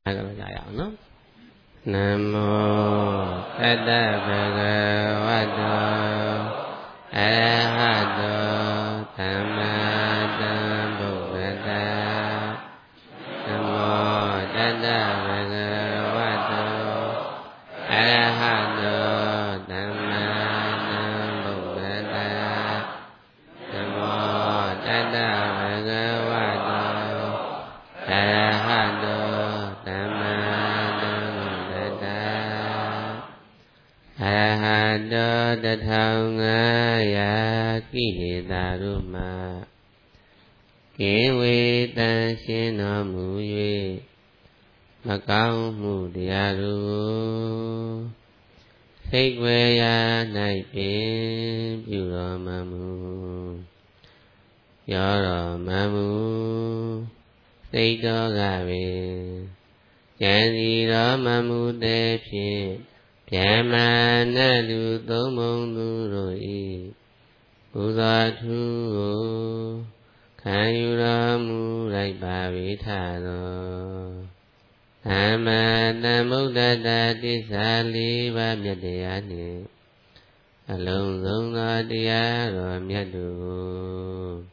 no? Namo Tassa Bhagavato Arahato Samma Sambuddhassa. Namo Tassa Bhagavato Arahato Samma Sambuddhassa. Namo Tassa Bhagavato Arahato Samma Arahato Tathangaya Kiletaruma Kewe Tanshino Muye Makao Mudiaru Sekweya Naipin Puro Mamu Yoro Mamu Seito Gabe Jandiro Mamu Depin Pyamana Lu Tomong Nuroi Udatu Kayura Murai Bhavitharo Amana Muddata Tisali Vamyadayani Alung Zunga Diyaro Myadu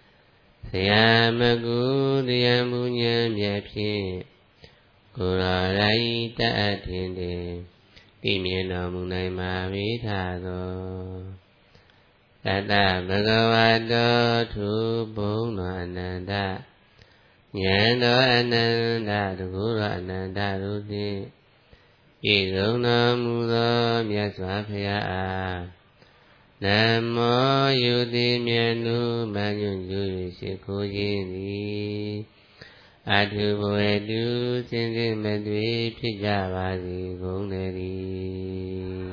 Sayamagu Diyamunya Myapin Kura Raita Atinde Kimyana Munai Mavitharo Tata Bhagavato Tubhuna Ananda Nyando Ananda Dugura Ananda Ruti Yidona Mudo Myaswapaya Namo Yudi Myanu Banyunju Shikujini Adhuboedu Sindhi Madhvi Pijavadi Gundari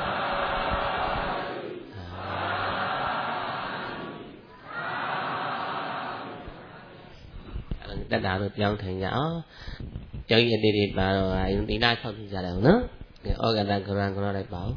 Tất đạo được dòng thành nhỏ Chơi gì đi bà rồi Yung tí đai không thì ra đâu nữa Ôi gần đang có đại bảo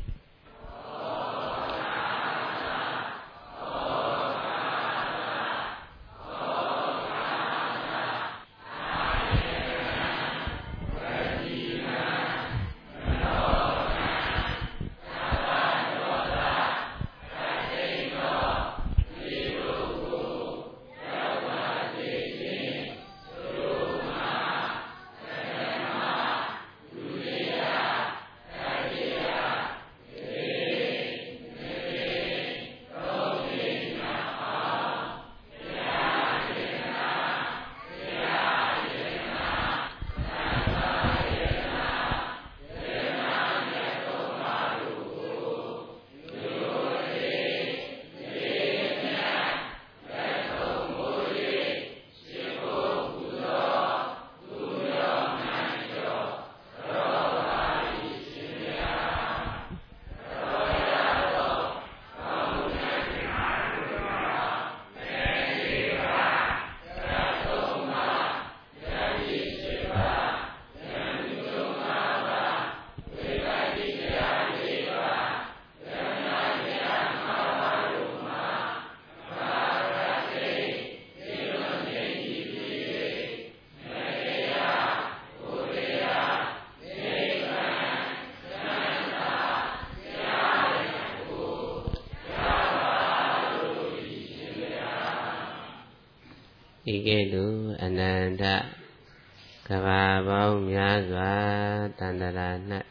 Ý kê đủ Ananda Kava bóng nhá dọa Tandara nại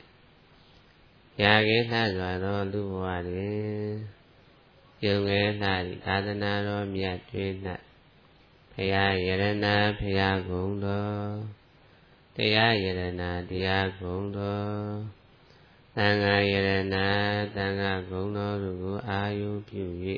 Yá ghé thá dọa đó lưu hòa đế Dương ghé thá đi thá na đó miệt chuyên nại Phaya Yadana Phaya cũng đó Taya Yadana Taya cũng đó Tanga Yadana Tanga cũng đó Rūgu Āyu Piu Yị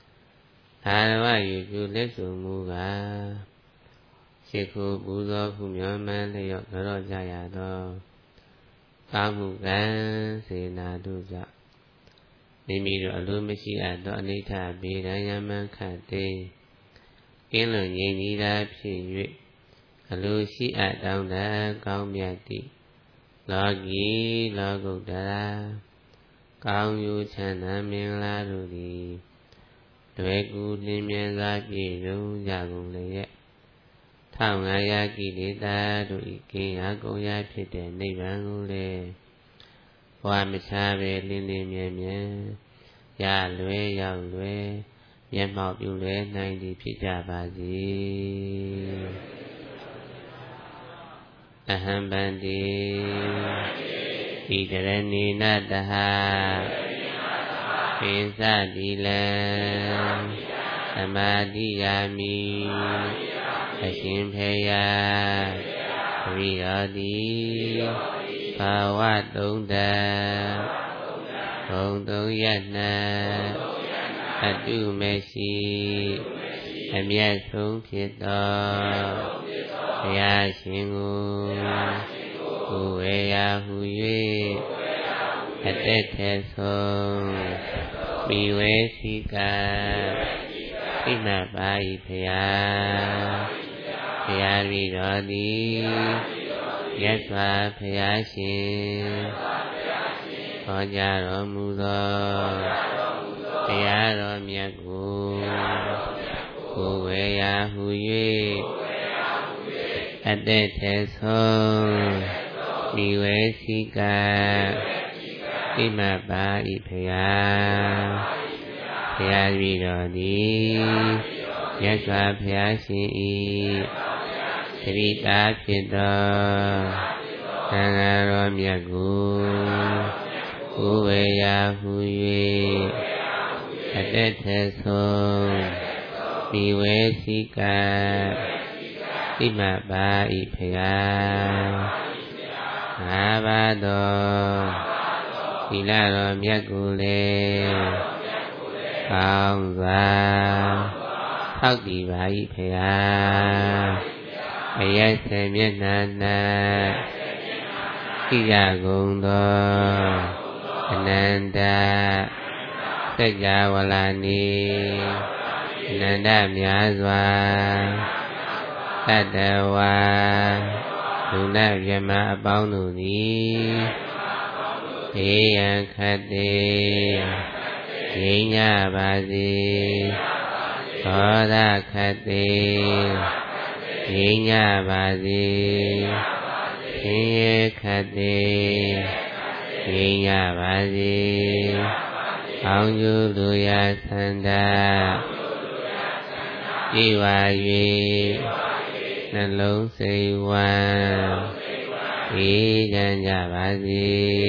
Hāra yu chu lết sụ mu gā Shī khu bú do khu miyo man lê yọ đó đó chā đó Kā mu gā sē nā du dạ Nī mī rō lū mē shī ā đó nī thā bī rā yā man khā tē Kiên lō nhē nī rā phī yu Lū shī ā đāng dā kāo miya tī Lō gī lō gục dā rā Kāo yu chā nā miên lā rū dī တွေ့ကူလင်းမြန်းစားပြေလုံးကြကုန်လည်း 1500ကိလေသာတို့ဤကင်းရာကုန်ရာဖြစ်တဲ့နိဗ္ဗာန်ကိုလေဘဝမချပဲလင်းလင်းမြဲမြဲရလွယ်ရောက်လွယ်မျက်မှောက်ပြုလွယ်နိုင်သည်ဖြစ်ကြပါစေအဟံဗန္တိဣတရဏိနတဟပိစတိလံသမာတိယာမိအရှင်ဖေယဝိရောတိဘာဝတုံတဘုံသုံးရဏအတုမရှိအမျက်ဆုံးဖြစ်သောဘုရားရှင်ကိုဝေယဟု၍အတက်ထဲဆုံးမိဝေစီကသိမှတ်ပါ၏ဘုရားဘုရားဝိရောတိမြတ်စွာဘုရားရှင်ဟောကြားတော်မူသောတရားတော်မြတ်ကိုဝေယဟု၍အတက်ထဲဆုံးမိဝေစီကသိမှတ်ပါ၏ဘုရားဘုရားဝိရောတိမြတ်စွာဘုရားရှင်၏သတိတာဖြစ်သောသံဃာတော်မြတ်ကိုဝေယဟု၍အတက်ထဲဆုံးမိဝေစီကသိမှတ်ပါ၏ဘုရားငါးပါးသောသီလတော်မြတ်ကိုလည်းကောင်းစွာထောက်တည်ပါ၏ဘုရားအယက်ဆေမျက်နှာ၌သိရကုန်သောအနန္တစัจ java လာနေအနန္တများစွာတတ္တဝါဒုနဗြဟ္မအပေါင်းတို့သည်ဘေးရန်ခတ်သိငြိမ်းကြပါစေဒေါသခတ်သိငြိမ်းကြပါစေဆင်းရဲခတ်သိငြိမ်းကြပါစေအောင်ကျိုးလူရာဆန္ဒပြေဝ၍နှလုံးစိတ်ဝမ်းအေးချမ်းကြပါစေ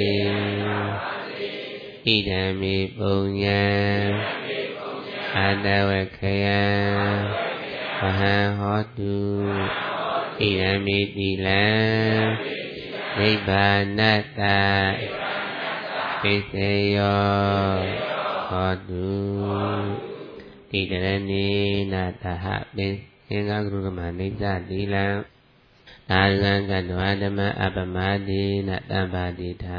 ဣဒံမေပုံညံအတဝခယံဝဟံဟောတုဣဒံမေတိလံနိဗ္ဗာနတ္တပိစေယောဟောတုဣတရဏိနတဟပိသင်္ဃဂရုကမနိစ္စတိလံသာရံကတဝဓမ္မအပမတိနတံပါတိထာ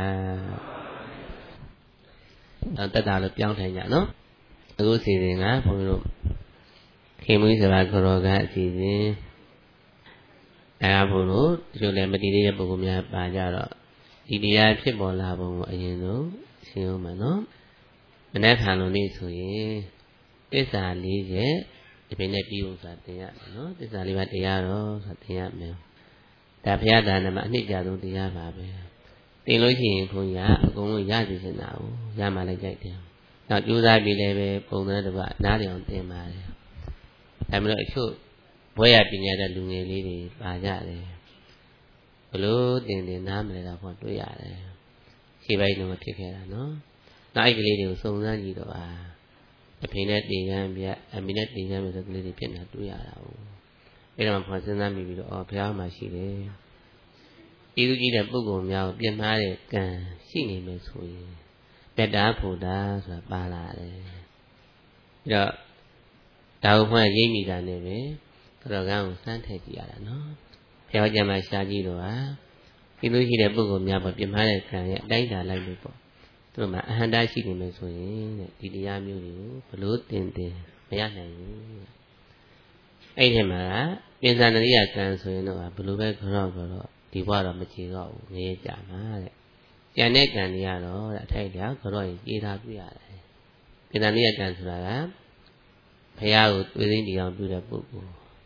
တက်တာလို့ပြောင်းထိုင်ကြနော်အခုအစီအစဉ်ကဘုန်းကြီးတို့ခေမွေးစဘာကိုရောကအစီအစဉ်အဲဘုန်းတို့ဒီလိုလည်းမတည်သေးတဲ့ပုဂ္ဂိုလ်များပါကြတော့ဒီတရားဖြစ်ပေါ်လာပုံကိုအရင်ဆုံးရှင်းအောင်ပါနော်မနေ့ကလုံးလေးဆိုရင်သစ္စာ၄ချက်ဒီပင်နဲ့ပြီးဖို့ဆိုတာသင်ရမယ်နော်သစ္စာ၄ပါးတရားတော်ဆိုတာသင်ရမယ်ဒါဘုရားဒါနမှာအနှစ်ကြဆုံးတရားပါပဲသင်လို့ရှိရင်ခွန်ကြီးကအကုန်လုံးရစီစင်တာကိုရမှလည်းကြိုက်တယ်နောက်ကြိုးစားပြီးလည်းပဲပုံစံတစ်ပတ်နားလည်အောင်သင်ပါတယ်ဒါမှမဟုတ်အချို့ဘွဲရပညာတဲ့လူငယ်လေးတွေပါကြတယ်ဘလို့သင်နားမလဲတော့ဟောတွေ့ရတယ်ခြေပိုင်းလုံးမဖြစ်ခဲ့တာနော်နောက်အဲ့ကလေးတွေကိုစုံစမ်းကြည့်တော့အဖေနဲ့တင်ကန်းပြအမေနဲ့တင်ကန်းပြဆိုကလေးတွေဖြစ်နေတာတွေ့ရတာ哦အဲ့တော့မှစဉ်းစားမိပြီးတော့ဘုရားမှာရှိတယ်ဤသူကြီးတဲ့ပုဂ္ဂိုလ်များကိုပြင်းမှားတဲ့ကံရှိနေမယ်ဆိုရင်ပတ္တာဖို့တာဆိုတာပါလာတယ်အဲ့တော့ဒါကိုမှရိပ်မိတာနဲ့ပဲတော်ကံကိုစမ်းထည့်ကြည့်ရတာနော်ဘုရားကျမ်းမှာရှားကြည့်တော့ဤသူကြီးတဲ့ပုဂ္ဂိုလ်များပေါ်ပြင်းမှားတဲ့ကံရဲ့အတိုင်းတာလိုက်လို့ပေါ့သူတို့မှာအဟန္တာရှိနေမယ်ဆိုရင်ဒီတရားမျိုးတွေကိုဘလို့တင်မရနိုင်ဘူးအဲ့ဒီမှာပြင်စံတရိယကံဆိုရင်တော့ဘလို့ပဲကြောတော့ဒီဘဝတော့မကြည့်တော့ဘူးငရဲကြမှာတဲ့ကျန်တဲ့ကံတွေကတော့အထိုက်တရားကြောရင်ကြေးထားပြရတယ်ပြင်စံတရိယကံဆိုတာကဘုရားကိုတွေ့သိတရားပြုတဲ့ပုဂ္ဂိုလ်ဒါ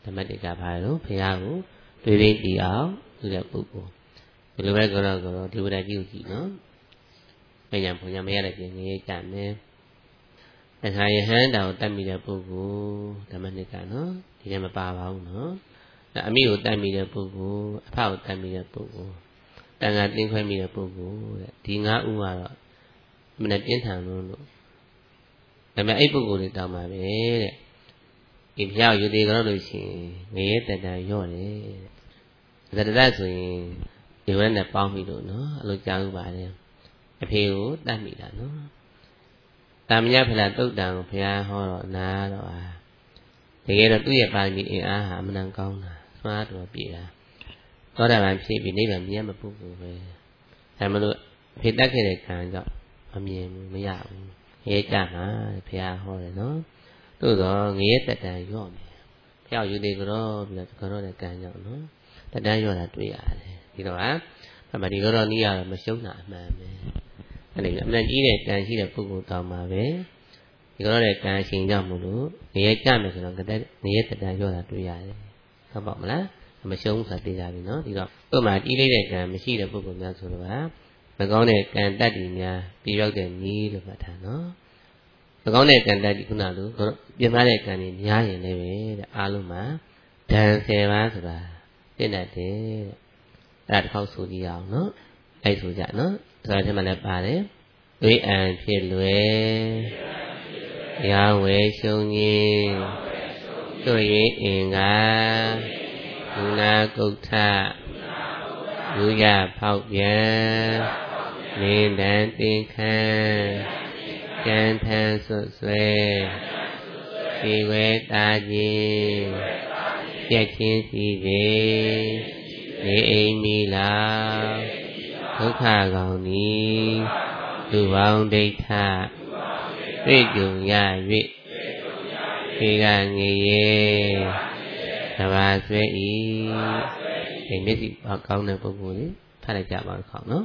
ဓမ္မတိကဘာလို့ဘုရားကိုတွေးရင်းတည်အောင်သူတဲ့ပုဂ္ဂိုလ်ဒီလိုပဲကတော့ဒီဝိဒ္ဓကြီးကိုကြည့်နော်မညာဘုံညာမရတဲ့ပြင်ငရေကြမယ်တခါယဟန်တောင်တတ်မိတဲ့ပုဂ္ဂိုလ်ဓမ္မနိကနော်ဒီထဲမှာပါပါဘူးနော်အမိကိုတတ်မိတဲ့ပုဂ္ဂိုလ်အဖကိုတတ်မိတဲ့ပုဂ္ဂိုလ်တန်ခါတင်းခွဲမိတဲ့ပုဂ္ဂိုလ်တဲ့ဒီ၅ဥကတော့မနဲ့ပြင်းထန်လို့ဒါပေမဲ့အဲ့ပုဂ္ဂိုလ်တွေတောင်းပါပဲတဲ့ဒီဘုရားယူသေးကြလို့ရှိရင်ငရေတတန်ရော့တယ်တဲ့ဇတတဆိုရင်ဒီဝဲနဲ့ပေါင်းပြီးလို့နော်အဲ့လိုကြားဥပါတယ်အဖေကိုတတ်မိတာနော်တာမညဖလားတုတ်တံကိုဘုရားဟောတော့နာတော့တကယ်တော့သူ့ရဲ့ပါရမီအင်အားဟာအမှန်တန်ကောင်းတာစွမ်းတော်ပြည့်တာသောတာပန်ဖြစ်ပြီးနိဗ္ဗာန်မြင်မပုဂ္ဂိုလ်ပဲဒါမလို့အဖေတတ်ခဲ့တဲ့ခံကြောင့်မမြင်ဘူးမရဘူးငရေကြမှာဘုရားဟောတယ်နော်သို့တော့ငရေတတန်ရော့မယ်ဘုရားယူသေးကြတော့ပြီးတော့ကတော့တဲ့ကံကြောင့်နော်တတန်ရော့တာတွေ့ရတယ်ဒီတော့ဟာဗမာဒီကတော့နီးရတော့မရှုံးတာအမှန်ပဲအဲ့ဒီအမှန်ကြီးတဲ့ကံရှိတဲ့ပုဂ္ဂိုလ်တောင်းပါပဲဒီကတော့တဲ့ကံရှင်ကြောင့်မို့လို့ငရေကြမယ်ဆိုတော့ငရေတတန်ရော့တာတွေ့ရတယ်ဟုတ်ပါမလားမရှုံးဆိုတာသိကြပြီနော်ဒီတော့ဥပမာကြီးလေးတဲ့ကံမရှိတဲ့ပုဂ္ဂိုလ်များဆိုတော့မကောင်းတဲ့ကံတတ်တည်များပြီးရောက်တဲ့နည်းလို့မှတ်ထားနော်မကောင်းတဲ့ကံတတ်တည်ခုနလိုပြင်မာတဲ့ကံတွေများရင်လည်းပဲတဲ့အားလုံးမှာဓာန်10ပါးဆိုတာသိတတ်တယ်တဲ့အဲ့ဒါတစ်ခေါက်ဆိုကြည့်အောင်နော်အဲ့ဆိုကြနော်ဆိုတော့ဒီမှာလည်းပါတယ်ဝိအံဖြစ်လွယ်ရာဝဲရှုံငင်းတို့၍အင်္ဂါဒုနာကုဋ္ဌလူရဖောက်ပြန်နေတန်တင်ခံကြံထန်ဆွဆွဲဒီဝဲတာခြင်းပြက်ချင်းစီပေနေအိမ်မီလာဒုက္ခကောင်ဤလူပေါင်းဒိဋ္ဌတွေ့ကြုံရ၍ဒီကငရေသဘာဆွဲဤဒီမျက်စိပေါကောင်းတဲ့ပုဂ္ဂိုလ်ကြီးဖတ်လိုက်ကြပါဦးခေါင်းနော်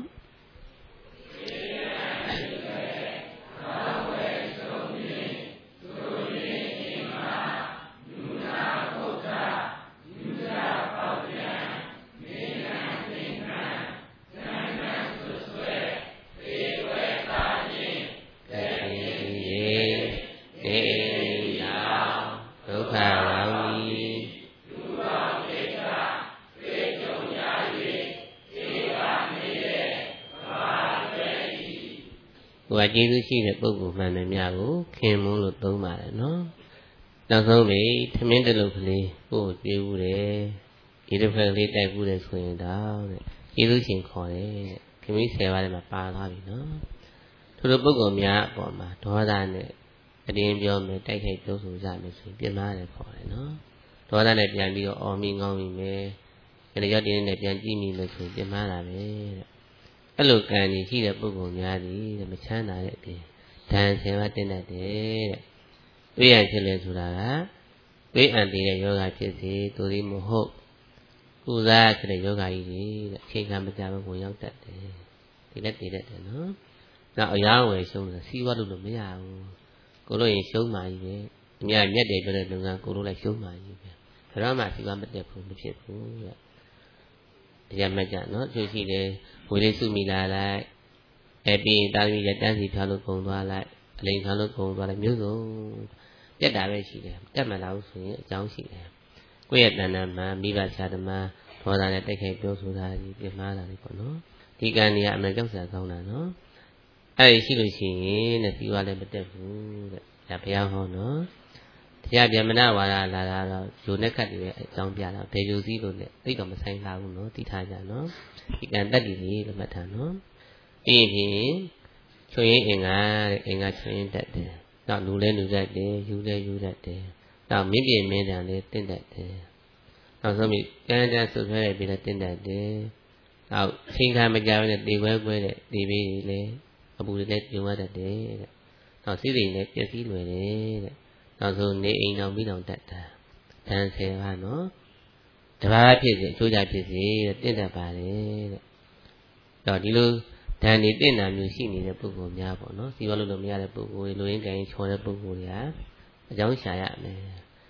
ကျေးဇူးရှိတဲ့ပုဂ္ဂိုလ်မှန်တယ်များကိုခင်မုန်းလို့သုံးပါတယ်နော်နောက်ဆုံးပြီထမင်းတလုပ်ကလေးကိုယ်ပြေးဦးတယ်ဒီတစ်ဖက်ကလေးတိုက်ဦးတယ်ဆိုရင်တော့တဲ့ကျေးဇူးရှင်ခေါ်တယ်တဲ့ခင်မင်း10ပါးထဲမှာပါသွားပြီနော်ထို့လိုပုဂ္ဂိုလ်များအပေါ်မှာဒေါသနဲ့အတင်းပြောမယ်တိုက်ခိုက်ပြောဆိုကြမယ်ဆိုရင်ပြင်းမာတယ်ခေါ်တယ်နော်ဒေါသနဲ့ပြန်ပြီးတော့အော်မိငောင်းမိမယ်ဒီကြောင့်ဒီနေ့နဲ့ပြန်ကြည့်မိမယ်ဆိုရင်ပြင်းမာတာပဲတဲ့အဲ့လိုကံကြီးရှိတဲ့ပုဂ္ဂိုလ်များသည်မချမ်းသာတဲ့အပြင်ဓာန်10ပါးတင်တတ်တယ်တဲ့တွေ့ရဖြစ်လဲဆိုတာကတွေ့အံတည်တဲ့ယောဂဖြစ်စေသူဒီမဟုတ်ကုစားဖြစ်တဲ့ယောဂကြီးတွေတဲ့အချိန်ကမကြဘူးဝင်ရောက်တတ်တယ်ဒီလက်တည်တတ်တယ်နော်နောက်အရာဝယ်ရှုံးတယ်စီးပွားလို့မရဘူးကိုလို့ရင်ရှုံးမှကြီးပဲအများမြတ်တယ်ပြောတဲ့လုပ်ငန်းကိုလို့လိုက်ရှုံးမှကြီးပဲဒါတော့မှစီးပွားမတက်ဘူးမဖြစ်ဘူးတဲ့တရားမှတ်ကြနော်သူရှိတယ်ဝိရိစုမိလာလိုက်ပြီးတာသမီရတန်းစီဖြားလို့ပုံသွားလိုက်အလိန်ခံလို့ပုံသွားလိုက်မျိုးစုံပြတ်တာပဲရှိတယ်တက်မလာဘူးဆိုရင်အကြောင်းရှိတယ်ကိုယ့်ရဲ့တဏ္ဍာမှာမိဘဆရာသမားဒေါသနဲ့တိုက်ခိုက်ပြောဆိုတာကြီးပြမှားတာလေပေါ့နော်ဒီကံကြီးကအမှန်ကြောက်စရာကောင်းတာနော်အဲ့ဒီရှိလို့ရှိရင်တဲ့ဒီဝါလည်းမတက်ဘူးတဲ့ဒါဘုရားဟောနော်တရားဗျမနဝါဒလာတာတော့ဂျိုနဲ့ခတ်တွေအကြောင်းပြတာဘယ်ဂျိုစည်းလို့လဲသိတော့မဆိုင်လာဘူးနော်သိထားကြနော်ဒီကံတက်တည်ကြီးလို့မှတ်ထားနော်ပြီးရင်ချွေရင်အင်္ဂါတဲ့အင်္ဂါချွေရင်တက်တယ်နောက်လူလဲလူတတ်တယ်ယူလဲယူတတ်တယ်နောက်မင်းပြင်မင်းတန်လဲတင့်တတ်တယ်နောက်ဆုံးပြီးကံတန်းဆွဆွဲရပြီးလဲတင့်တတ်တယ်နောက်ချိန်ခါမကြောက်နဲ့တေခွဲခွဲတဲ့တေပေးတွေလဲအပူတွေလဲပြုံရတတ်တယ်တဲ့နောက်စိတ်တွေလည်းပျက်စီးလွယ်တယ်တဲ့နောက်ဆုံးနေအိမ်တော်ပြီးတော်တတ်တာဓာန်10ပါးနော်တပါးဖြစ်စေအကျိုးကြဖြစ်စေတင့်တတ်ပါတယ်တဲ့တော့ဒီလိုဓာန်နေတင့်တာမျိုးရှိနေတဲ့ပုဂ္ဂိုလ်များပေါ့နော်စီဝါလို့မရတဲ့ပုဂ္ဂိုလ်တွေလူရင်းကံချော်တဲ့ပုဂ္ဂိုလ်တွေဟာအကြောင်းရှာရမယ်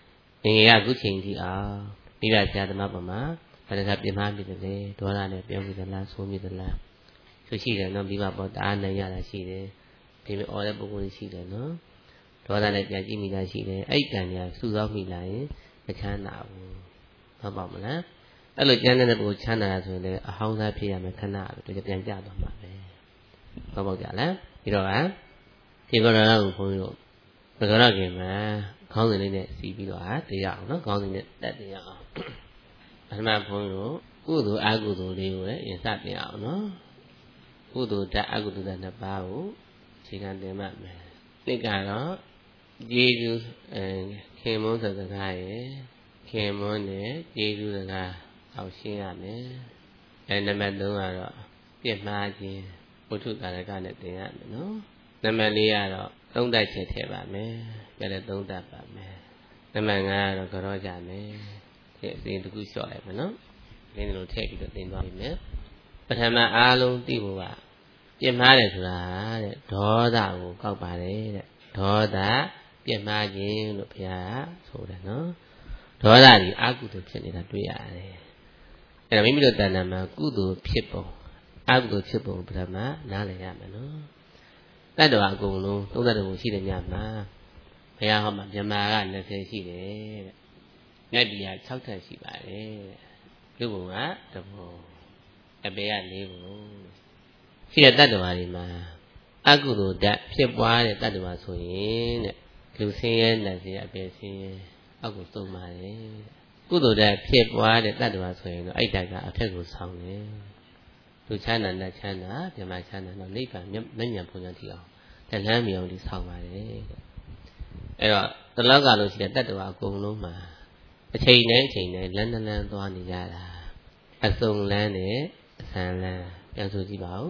ငယ်ကခုချိန်ထိအောင်မိဘဆရာသမားပေါ်မှာဘယ်နှခါပြင်းမှားမိတယ်လဲဒေါသနဲ့ပြောမိသလားဆိုးမိသလားဆိုရှိတယ်နော်မိဘပေါ်တအားနိုင်ရတာရှိတယ်ဖေမေအော်တဲ့ပုဂ္ဂိုလ်ရှိတယ်နော်ဒေါသနဲ့ပြန်ကြည့်မိတာရှိတယ်အဲ့ကံညာစုဆောင်းမိလာရင်မချမ်းသာဘူးဟုတ်ပါမလားအဲ့လိုကျမ်းတဲ့ပုဂ္ဂိုလ်ချမ်းသာတာဆိုရင်လည်းအဟောင်းသားဖြစ်ရမယ်ခဏတော့ပြန်ကြသွားမှာပဲဟုတ်ပါကြလားပြီးတော့ဒီကောရလာကိုဘုန်းကြီးတို့ဘဂရခင်မှာခေါင်းစဉ်လေးနဲ့စီးပြီးတော့တရားအောင်နော်ခေါင်းစဉ်နဲ့တက်တရားအောင်ပထမဘုန်းကြီးတို့ကုသိုလ်အကုသိုလ်လေးကိုလည်းအရင်စတင်အောင်နော်ကုသိုလ်ဓာတ်အကုသိုလ်ဓာတ်နှစ်ပါးကိုအခြေခံတင်မှမယ်နှစ်ကတော့ကျေးဇူးခင်မွန်းစကားရဲ့ခင်မွန်းနဲ့ကျေးဇူးစကားအောင်ရှင်းရမယ်နံပါတ်3ကတော့ပြစ်မှားခြင်းဝတ္ထုကာရကနဲ့တင်ရမယ်နော်နံပါတ်4ကတော့သုံးတတ်ချက်ထည့်ပါမယ်ပြည့်လည်းသုံးတတ်ပါမယ်နံပါတ်5ကတော့ကြောကြမယ်ဒီအစဉ်တစ်ခုလျှော့လိုက်မယ်နော်ဒီလိုထည့်ပြီးတော့တင်သွားပြီမယ်ပထမအားလုံးသိဖို့ကပြစ်မှားတယ်ဆိုတာတဲ့ဒေါသကိုကောက်ပါတယ်တဲ့ဒေါသပြစ်မှားခြင်းလို့ဘုရားဆိုတယ်နော်ဒေါသဒီအကုသိုလ်ဖြစ်နေတာတွေ့ရတယ်အဲ့တော့မိမိတို့တဏ္ဍာမှာကုသိုလ်ဖြစ်ပုံအကုသိုလ်ဖြစ်ပုံပထမနားလည်ရမယ်နော်တတ္တဝါအကုန်လုံး32ခုရှိတယ်ညမှာဘုရားဟောမှာမြန်မာက20ရှိတယ်တဲ့မြတ်တရား6ထပ်ရှိပါတယ်တဲ့လူဘုံကတဘုံအပေက4ဘုံရှိတဲ့တတ္တဝါတွေမှာအကုသိုလ်ဓာတ်ဖြစ်ပွားတဲ့တတ္တဝါဆိုရင်တဲ့လူဆင်းရဲလက်စီအပေဆင်းရဲအောက်ကိုသုံးပါတယ်ကုသိုလ်ဓာတ်ဖြစ်ပွားတဲ့တတ္တဝါဆိုရင်တော့အဲ့ဓာတ်ကအထက်ကိုဆောင်းတယ်လူချမ်းသာနဲ့ချမ်းသာဓမ္မချမ်းသာတော့နိဗ္ဗာန်မဉ္ဇဉ်ဘုံညာတိအောင်တလန်းမြောင်ဒီဆောင်းပါတယ်အဲ့တော့တလောကလို့ရှိတဲ့တတ္တဝါအကုန်လုံးမှာအချိန်နဲ့အချိန်နဲ့လန်းလန်းသွားနေကြတာအစုံလန်းနဲ့အဆန်လန်းပြန်ဆိုကြည့်ပါဦး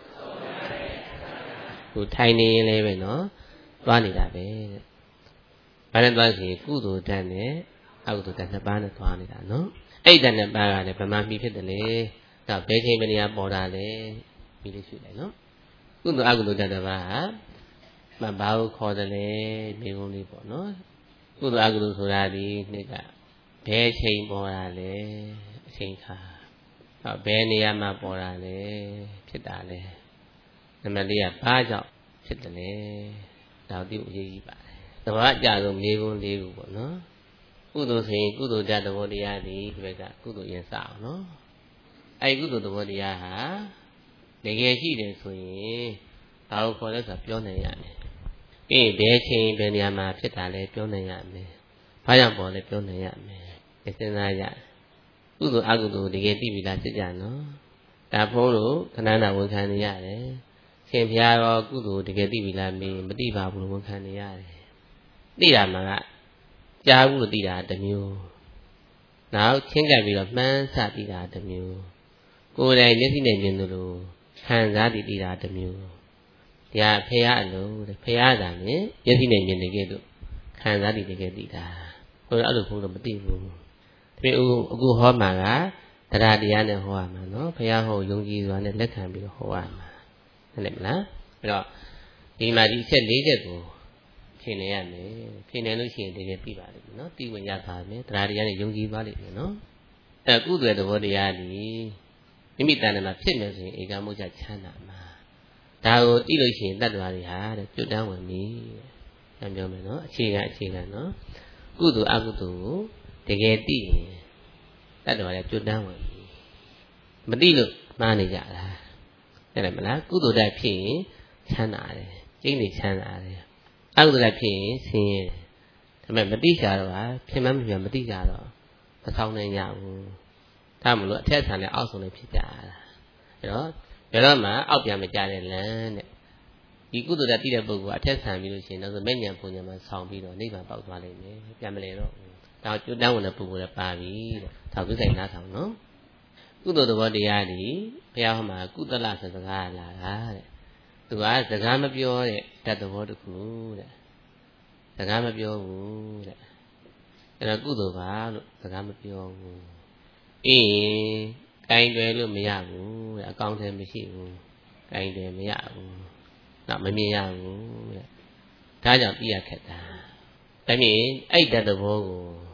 ဟိုထိုင်နေရင်လည်းပဲနော်သွားနေတာပဲဘာနဲ့သွားစီကုသိုလ်ဓာတ်နဲ့အကုသိုလ်ဓာတ်နှစ်ပါးနဲ့သွားနေတာနော်အဲ့ဓာတ်နှစ်ပါးကလည်းဗမာမိဖြစ်တယ်လေဒါဘယ်ချိန်မနေရပေါ်တာလဲပြီးလို့ရှိတယ်နော်ကုသိုလ်အကုသိုလ်ဓာတ်တစ်ပါးဟာဘာကိုခေါ်တယ်လဲမိဂုံးလေးပေါ့နော်ကုသိုလ်အကုသိုလ်ဆိုတာဒီနှစ်ကဘယ်ချိန်ပေါ်တာလဲအချိန်ခါဘယ်နေရာမှာပေါ်တာလဲဖြစ်တာလဲနံပါတ်4ကဘာကြောင့်ဖြစ်တယ်လဲဒါကိုသိဖို့အရေးကြီးပါတယ်သဘာဝအကြဆုံးမိဂုံးလေးခုပေါ့နော်ကုသိုလ်ဆိုရင်ကုသိုလ်ဓာတ်သဘောတရားဒီဘက်ကကုသိုလ်ရင်စအောင်နော်အဲ့ကုသိုလ်သဘောတရားဟာတကယ်ရှိတယ်ဆိုရင်ဘာကိုခေါ်လဲဆိုတာပြောနိုင်ရမယ်ပြီးဘယ်ချိန်ဘယ်နေရာမှာဖြစ်တာလဲပြောနိုင်ရမယ်ဘာကြောင့်ပေါ်လဲပြောနိုင်ရမယ်စဉ်းစားရကုသိုလ်အကုသိုလ်တကယ်သိပြီလားစစ်ကြနော်ဒါဖုံးလို့ခဏနာဝန်ခံနေရတယ်ရှင်ဘုရားရောကုသိုလ်တကယ်သိပြီလားမေးမသိပါဘူးလို့ဝန်ခံနေရတယ်သိတာမှကကြားဘူးလို့သိတာတစ်မျိုးနောက်ချင်းကပ်ပြီးတော့မှန်းဆသိတာတစ်မျိုးကိုယ်တိုင်မျက်စိနဲ့မြင်သလိုခံစားသိတာတစ်မျိုးဒီဟာဖရာအလုံးတဲ့ဖရာကလည်းမျက်စိနဲ့မြင်နေခဲ့လို့ခံစားတကယ်သိတာဟိုအဲ့လိုဘုန်းတော့မသိဘူးဒီအခုဟောမှာကတရားတရားနဲ့ဟောရမှာနော်ဖရာဟောယုံကြည်စွာနဲ့လက်ခံပြီးတော့ဟောရမှာဟုတ်တယ်မလားအဲ့တော့ဒီမှာဒီအချက်၄ချက်ကိုဖြေနေရမယ်ဖြေနေလို့ရှိရင်တကယ်သိပါလိမ့်မယ်နော်သိဝင်ရပါမယ်တရားတရားနဲ့ယုံကြည်ပါလိမ့်မယ်နော်အဲ့ကုသိုလ်သဘောတရားဒီမိမိတဏ္ဍာမှာဖြစ်နေဆိုရင်ဧကမုဋ္ဌချမ်းသာမှာဒါကိုသိလို့ရှိရင်တတ္တဝါတွေဟာတဲ့ကျွတ်တန်းဝင်ပြီတဲ့ပြောမယ်နော်အခြေခံနော်ကုသိုလ်အကုသိုလ်ကိုတကယ်သိရင်တတ္တဝါတွေကျွတ်တန်းဝင်ပြီမသိလို့မှားနေကြတာဟုတ်တယ်မလားကုသိုလ်တက်ဖြစ်ရင်ချမ်းသာတယ်ကျင့်နေချမ်းသာတယ်အကုသိုလ်တက်ဖြစ်ရင်ဆင်းရဲတယ်ဒါပေမဲ့မသိကြတော့ဖြစ်မှမဖြစ်မသိကြတော့မဆောင်နိုင်ကြဘူးဒါမှမလို့အထက်ဆံနဲ့အောက်ဆုံးနဲ့ဖြစ်ကြတာအဲ့တော့ဘယ်တော့မှအောက်ပြန်မကြတဲ့လမ်းတဲ့ဒီကုသိုလ်တက်တည်တဲ့ပုဂ္ဂိုလ်အထက်ဆံပြီးလို့ရှိရင်တော့မဲ့ညာပုံညာမှာဆောင်းပြီးတော့နိဗ္ဗာန်ပေါက်သွားလိမ့်မယ်ပြန်မလဲတော့ဒါကျွတ်တန်းဝင်တဲ့ပုဂ္ဂိုလ်လည်းပါပြီတဲ့ဒါကုသိုလ်နားထောင်နော်ကုသိုလ်သဘောတရားဒီဘုရားဟောမှာကုသလဆိုစကားလာတာတဲ့သူကစကားမပြောတဲ့တတ်သဘောတစ်ခုတဲ့စကားမပြောဘူးတဲ့အဲ့ဒါကုသိုလ်ပါလို့စကားမပြောဘူးအေးကိုင်တယ်လို့မရဘူးတဲ့အကောင့်ထဲမရှိဘူးကိုင်တယ်မရဘူးနောက်မမြင်ရဘူးတဲ့ဒါကြောင့်ပြရခက်တာဒါဖြင့်အဲ့တတ်သဘောကို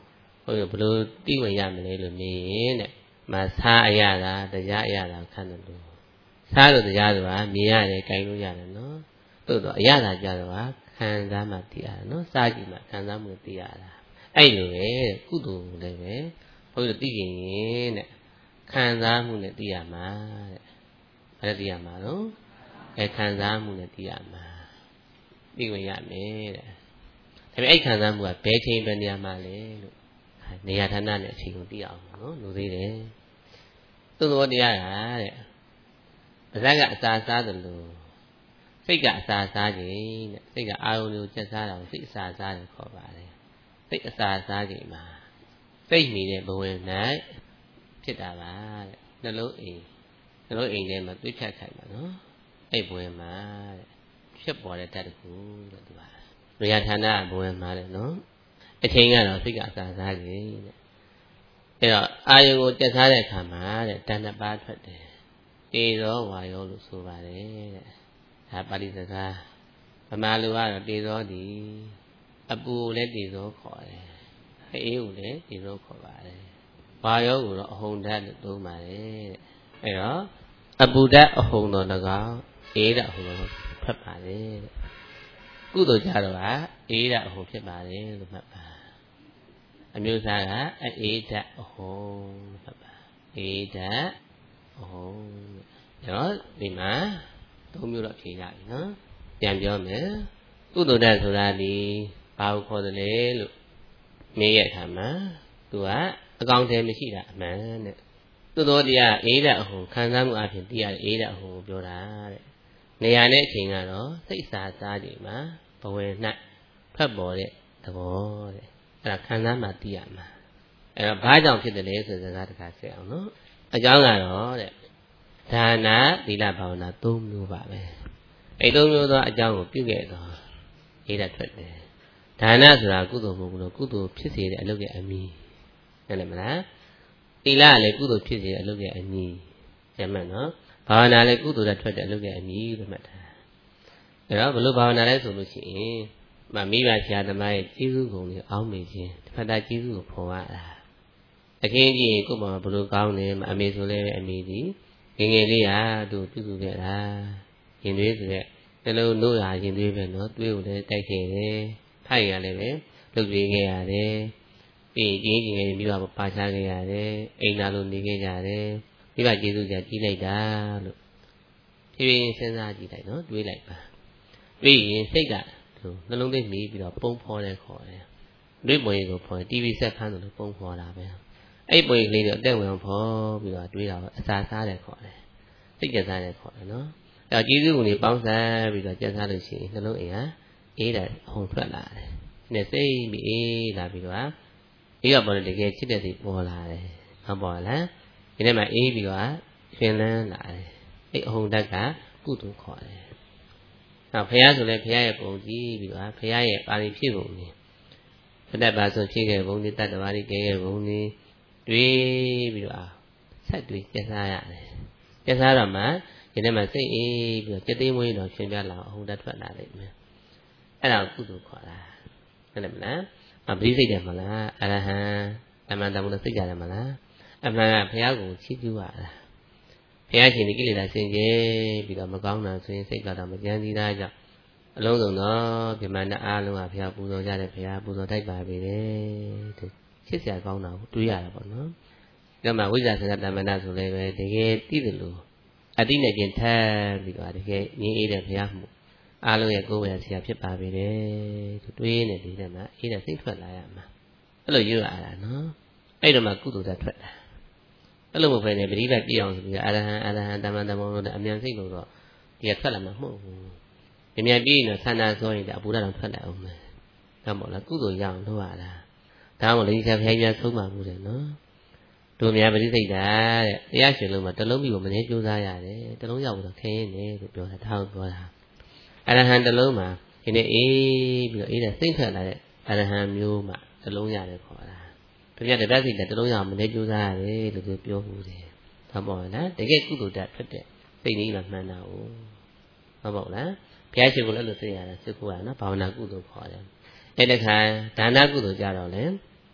ဟုတ်ဘလို့တိဝင်ရမလဲလို့နေတဲ့မစားအရတာတရားအရတာခန့်တယ်လို့စားလို့တရားဆိုတာမြင်ရတယ်ကြိုင်လို့ရတယ်နော်သို့တော့အရတာကြတော့ခံစားမှသိရတယ်နော်စားကြည့်မှခံစားမှုသိရတာအဲ့လိုပဲကုသိုလ်လည်းပဲဘုရားသိရင်တဲ့ခံစားမှုနဲ့သိရမှာတဲ့ဘာလဲသိရမှာတော့ခံစားမှုနဲ့သိရမှာသိဝင်ရမယ်တဲ့ဒါပေမဲ့အဲ့ခံစားမှုကဘယ်ချိန်ပဲနေရာမှာလဲလို့နေရာဌာနနဲ့အချိန်ကိုသိအောင်နော်လို့သေးတယ်သို့တော်တရားတာတဲ့ပါးစပ်ကအစာစားတယ်လို့စိတ်ကအစာစားခြင်းတဲ့စိတ်ကအာယုန်ကိုချက်စားတာကိုစိတ်အစာစားတယ်ခေါ်ပါတယ်စိတ်အစာစားခြင်းမှာစိတ်မိတဲ့ဘဝင်၌ဖြစ်တာပါတဲ့နှလုံးအိမ်ထဲမှာတွေးဖြတ်ခိုင်းပါနော်အဲ့ဘဝင်မှာတဲ့ဖြစ်ပေါ်တဲ့ဓာတ်တခုတဲ့သူကနေရာဌာနဘဝင်မှာတဲ့နော်အချိန်ကတော့စိတ်ကအစာစားခြင်းတဲ့အဲ့တော့အာယုန်ကိုတက်စားတဲ့အခါမှာတဲ့တဏ္ဍပါထွက်တယ်တေသောဝါယောလို့ဆိုပါတယ်တဲ့ဒါပါဠိစကားဗမာလူကတော့တေသောဒီအပူလည်းတေသောခေါ်တယ်အေးကိုလည်းတေသောခေါ်ပါတယ်ဝါယောကိုတော့အဟုန်ဓာတ်လို့သုံးပါတယ်တဲ့အဲ့တော့အပူဓာတ်အဟုန်တော်၎င်းအေးဓာတ်အဟုန်တော်ထွက်ပါတယ်တဲ့ကုသိုလ်ကြတော့အေးဓာတ်အဟုန်ဖြစ်ပါတယ်လို့မှတ်ပါအမျိုးသားကအေးဓာတ်အဟုန်မှတ်ပါအေးဓာတ်အဟုန်နော်ဒီမှာသုံးမျိုးတော့ဖြေရပြီနော်ပြန်ပြောမယ်ကုသိုလ်ဓာတ်ဆိုတာဒီဘာကိုခေါ်တယ်လဲလို့မေးရတဲ့အခါမှာသူကအကောင်တည်းမရှိတာအမှန်တဲ့သို့တော်တရားအေးဓာတ်အဟုန်ခံစားမှုအပြင်သိရတဲ့အေးဓာတ်အဟုန်ကိုပြောတာတဲ့နေရာနဲ့အချိန်ကတော့စိတ်စာစားချိန်မှာဘဝင်၌ဖတ်ပေါ်တဲ့သဘောတဲ့အဲ့ဒါခံစားမှသိရမှာအဲ့တော့ဘာကြောင့်ဖြစ်တယ်လဲဆိုတဲ့စကားတစ်ခါဆက်အောင်နော်အကြောင်းကတော့တဲ့ဒါနသီလဘာဝနာ၃မျိုးပါပဲအဲ့၃မျိုးသောအကြောင်းကိုပြုခဲ့တော့အေးဓာတ်ထွက်တယ်ဒါနဆိုတာကုသိုလ်မဟုတ်ဘူးလို့ကုသိုလ်ဖြစ်စေတဲ့အလုပ်ရဲ့အမည်ဟုတ်တယ်မလားသီလကလည်းကုသိုလ်ဖြစ်စေတဲ့အလုပ်ရဲ့အမည်ကျမှတ်နော်ဘာဝနာလည်းကုသိုလ်ဓာတ်ထွက်တဲ့အလုပ်ရဲ့အမည်လို့မှတ်တာအဲ့တော့ဘယ်လိုဘာဝနာလဲဆိုလို့ရှိရင်မိဘဆရာသမားရဲ့ကျေးဇူးကုန်ကိုအောင်းမိခြင်းတစ်ဖက်သားကျေးဇူးကိုဖော်ရတာအခင်းကြီးကိုယ့်မှာဘယ်လိုကောင်းလဲအမေဆိုလည်းအမေဒီငယ်ငယ်လေးဟာသူပြုစုခဲ့တာရင်သွေးဆိုတဲ့နှလုံးနို့ရာရင်သွေးပဲနော်သွေးကိုလည်းတိုက်ခဲ့တယ်ဖိုက်ရလည်းပဲလုပ်ကြည့်ခဲ့ရတယ်ပြီးကြီးကြီးငယ်မိဘပါချခဲ့ရတယ်အိမ်သာလိုနေခဲ့ကြတယ်မိဘကျေးဇူးကြကြီးလိုက်တာလို့ဖြည်းဖြည်းစဉ်းစားကြည့်လိုက်နော်တွေးလိုက်ပါပြီးရင်စိတ်ကနှလုံးသွင်းပြီးတော့ပုံဖော်တယ်ခေါ်တယ်တွေးပွင့်ကိုဖော်တယ် TV ဆက်ဖမ်းတယ်လို့ပုံဖော်တာပဲအဲ့ပွင့်ကလေးတော့အသက်ဝင်ဖော်ပြီးတော့တွေးတာအစာစားတယ်ခေါ်တယ်စိတ်ကြစားတယ်ခေါ်တယ်နော်အဲ့တော့ကျေးဇူးကိုနေပေါင်းစားပြီးတော့ကြစားလို့ရှိရင်နှလုံးအိမ်ဟာအေးတယ်ဟုန်ထွက်လာတယ်နဲ့စိတ်ပြီးအေးလာပြီးတော့အေးရပေါ်တယ်တကယ်ချစ်တဲ့စိတ်ပေါ်လာတယ်မပေါ်လားဒီနေ့မှအေးပြီးတော့ရှင်လန်းလာတယ်အဲ့အဟုန်ဓာတ်ကကုသိုလ်ခေါ်တယ်နောက်ဘုရားဆိုလည်းဘုရားရဲ့ပုံကြည့်ပြီးတော့ဘုရားရဲ့ပါဠိဖြည့်ပုံနေဘုဒ္ဓဘာသာဖြည့်ခဲ့ပုံနေတတ္တဝါတွေကဲခဲ့ပုံနေတွေးပြီးတော့ဆက်တွေးကျက်စားရတယ်ကျက်စားတော့မှဒီနေ့မှစိတ်အေးပြီးတော့จิตသိမ်းမွေးတော့ရှင်ပြလာအဟုန်ဓာတ်ထွက်လာလိမ့်မယ်အဲ့ဒါကုသိုလ်ခေါ်တာဟုတ်တယ်မလားပရိစိတ်တယ်မလားအရဟံအမှန်တမ်းလို့စိတ်ကြတယ်မလားအမှန်ကဘုရားကိုချီးကျူးရတာဘုရားရှင်ဒီကိလေသာစင်ကြယ်ပြီးတော့မကောင်းတာဆိုရင်စိတ်ကတော့မကြမ်းစည်တာကြောင့်အလုံးစုံတော့ပြမနာအားလုံးကဘုရားပူဇော်ကြတယ်ဘုရားပူဇော်တိုက်ပါပြီတဲ့သူချစ်စရာကောင်းတာကိုတွေးရတာပေါ့နော်ဒါမှဝိဇ္ဇာစင်တမဏဆိုလည်းပဲတကယ်သိတယ်လို့အတိနဲ့ကျင်ထပ်ပြီးတော့တကယ်ငြင်းအေးတဲ့ဘုရားမှုအားလုံးရဲ့ကိုယ်ဝယ်ဆရာဖြစ်ပါပြီတဲ့သူတွေးနေဒီထဲမှာအေးတဲ့စိတ်ထွက်လာရမှာအဲ့လိုရွရတာနော်အဲ့တော့မှကုသိုလ်ဓာတ်ထွက်လာအဲ့လိုမဟုတ်ဘဲနဲ့ပရိသတ်ပြည့်အောင်ဆိုပြီးအရဟံတမန်တမောလို့အမြန်စိတ်လို့တော့ဒီကထွက်လာမှာမဟုတ်ဘူးအမြန်ပြည့်ရင်တော့ဆန္ဒဆိုရင်အပူဓာတ်တော့ထွက်လာအောင်မယ်ဒါမို့လားကုသိုလ်ရအောင်လုပ်ရတာဒါမှမဟုတ်လေဒီကဘုရားများဆုံးပါမှုတယ်နော်တို့များပရိစိတ်တာတဲ့တရားရှင်လုံးမှာတလုံးပြီးကိုမနေကြိုးစားရတယ်တလုံးရောက်တော့ခင်းနေလို့ပြောတာဒါကိုပြောတာအရဟံတလုံးမှာဒီနေ့အေးပြီးတော့အေးတဲ့စိတ်ထွက်လာတဲ့အရဟံမျိုးမှတလုံးရတယ်ခေါ်တာသူကတပတ်စီတလုံးရအောင်မနေကြိုးစားရတယ်လို့သူပြောမှုတယ်ဟုတ်ပါ့လားတကယ်ကုသိုလ်ဓာတ်ဖြစ်တဲ့စိတ်ကြီးမှမှန်တာဟုတ်ပါ့လားဘုရားရှင်ကလည်းလို့သိရတယ်စိတ်ကူရနော်ဘာဝနာကုသိုလ်ခေါ်တယ်အဲ့ဒါခါဒါနကုသိုလ်ကြတော့လေ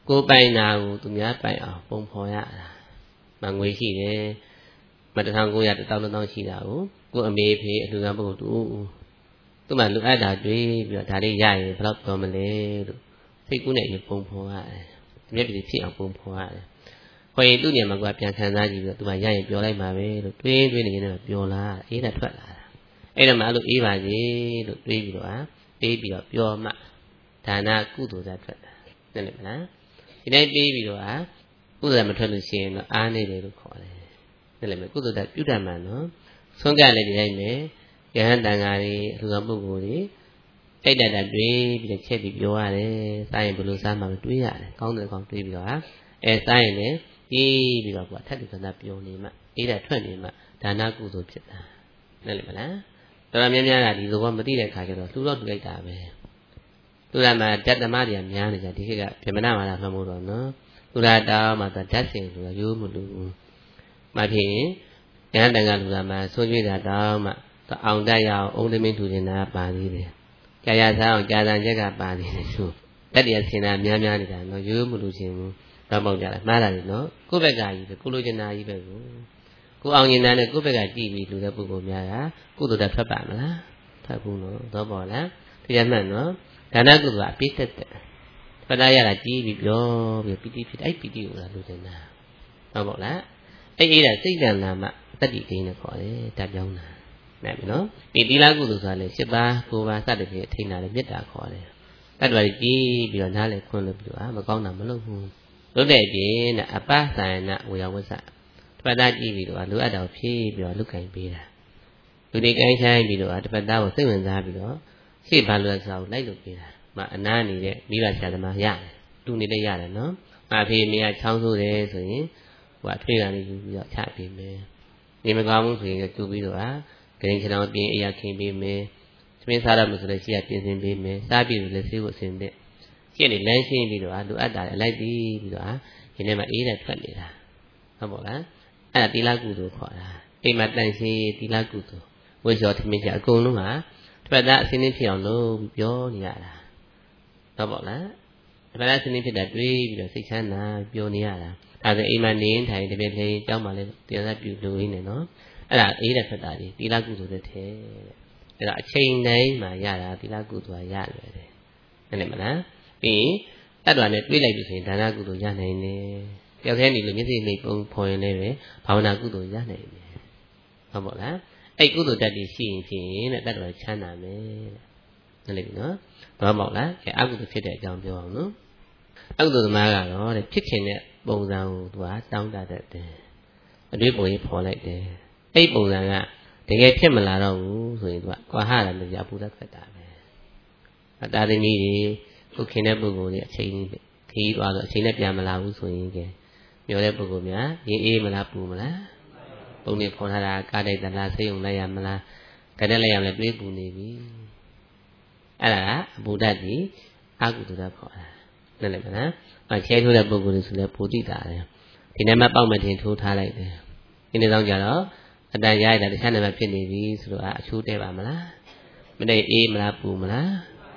ကိုပိုင်နာကိုသူများပိုင်အောင်ပုံဖော်ရတာမငွေရှိတယ်မ1900 1000ရှိတာကိုအမေဖေအလှူခံပုဂ္ဂိုလ်တူသူမှလူအပ်တာတွေ့ပြီးတော့ဒါလေးရရင်ဘယ်တော့ပြောမလဲလို့စိတ်ကူးနဲ့ပုံဖော်ရတယ်မျက်ပြည်ဖြစ်အောင်ပုံဖော်ရတယ်ခေါ်ရင်သူ့နေရာမှာကပြန်ခံစားကြည့်ပြီးတော့သူမှရရင်ပြောလိုက်မှာပဲလို့တွေးနေရင်တော့ပြောလာအေးနဲ့ထွက်လာတာအဲ့ဒါမှအဲ့လိုအေးပါစေလို့တွေးပြီးတော့ပေးပြီးတော့ပြောမှဒါနကုသိုလ်သာထွက်တာသိတယ်မလားဒီတိုင်းပေးပြီးတော့ကုသိုလ်မထွက်လို့ရှိရင်တော့အားနေတယ်လို့ခေါ်တယ်သိတယ်မလားကုသိုလ်သာပြုတတ်မှနော်ဆုံးကလည်းဒီတိုင်းပဲယဟန်တန်ဃာတွေအလှူခံပုဂ္ဂိုလ်တွေတိုက်တတ်တာတွေးပြီးတော့ချက်ပြီးပြောရတယ်စားရင်ဘယ်လိုစားမှမတွေးရတယ်ကောင်းတယ်ကောင်းတွေးပြီးတော့စားရင်လည်းပြီးပြီးတော့ထပ်တူကသာပြောနေမှအေးတာထွက်နေမှဒါနကုသိုလ်ဖြစ်တာသိတယ်မလားတော်တော်များများကဒီသဘောမသိတဲ့ခါကျတော့လှူတော့လှူလိုက်တာပဲသူရမှာဓာတ်သမားတွေကများနေကြဒီခေတ်ကဗြဟ္မဏမာနမှတ်မို့တော့နော်သူရတောင်းမှာဓာတ်စင်ဆိုတာရိုးမလို့မဖြစ်ရင်ဉာဏ်တန်ခါလူလာမှာဆွကျွေးတာတောင်းမှအောင်တတ်ရအောင်အုံးသမင်းထူနေတာပါသေးတယ်ကြာရစားအောင်ကြာတန်ချက်ကပါသေးတယ်သူတက်တရားဆင်တာများများနေတာနော်ရိုးမလို့ချင်းဘူးတော့ပေါက်ကြတယ်မှားတာလေနော်ကိုယ့်ဘက်ကကြီးပဲကိုလိုချင်တာကြီးပဲကိုအောင်ရင်တဲ့ကိုယ့်ဘက်ကကြည့်ပြီးလူတဲ့ပုဂ္ဂိုလ်များကကုသိုလ်တက်ဖတ်ပါမလားဖတ်ဘူးနော်တော့ပေါ့လားတရားမှန်နော်ဒါနကုသိုလ်ကအပြည့်တက်တယ်ဖတ်ရတာကြည့်ပြီးပြောပြီးပီတိဖြစ်အဲ့ပီတိကိုလာလို့တင်တာဟုတ်ပေါ့လားအဲ့ဒါစိတ်ကံလာမှတတိကိန်းနဲ့ခေါ်တယ်ဓာတ်ပြောင်းတာနိုင်ပြီနော်ဒီသီလကုသိုလ်ဆိုတာလေ7ပါး9ပါးစသဖြင့်ထိန်းတာလေမေတ္တာခေါ်တယ်တတ္တဝါကြီးကြည့်ပြီးတော့နားလေခွန်းလို့ပြီးတော့မကောင်းတာမလုပ်ဘူးလုပ်တဲ့အပြင်အပ္ပဆိုင်နဝေယဝဆတပတ်သားကြည့်ပြီးတော့လိုအပ်တာကိုဖြည့်ပြီးတော့လုကင်ပေးတာလူတွေကိုင်းချိုင်းပြီးတော့တပတ်သားကိုစိတ်ဝင်စားပြီးတော့ရှေ့ဘာလို့လဲဆိုတော့လိုက်လုပ်ပေးတာအနားနေတဲ့မိဘဆရာသမားရတယ်တူနေလည်းရတယ်နော်အဖေမိကချောင်းဆိုးတယ်ဆိုရင်အထွေးကနေယူပြီးတော့ချပေးမယ်နေမကောင်းဘူးဆိုရင်တူပြီးတော့ဂရင်ချောင်းပြင်အရာခင်းပေးမယ်သမင်းစားရမယ်ဆိုလည်းရှေ့ကပြင်ဆင်ပေးမယ်စားပြီးလို့လည်းဆေးဖို့အဆင်သင့်ရှေ့နေလမ်းရှင်းပြီးတော့လိုအပ်တာလည်းလိုက်ပြီးတော့ဒီနေ့မှအေးတဲ့ထွက်နေတာဟုတ်ပါလားအဲ့ဒါသီလကုသိုလ်ခေါ်တာအိမ်မှာတန်ရှင်းသီလကုသိုလ်ဝိဇ္ဇောသမင်းချအကုန်လုံးထွက်သားအစင်းင်းဖြစ်အောင်လုပ်ပြီးပြောနေရတာဟုတ်ပါလားထွက်သားအစင်းင်းဖြစ်တာတွေးပြီးတော့စိတ်ချမ်းသာပြောနေရတာဒါဆိုအိမ်မှာနေရင်ထိုင်တပြည့်တည်းကြောင်းမှလည်းတရားပြုလို့ရင်းနေနော်အဲ့ဒါအေးတဲ့ထွက်တာဒီသီလကုသိုလ်တဲ့ထဲအဲ့ဒါအချိန်တိုင်းမှာရတာသီလကုသိုလ်ကရလွယ်တယ်ဟုတ်မလားပြီးတတ်တော်နဲ့တွေးလိုက်ပြီဆိုရင်ဒါနကုသိုလ်ရနိုင်တယ်တယောက်တည်းနေလို့မျက်စိမိတ်ပုံဖော်ရင်လည်းပဲဘာဝနာကုသိုလ်ရနိုင်တယ်ဟုတ်ပါလားအဲ့ကုသိုလ်တတ်တည်ရှိရင်ဖြင့်တဲ့တတ်တော်ချမ်းသာမယ်တဲ့ဟုတ်ပြီနော်တော့ပေါ့လားအကုသိုလ်ဖြစ်တဲ့အကြောင်းပြောအောင်နော်အကုသိုလ်သမားကတော့တဲ့ဖြစ်ခင်တဲ့ပုံစံကိုသူကတောင်းတတတ်တယ်အတွေ့ပုံကြီးဖော်လိုက်တယ်အဲ့ပုံစံကတကယ်ဖြစ်မလာတော့ဘူးဆိုရင်သူကကွာဟတာလည်းအပူဓာတ်ခတ်တာပဲတာသမီးတွေကိုခင်တဲ့ပုဂ္ဂိုလ်တွေအချိန်ခီးသွားတော့အချိန်နဲ့ပြန်မလာဘူးဆိုရင်ကဲမျောတဲ့ပုဂ္ဂိုလ်များရေးအေးမလားပူမလားပုံနေဖော်ထားတာကားတိုက်သလားဆေးုံလိုက်ရမလားကတဲ့လိုက်ရမလားတွေးပူနေပြီအဲ့ဒါကအပူဓာတ်ကြီးအကုသိုလ်ဓာတ်ခေါ်တာနားလည်မလားချဲထိုးတဲ့ပုဂ္ဂိုလ်တွေဆိုလည်းပူတိတာတယ်ဒီနေ့မှပေါက်မတင်ထိုးထားလိုက်တယ်ဒီနေ့တော့ကြတော့အတန်ရရတာတခြားနာမဖြစ်နေပြီဆိုတော့အချိုးတဲပါမလားမတည့်အေးမလားပူမလား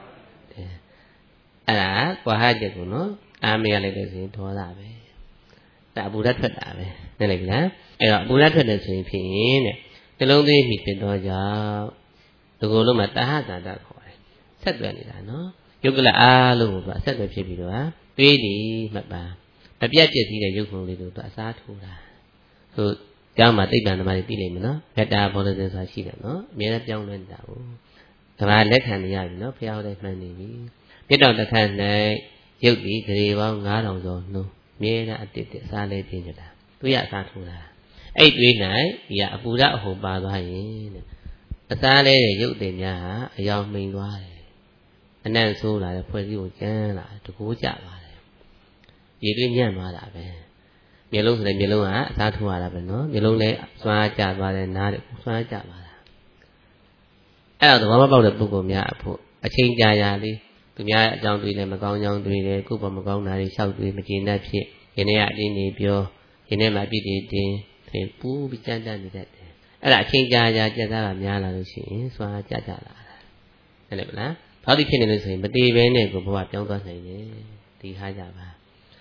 အဲ့ဒါကွာဟချက်ကိုနော်အားမရလိုက်တဲ့ဆိုရင်ဒေါသပဲဒါအပူဓာတ်ထွက်တာပဲနားလည်ပြီလားအဲ့တော့အပူဓာတ်ထွက်တယ်ဆိုရင်ဖြစ်ရင်တဲ့နှလုံးသွေးမိဖြစ်တော့ကြောင့်ဒီကုလုံးမှာတဟဇာတခေါ်တယ်ဆက်သွယ်နေတာနော်ယုတ်ကလအားလုံးကိုဆက်သွယ်ဖြစ်ပြီးတော့တွေးဒီမှတ်ပါမပြတ်ပြည့်စည်တဲ့ရုပ်ခုံလေးတို့အစားထိုးတာဆိုကျောင်းမှာသိပ္ပံသမားတွေသိလိမ့်မယ်နော်ဗက်တာဘောလဇင်ဆိုတာရှိတယ်နော်အများနဲ့ပြောင်းလဲနေတာကိုဒါမှလက်ခံနေရပြီနော်ဖျားတဲ့မှန်နေပြီပြတ်တော့တစ်ခါ၌ရုပ်ဒီဂရေပေါင်း9000ကျော်နှုံးမြဲတာအတစ်တစ်စားလဲခြင်းကြတာသူရအစားထိုးတာအဲ့တွေး၌ဒီကအပူဓာတ်အဟုန်ပါသွားရင်တဲ့အစားလဲတဲ့ရုပ်တွေများဟာအယောင်မှိန်သွားတယ်အနံ့ဆိုးလာတဲ့ဖွဲ့စည်းကိုကျန်းလာတကိုးကြပါတယ်ရေတွေးညံ့သွားတာပဲမျက်လုံးဆိုလည်းမျက်လုံးကအစားထိုးရတာပဲနော်မျက်လုံးလည်းစွမ်းကြသွားတယ်နားလည်းစွမ်းကြသွားတာအဲ့တော့သဘောမပေါက်တဲ့ပုဂ္ဂိုလ်များအဖို့အချိန်ကြာကြာလေးသူများအကြောင်းတွေလည်းမကောင်းကြောင်းတွေလည်းကိုယ်ပေါ်မကောင်းတာတွေလျှောက်တွေမကျေနပ်ဖြစ်ယနေ့ကအတင်းနေပြောယနေ့မှပြည့်တည်တင်ဖြစ်ပူပြီးကြမ်းတမ်းနေတတ်တယ်အဲ့ဒါအချိန်ကြာကြာကြက်သားကများလာလို့ရှိရင်စွမ်းကြကြလာတာဟုတ်တယ်မလားဘာလို့ဖြစ်နေလို့ဆိုရင်မတည်ဘဲနဲ့ကိုဘဝပြောင်းသွားနိုင်တယ်ဒီဟာကြပါ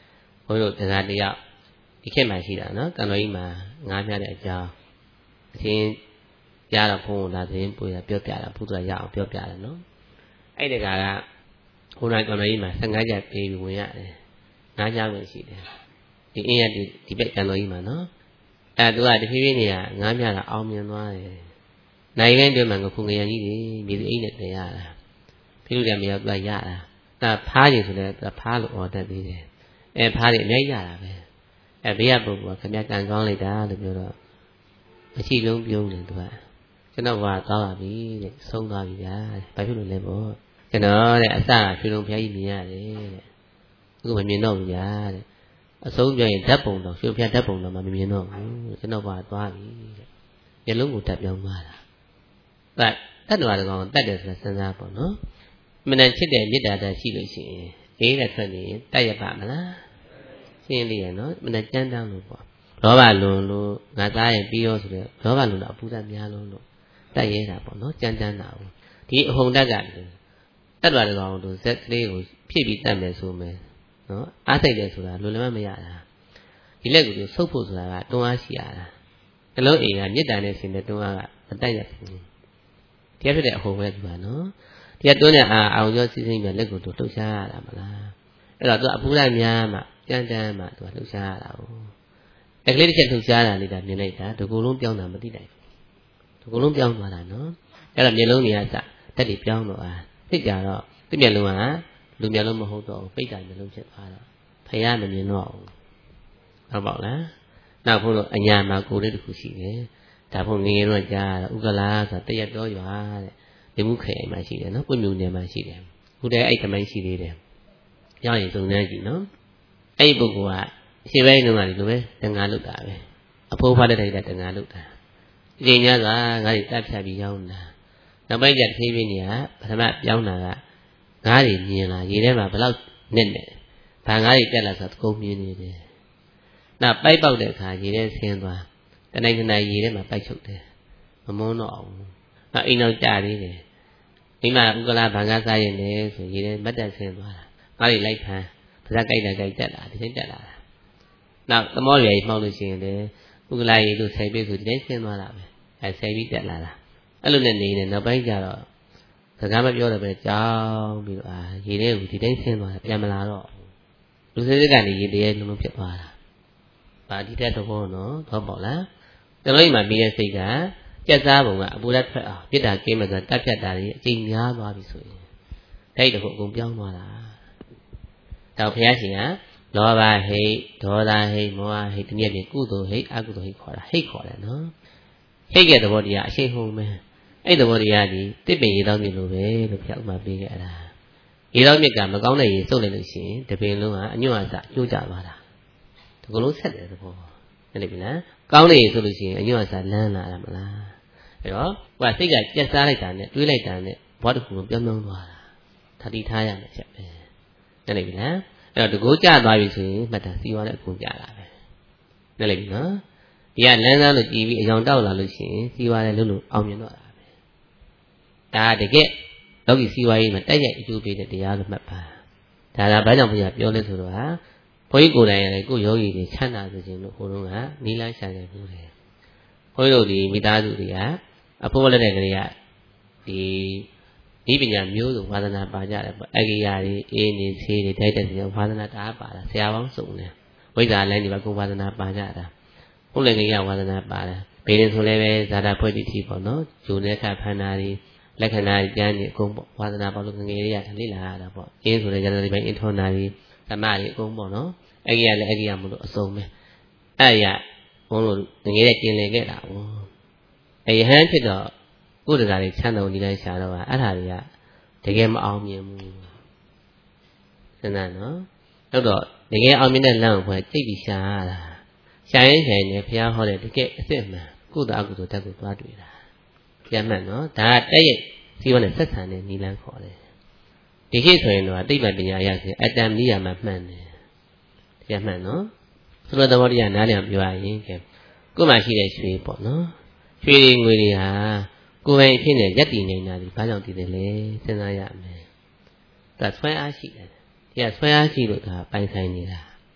ဘုန်းကြီးတို့တရားတယောက်ဒီခေတ်မှာရှိတာနော်ကံတော်ကြီးမှာငားများတဲ့အကြောင်းအချင်းရတော့ဘုန်းလာသတင်းပွေတာပြောပြတာဘုရားရအောင်ပြောပြတယ်နော်အဲ့ဒီကဘုရားကံတော်ကြီးမှာ15ကျပ်ပေးပြီးဝင်ရတယ်ငားများလို့ရှိတယ်ဒီအင်းရဒီဘက်ကံတော်ကြီးမှာနော်အဲ့သူကတဖြည်းဖြည်းနေရငားများတာအောင်မြင်သွားတယ်နိုင်တိုင်းတွေ့မှငခုငရံကြီးတွေမြေသူအိတ်နဲ့တင်ရတာဖိလို့တယ်မရောက်သူကရတာဒါဖားခြင်းဆိုလဲသူဖားလို့អော်တတ်သေးတယ်ဖားတယ်အများကြီးရတာပဲဘေးကပုဂ္ဂိုလ်ကခင်ဗျားကံကောင်းလိုက်တာလို့ပြောတော့မရှိလုံးပြုံးတယ်သူကကျွန်တော်ကသွားပါပြီတဲ့ဆုံးသွားပြီဗျာဘာဖြစ်လို့လဲပေါ့ကျွန်တော်တဲ့အစကဖြူလုံးဖျားကြီးမြင်ရတယ်တဲ့အခုမမြင်တော့ဘူးဗျာတဲ့အဆုံးပြောရင်ဓာတ်ပုံတော့ဖြူဖျားဓာတ်ပုံတော့မမြင်တော့ဘူးကျွန်တော်ကသွားပြီတဲ့မျက်လုံးကိုတက်ပြောင်းသွားတာတတ်တော်ကောင်တတ်တယ်ဆိုတာစဉ်းစားပေါ့နော်မနဲ့ချစ်တဲ့မေတ္တာတရှိလို့ရှိရင်အေးတဲ့ထွက်နေတတ်ရပါမလားရှင်းလေးရနော်မနဲ့ကြမ်းတမ်းလို့ပေါ့လောဘလွန်လို့ငါသားရဲ့ပြီးရောဆိုတော့လောဘလွန်တော့အပူဓာတ်များလုံးလို့တတ်ရဲတာပေါ့နော်ကြမ်းတမ်းတာဘူးဒီအဟုန်တတ်ကတတ်တော်ကောင်တို့ဇက်ကလေးကိုဖြည့်ပြီးတတ်မယ်ဆိုမယ်နော်အားစိတ်တယ်ဆိုတာလွန်လည်းမရတာဒီလက်ကိုဆုပ်ဖို့ဆိုတာကတွန်းအားရှိရတာနှလုံးအိမ်ကမေတ္တာနဲ့ရှင်တဲ့တွန်းအားကမတတ်ရဘူးတရားဖြစ်တဲ့အဟုန်ပဲဒီပါနော်တရားတွန်းတဲ့အောင်ရောစီးစိမ့်မဲ့လက်ကိုတို့လှုပ်ရှားရတာမလားအဲ့တော့သူအပူဓာတ်များမှကြမ်းတမ်းမှသူကလှုပ်ရှားရတာဟုတ်တကလေးတစ်ချက်လှုပ်ရှားတာလေးဒါမြင်လိုက်တာဒီကုလုံးပြောင်းတာမသိနိုင်ဘူးဒီကုလုံးပြောင်းသွားတာနော်အဲ့တော့မျက်လုံးတွေကစတက်တွေပြောင်းတော့သိကြတော့ဒီမျက်လုံးကလူမျက်လုံးမဟုတ်တော့ပိတ်တာမျက်လုံးဖြစ်သွားတော့ဖယားမမြင်တော့ဘူးဟုတ်ပါ့လားနောက်ဘုန်းတော်အညာမှာကိုယ်လေးတစ်ခုရှိတယ်ဒါဘုန်းငယ်ငယ်တော့ကြားဥက္ကလာဆိုတရက်တော်ရွာတဲ့ဒီမှုခေအိမ်မှာရှိတယ်နော်ပွင့်မြူနယ်မှာရှိတယ်ခုတည်းအဲ့တမိုင်းရှိသေးတယ်ရောက်ရင်စုံစမ်းကြည့်နော်အဲ့ဒီပုဂ္ဂိုလ်ကရှင်းပိုင်းလုံးကဒီလိုပဲတန်ငါလုတ်တာပဲအဖိုးဖားတဲ့တိုင်တန်ငါလုတ်တာအချိန်များစွာငါးတွေတက်ဖြတ်ပြီးရောက်နေတာနောက်ပိုင်းကျတစ်ဖြည်းဖြည်းနေကပထမပြောင်းတာကငါးတွေမြင်လာရေထဲမှာဘယ်လောက်နဲ့ဘာငါးတွေတက်လာဆိုတော့ကုန်မြင်နေတယ်နောက်ပိုက်ပေါက်တဲ့အခါရေထဲဆင်းသွားတနိုင်တနိုင်ရေထဲမှာပိုက်ချုပ်တယ်မမုန်းတော့အောင်အိမ်အောင်ကြာသေးတယ်အိမ်မှာဥက္ကလာဘာငါးစားရင်လဲဆိုရေထဲမတ်တက်ဆင်းသွားတာငါးတွေလိုက်ဖမ်းပါးစပ်ကြိုက်တာကြိုက်တက်လာဒီတိုင်းတက်လာတာနောက်သမောရည်မှောက်လို့ရှိရင်လေဥက္ကလာရည်လို့ဆယ်ပြီးဆိုဒီတိုင်းဆင်းသွားတာပဲဆယ်ပြီးတက်လာတာအဲ့လိုနဲ့နေနေနောက်ပိုင်းကျတော့စကားမပြောတော့ပဲကြောင်းပြီးတော့ရေထဲကိုဒီတိုင်းဆင်းသွားတာပြန်မလာတော့လူစိတ်ကနေရေတည်းလုံးလုံးဖြစ်သွားတာပါဒီတဲ့တော့ဘောနော်သောပေါ့လားကျွန်တော်အိမ်မှာပြီးတဲ့စိတ်ကကြက်စားပုံကအပူဓာတ်ထွက်အောင်ပြစ်တာကင်းမှဆိုတက်ဖြတ်တာတွေအကျိန်များသွားပြီဆိုရင်အဲ့ဒီတော့အကုန်ပြောင်းသွားတာတော့ဘုရားရှင်ကလောဘဟိတ်ဒေါသဟိတ်မောဟဟိတ်ဒီနေ့ပြင်ကုသိုလ်ဟိတ်အကုသိုလ်ဟိတ်ခေါ်တာဟိတ်ခေါ်တယ်နော်ဟိတ်ရဲ့သဘောတရားအရှိန်ဟုန်ပဲအဲ့သဘောတရားကြီးတစ်ပင်ရေတောင်းနေလို့ပဲလို့ဘုရားဥပမာပေးခဲ့တာရေတောင်းမြစ်ကမကောင်းတဲ့ရေစုပ်လိုက်လို့ရှိရင်တပင်လုံးကအညွန့်အစကျိုးကျသွားတာဒီကုလုံးဆက်တယ်သဘောဟုတ်ပြီလားကောင်းတဲ့ရေဆိုလို့ရှိရင်အညွန့်အစလန်းလာတာမလားအဲ့တော့ဟိုကစိတ်ကကြက်စားလိုက်တာနဲ့တွေးလိုက်တာနဲ့ဘဝတစ်ခုလုံးပြောင်းပြောင်းသွားတာဒါတိထားရမယ်ချက်ပဲဟုတ်ပြီလားအဲ့တော့တကိုးကျသွားပြီဆိုရင်မှတ်တာစီးသွားတဲ့အကုန်ကြတာပဲနားလည်ပြီနော်ဒီကလမ်းစားလို့ကြည်ပြီးအယောင်တောက်လာလို့ရှိရင်စီးသွားတယ်လို့အောင်မြင်တော့တာပဲဒါတကယ်လောကီစီးသွားရေးမှာတိုက်ရိုက်အကျိုးပေးတဲ့တရားလို့မှတ်ပါဒါကဘာကြောင့်ဘုရားပြောလဲဆိုတော့ဘုန်းကြီးကိုယ်တိုင်လည်းကိုယ်ယောဂီတွေချမ်းသာစေခြင်းလို့ဟိုတုန်းကနီလန်းရှာနေဘူးတယ်ဘုန်းကြီးတို့ဒီမိသားစုတွေကအဖိုးလက်တဲ့ကလေးကဒီဒီပညာမျိုးစုံဝါသနာပါကြတယ်ပေါ့အဂိယာတွေအေးနေသေးတွေတိုက်တဲ့စီဝါသနာတအားပါတာဆရာပေါင်းစုံတယ်ဝိဇ္ဇာလည်းဒီဘကိုဝါသနာပါကြတာဟုတ်လည်းကြီးကဝါသနာပါတယ်ဘေးရင်ဆိုလည်းပဲဇာတာဖွဲ့တိတိပေါ့နော်ဂျုံတဲ့ခဖန္နာတွေလက္ခဏာကျမ်းတွေအကုန်ပေါ့ဝါသနာပေါ့လို့ငငယ်လေးကလေ့လာရတာပေါ့အင်းဆိုလည်းဇာတာဒီပိုင်းအင်ထောနာတွေဓမ္မတွေအကုန်ပေါ့နော်အဂိယာလည်းအဂိယာမလို့အစုံပဲအဲ့ရဘုန်းတို့ငငယ်လေးကျင်လည်ခဲ့တာပေါ့အယဟန်ဖြစ်တော့ကိုယ်တကာတွေချမ်းသာနေလိုက်ရှာတော့အဲ့ဒါတွေကတကယ်မအောင်မြင်ဘူးစဉ်းစားနော်တော့တကယ်အောင်မြင်တဲ့လမ်းကိုကြိတ်ပြီးရှာရတာရှာရင်နဲ့ဘုရားဟောတဲ့တကယ်အစ်စ်မှန်ကုသအကုသိုလ်တက်ကိုသွားတွေ့တာပြန်မှတ်နော်ဒါကတည့်ရဲ့စီဝနဲ့ဆက်ဆံတဲ့နိလန်းခေါ်တယ်ဒီခေတ်ဆိုရင်တော့သိပ္ပံပညာရဆိုအတ္တမနိယာမမှန်တယ်ပြန်မှတ်နော်သုရသဘောတရားနားလည်အောင်ပြောရရင်ကိုယ်မှရှိတဲ့ရွှေပေါ့နော်ရွှေတွေငွေတွေဟာကိုယ်ပိုင်အဖြစ်နဲ့ရက်တည်နေတာဒီဘာကြောင့်တည်တယ်လဲစဉ်းစားရမယ်ဒါဆွဲအားရှိတယ်ဒီကဆွဲအားရှိလို့ဒါပိုင်ဆိုင်နေတာ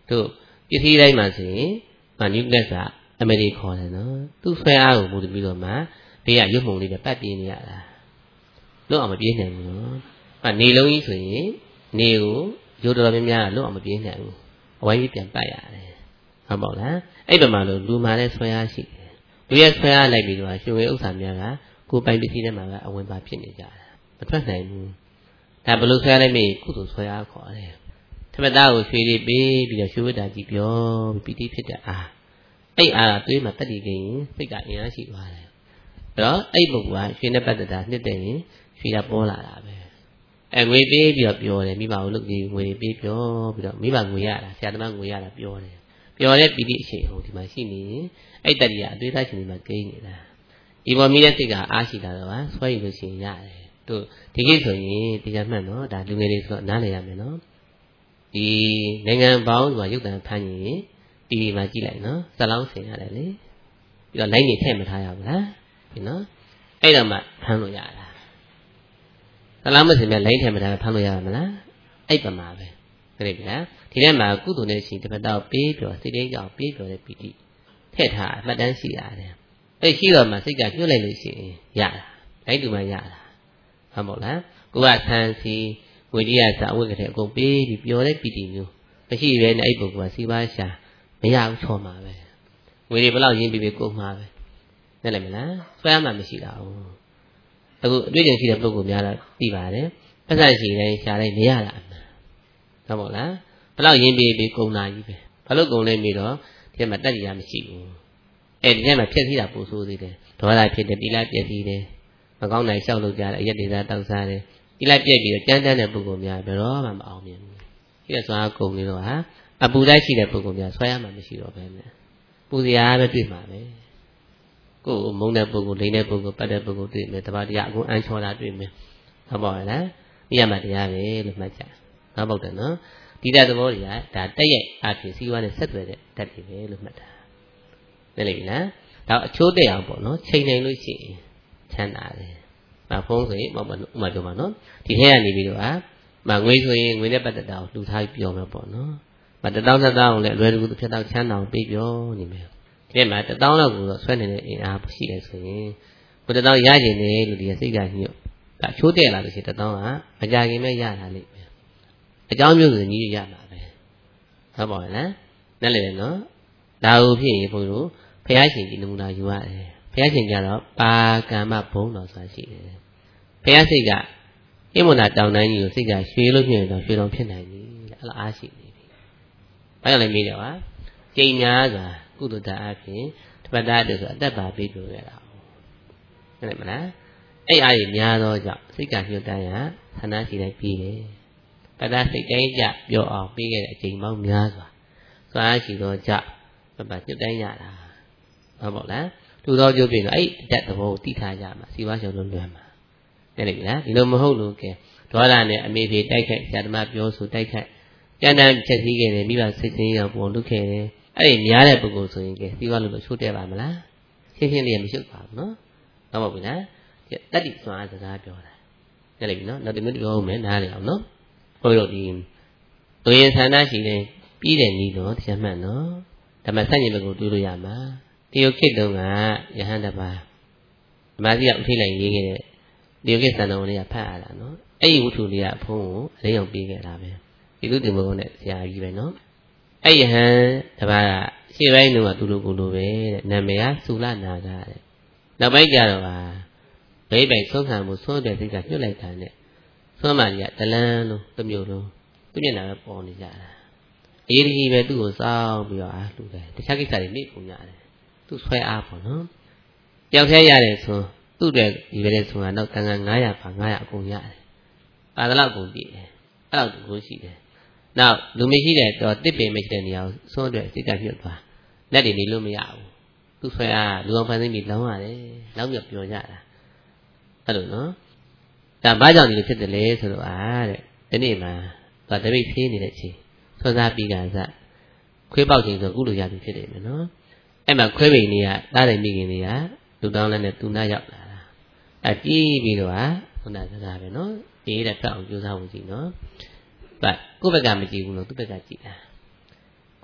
တို့ပစ္စည်းတိုင်းမှာဆိုရင်နျူကလစ်ကအမေရိခေါ်တယ်နော်သူ့ဆွဲအားကိုမူတည်ပြီးတော့မှဘေးကရုပ်မှုန်လေးပဲပတ်ပြင်းနေရတာလွတ်အောင်မပြေးနိုင်ဘူးနော်နေလုံးကြီးဆိုရင်နေကိုရုပ်တော်များများလွတ်အောင်မပြေးနိုင်ဘူးအဝိုင်းကြီးပြန်ပတ်ရတယ်ဟုတ်ပေါ့လားအဲ့ဒီမှာလို့လူမာနဲ့ဆွဲအားရှိတယ်လူရဲ့ဆွဲအားလိုက်ပြီးတော့ရွှေဝေဥစ္စာများကကိုယ်ပိုင်ပစ္စည်းထဲမှာကအဝင်ပါဖြစ်နေကြတာမထွက်နိုင်ဘူးဒါဘလို့ဆွဲအားလိုက်မိကုသိုလ်ဆွဲအားခေါ်တယ်ထမသားကိုရွှေလေးပေးပြီးတော့ရွှေဝိတ္တာကြည့်ပြောပီတိဖြစ်တဲ့အားအဲ့အားကသွေးမှာတက်တည်ခြင်းစိတ်ကအင်အားရှိသွားတယ်အဲ့တော့အဲ့ပုဂ္ဂိုလ်ကရွှေနဲ့ပတ်သက်တာနှစ်တဲ့ရင်ရွှေကပေါ်လာတာပဲငွေပေးပြီးတော့ပြောတယ်မိဘကိုလုပ်ပြီးငွေပေးပြောပြီးတော့မိဘငွေရတာဆရာသမားငွေရတာပြောတယ်ပြောတဲ့ပီတိအရှိန်ဟိုဒီမှာရှိနေအဲ့တက်တည်ကအသွေးသားရှင်ဒီမှာကိန်းနေတာဒီပေါ်မိတဲ့စိတ်ကအားရှိတာတော့ဆွဲယူလို့ရှိရင်ရတယ်တို့ဒီကိစ္စဆိုရင်တရားမှတ်နော်ဒါလူငယ်တွေဆိုတော့နားလည်ရမယ်နော်ဒီနိုင်ငံပေါင်းဆိုတာရုပ်တံဖမ်းရင်ဒီမှာကြည့်လိုက်နော်ဇလောင်းဆင်ရတယ်လေပြီးတော့ line နေထည့်မထားရဘူးလားဒီနော်အဲ့တော့မှဖမ်းလို့ရတာဇလောင်းမဆင်မြ line ထည့်မထားဖမ်းလို့ရမှာလားအဲ့ပမာပဲဟုတ်ပြီလားဒီထဲမှာကုသိုလ်နဲ့ရှိတစ်ပတ်တော့ပေးပြောစိတ်တိုင်းကြောင့်ပေးပြောတဲ့ပီတိထည့်ထားအမှတ်တမ်းရှိရတယ်အဲ့ရှိတော့မှစိတ်ကညှို့လိုက်လို့ရှိရင်ရတာline တူမှရတာဟုတ်မို့လားကိုကဆန်းစီဝိရိယစာအဝိကတဲ့အကုန်ပေးပြီးပြောတဲ့ပီတိမျိုးမရှိရဲနဲ့အဲ့ပုဂ္ဂိုလ်ကစီးပါးရှာမရဘူးချော်မှာပဲငွေတွေဘယ်လောက်ရင်းပြီးကုန်မှာပဲနဲ့လည်းမလားဆွဲမှမရှိတာဘူးအခုအတွေ့အကြုံရှိတဲ့ပုဂ္ဂိုလ်များတော့သိပါတယ်ပတ်သက်ရှိတိုင်းရှာတိုင်းမရတာဟုတ်မို့လားဘယ်လောက်ရင်းပြီးကုန်လာကြီးပဲဘာလို့ကုန်လဲပြီးတော့ဒီမှာတက်ရမရှိဘူးအဲ့ဒီထဲမှာဖြည့်စည်းတာပို့ဆိုးသေးတယ်ဒေါသဖြစ်တယ်တိလိုက်ပြည့်စည်တယ်မကောင်းနိုင်လျှောက်လို့ကြတယ်အရက်ဒေသတောက်စားတယ်တိလိုက်ပြည့်ပြီးတော့ကြမ်းတမ်းတဲ့ပုဂ္ဂိုလ်များဘယ်တော့မှမအောင်မြင်ဘူးဒီကသွားကုန်နေတော့ဟာအပူတိုက်ရှိတဲ့ပုဂ္ဂိုလ်များဆွဲရမှမရှိတော့ပဲနဲ့ပူစရာပဲတွေ့မှာပဲကိုယ်မုန်းတဲ့ပုဂ္ဂိုလ်လိမ့်တဲ့ပုဂ္ဂိုလ်ပတ်တဲ့ပုဂ္ဂိုလ်တွေ့မယ်တပါးတရားအကုန်အန်ချော်တာတွေ့မယ်ဟုတ်ပါရဲ့လားဒီရမှာတရားပဲလို့မှတ်ကြဟုတ်ပါတယ်နော်ဒီတတ်သဘောတွေကဒါတက်ရဲ့အဖြစ်စီးပွားနဲ့ဆက်သွယ်တဲ့တတ်တွေပဲလို့မှတ်တာသိလိမ့်မယ်လားဒါအချိုးတက်အောင်ပေါ့နော်ချိန်နိုင်လို့ရှိရင်ချမ်းသာတယ်ဖုံးဆိုရင်ဥပမာပြောပါနော်ဒီထဲကနေပြီးတော့ငွေဆိုရင်ငွေနဲ့ပတ်သက်တာကိုလှူထားပြီးပြောမှာပေါ့နော်1000 2000ကိုလည်းအလွယ်တကူတစ်ဖြတ်တော့ချမ်းသာအောင်ပေးပြောနေမယ်ဒီမှာ1000လောက်ကိုတော့ဆွဲနေတဲ့အင်အားရှိတယ်ဆိုရင်ကို1000ရကျင်တယ်လို့ဒီစိတ်ကညှို့ဒါချိုးတဲ့လာလို့ရှိရင်1000ကမကြခင်ပဲရတာလိမ့်မယ်အကြောင်းမျိုးဆိုညီရမှာပဲဟုတ်ပါရဲ့လားနဲ့လေနော်ဒါဟုဖြစ်ရင်ဘုန်းကြီးတို့ဖျားရှင်ဒီနမူနာယူရတယ်ဘုရားရှင်ကြတော့ပါကမ္မဘုံတော်ဆိုတာရှိတယ်ဘုရားစိတ်ကအမွန်နာတောင်တိုင်းကြီးကိုစိတ်ကရွှေလို့ဖြစ်ရင်တော့ရွှေတော်ဖြစ်နိုင်ပြီအဲ့လိုအားရှိနေပြီဘာကြောင့်လဲမေးတယ်ကွာကျိန်များစွာကုသတာအဖြစ်တပတ်တာတို့ဆိုအသက်ပါပြီးပြောရတာဟုတ်တယ်မလားအဲ့အားကြီးများသောကြောင့်စိတ်ကညှို့တန်းရဆန္ဒရှိတိုင်းပြီးတယ်ပတ္တစိတ်တိုင်းကြပြောအောင်ပြီးခဲ့တဲ့အချိန်ပေါင်းများစွာစွာရှိသောကြောင့်ပပညှို့တန်းရတာဟုတ်ပါလားလူတော်ကျုပ်ပြင်တော့အဲ့အတက်သဘောကိုသိထားကြမှာစီဝါရှော်လို့လွယ်မှာတဲ့လေလားဒီလိုမဟုတ်လို့ကဲဒေါသနဲ့အမေဖေတိုက်ခိုက်ဆရာသမားပြောဆိုတိုက်ခိုက်ကြမ်းတမ်းချက်စည်းခဲ့တယ်မိဘစိတ်ဆင်းရဲပုံလုပ်ခဲ့တယ်အဲ့ဒီများတဲ့ပုဂ္ဂိုလ်ဆိုရင်ကဲစီဝါလို့ချိုးတဲ့ပါမလားရှင်းရှင်းလေးမရှိပါဘူးနော်ဟုတ်ပါဘူးလားတတိစွာစကားပြောတာတဲ့လေနော်နောက်တစ်မျိုးပြောဦးမယ်နားလေအောင်နော်ဘုရားတို့ဒီသူရင်ဆန္ဒရှိတဲ့ပြီးတဲ့နီးတော့တရားမှန်နော်ဓမ္မဆန့်ကျင်ဘက်ကိုတွေးလို့ရမှာဒီယုခေတ်တုန်းကယဟန်တပါဓမ္မစီကဥထိတ်လိုက်ရေးခဲ့တဲ့ဒီယုခေတ်စံတော်လေးကဖတ်ရတာနော်အဲ့ဒီဝတ္ထုလေးကအဖုံးကိုအလေးအောင်ပေးခဲ့တာပဲဒီလူတင်ဘုံနဲ့ဆရာကြီးပဲနော်အဲ့ယဟန်တပါကရှေ့ပိုင်းတုန်းကသူလိုကိုလိုပဲတဲ့နာမည်ကသုလနာဂတဲ့နောက်ပိုင်းကျတော့ဟာဘိဗိုက်ဆုံးခံမှုဆုံးတဲ့စိတ်ကညှို့လိုက်တာနဲ့ဆုံးမကြီးကဒလန်းလုံးတစ်မျိုးလုံးသူမျက်နှာပဲပေါ်နေကြတာအေးကြီးပဲသူ့ကိုစောင်းပြီးတော့လှူတယ်တခြားကိစ္စတွေနေပုံရတယ်သူဆွဲအားပေါ့နော်ကြောက်ခဲရတယ်ဆိုသူ့တဲ့ဒီပဲတဲ့ဆိုတာတော့တန်ခါ900ပါ900အကုန်ရတယ်ပါဒလောက်ကုန်ပြည့်တယ်အဲ့လောက်ကိုရှိတယ်နောက်လူမရှိတဲ့တော့တစ်ပင်မရှိတဲ့နေရာကိုဆုံးအတွက်စိတ်ကညှို့သွားလက်တွေနေလို့မရဘူးသူဆွဲအားလူအောင်ဖန်ဆင်းပြီးလောင်းရတယ်လောင်းပြပျော်ကြတာအဲ့လိုနော်ဒါဘာကြောင့်ဒီလိုဖြစ်တယ်လဲဆိုတော့တဲ့ဒီနေ့မှာတပိတ်သေးနေတဲ့အချိန်ဆွစားပြီးကစားခွေးပေါက်ချိန်ဆိုအခုလိုရပြီဖြစ်နေမယ်နော်အဲ့မှာခွဲပိန်တွေကတားတယ်မိခင်တွေကလူတောင်းလည်းနဲ့သူနာရောက်လာတာအတီးပြီးတော့ခုနစကားပဲနော်အေးတဲ့ဖက်အောင်ကြိုးစားဝင်ကြည့်နော်ကိုယ့်ဘက်ကမကြည့်ဘူးလို့သူ့ဘက်ကကြည့်တာ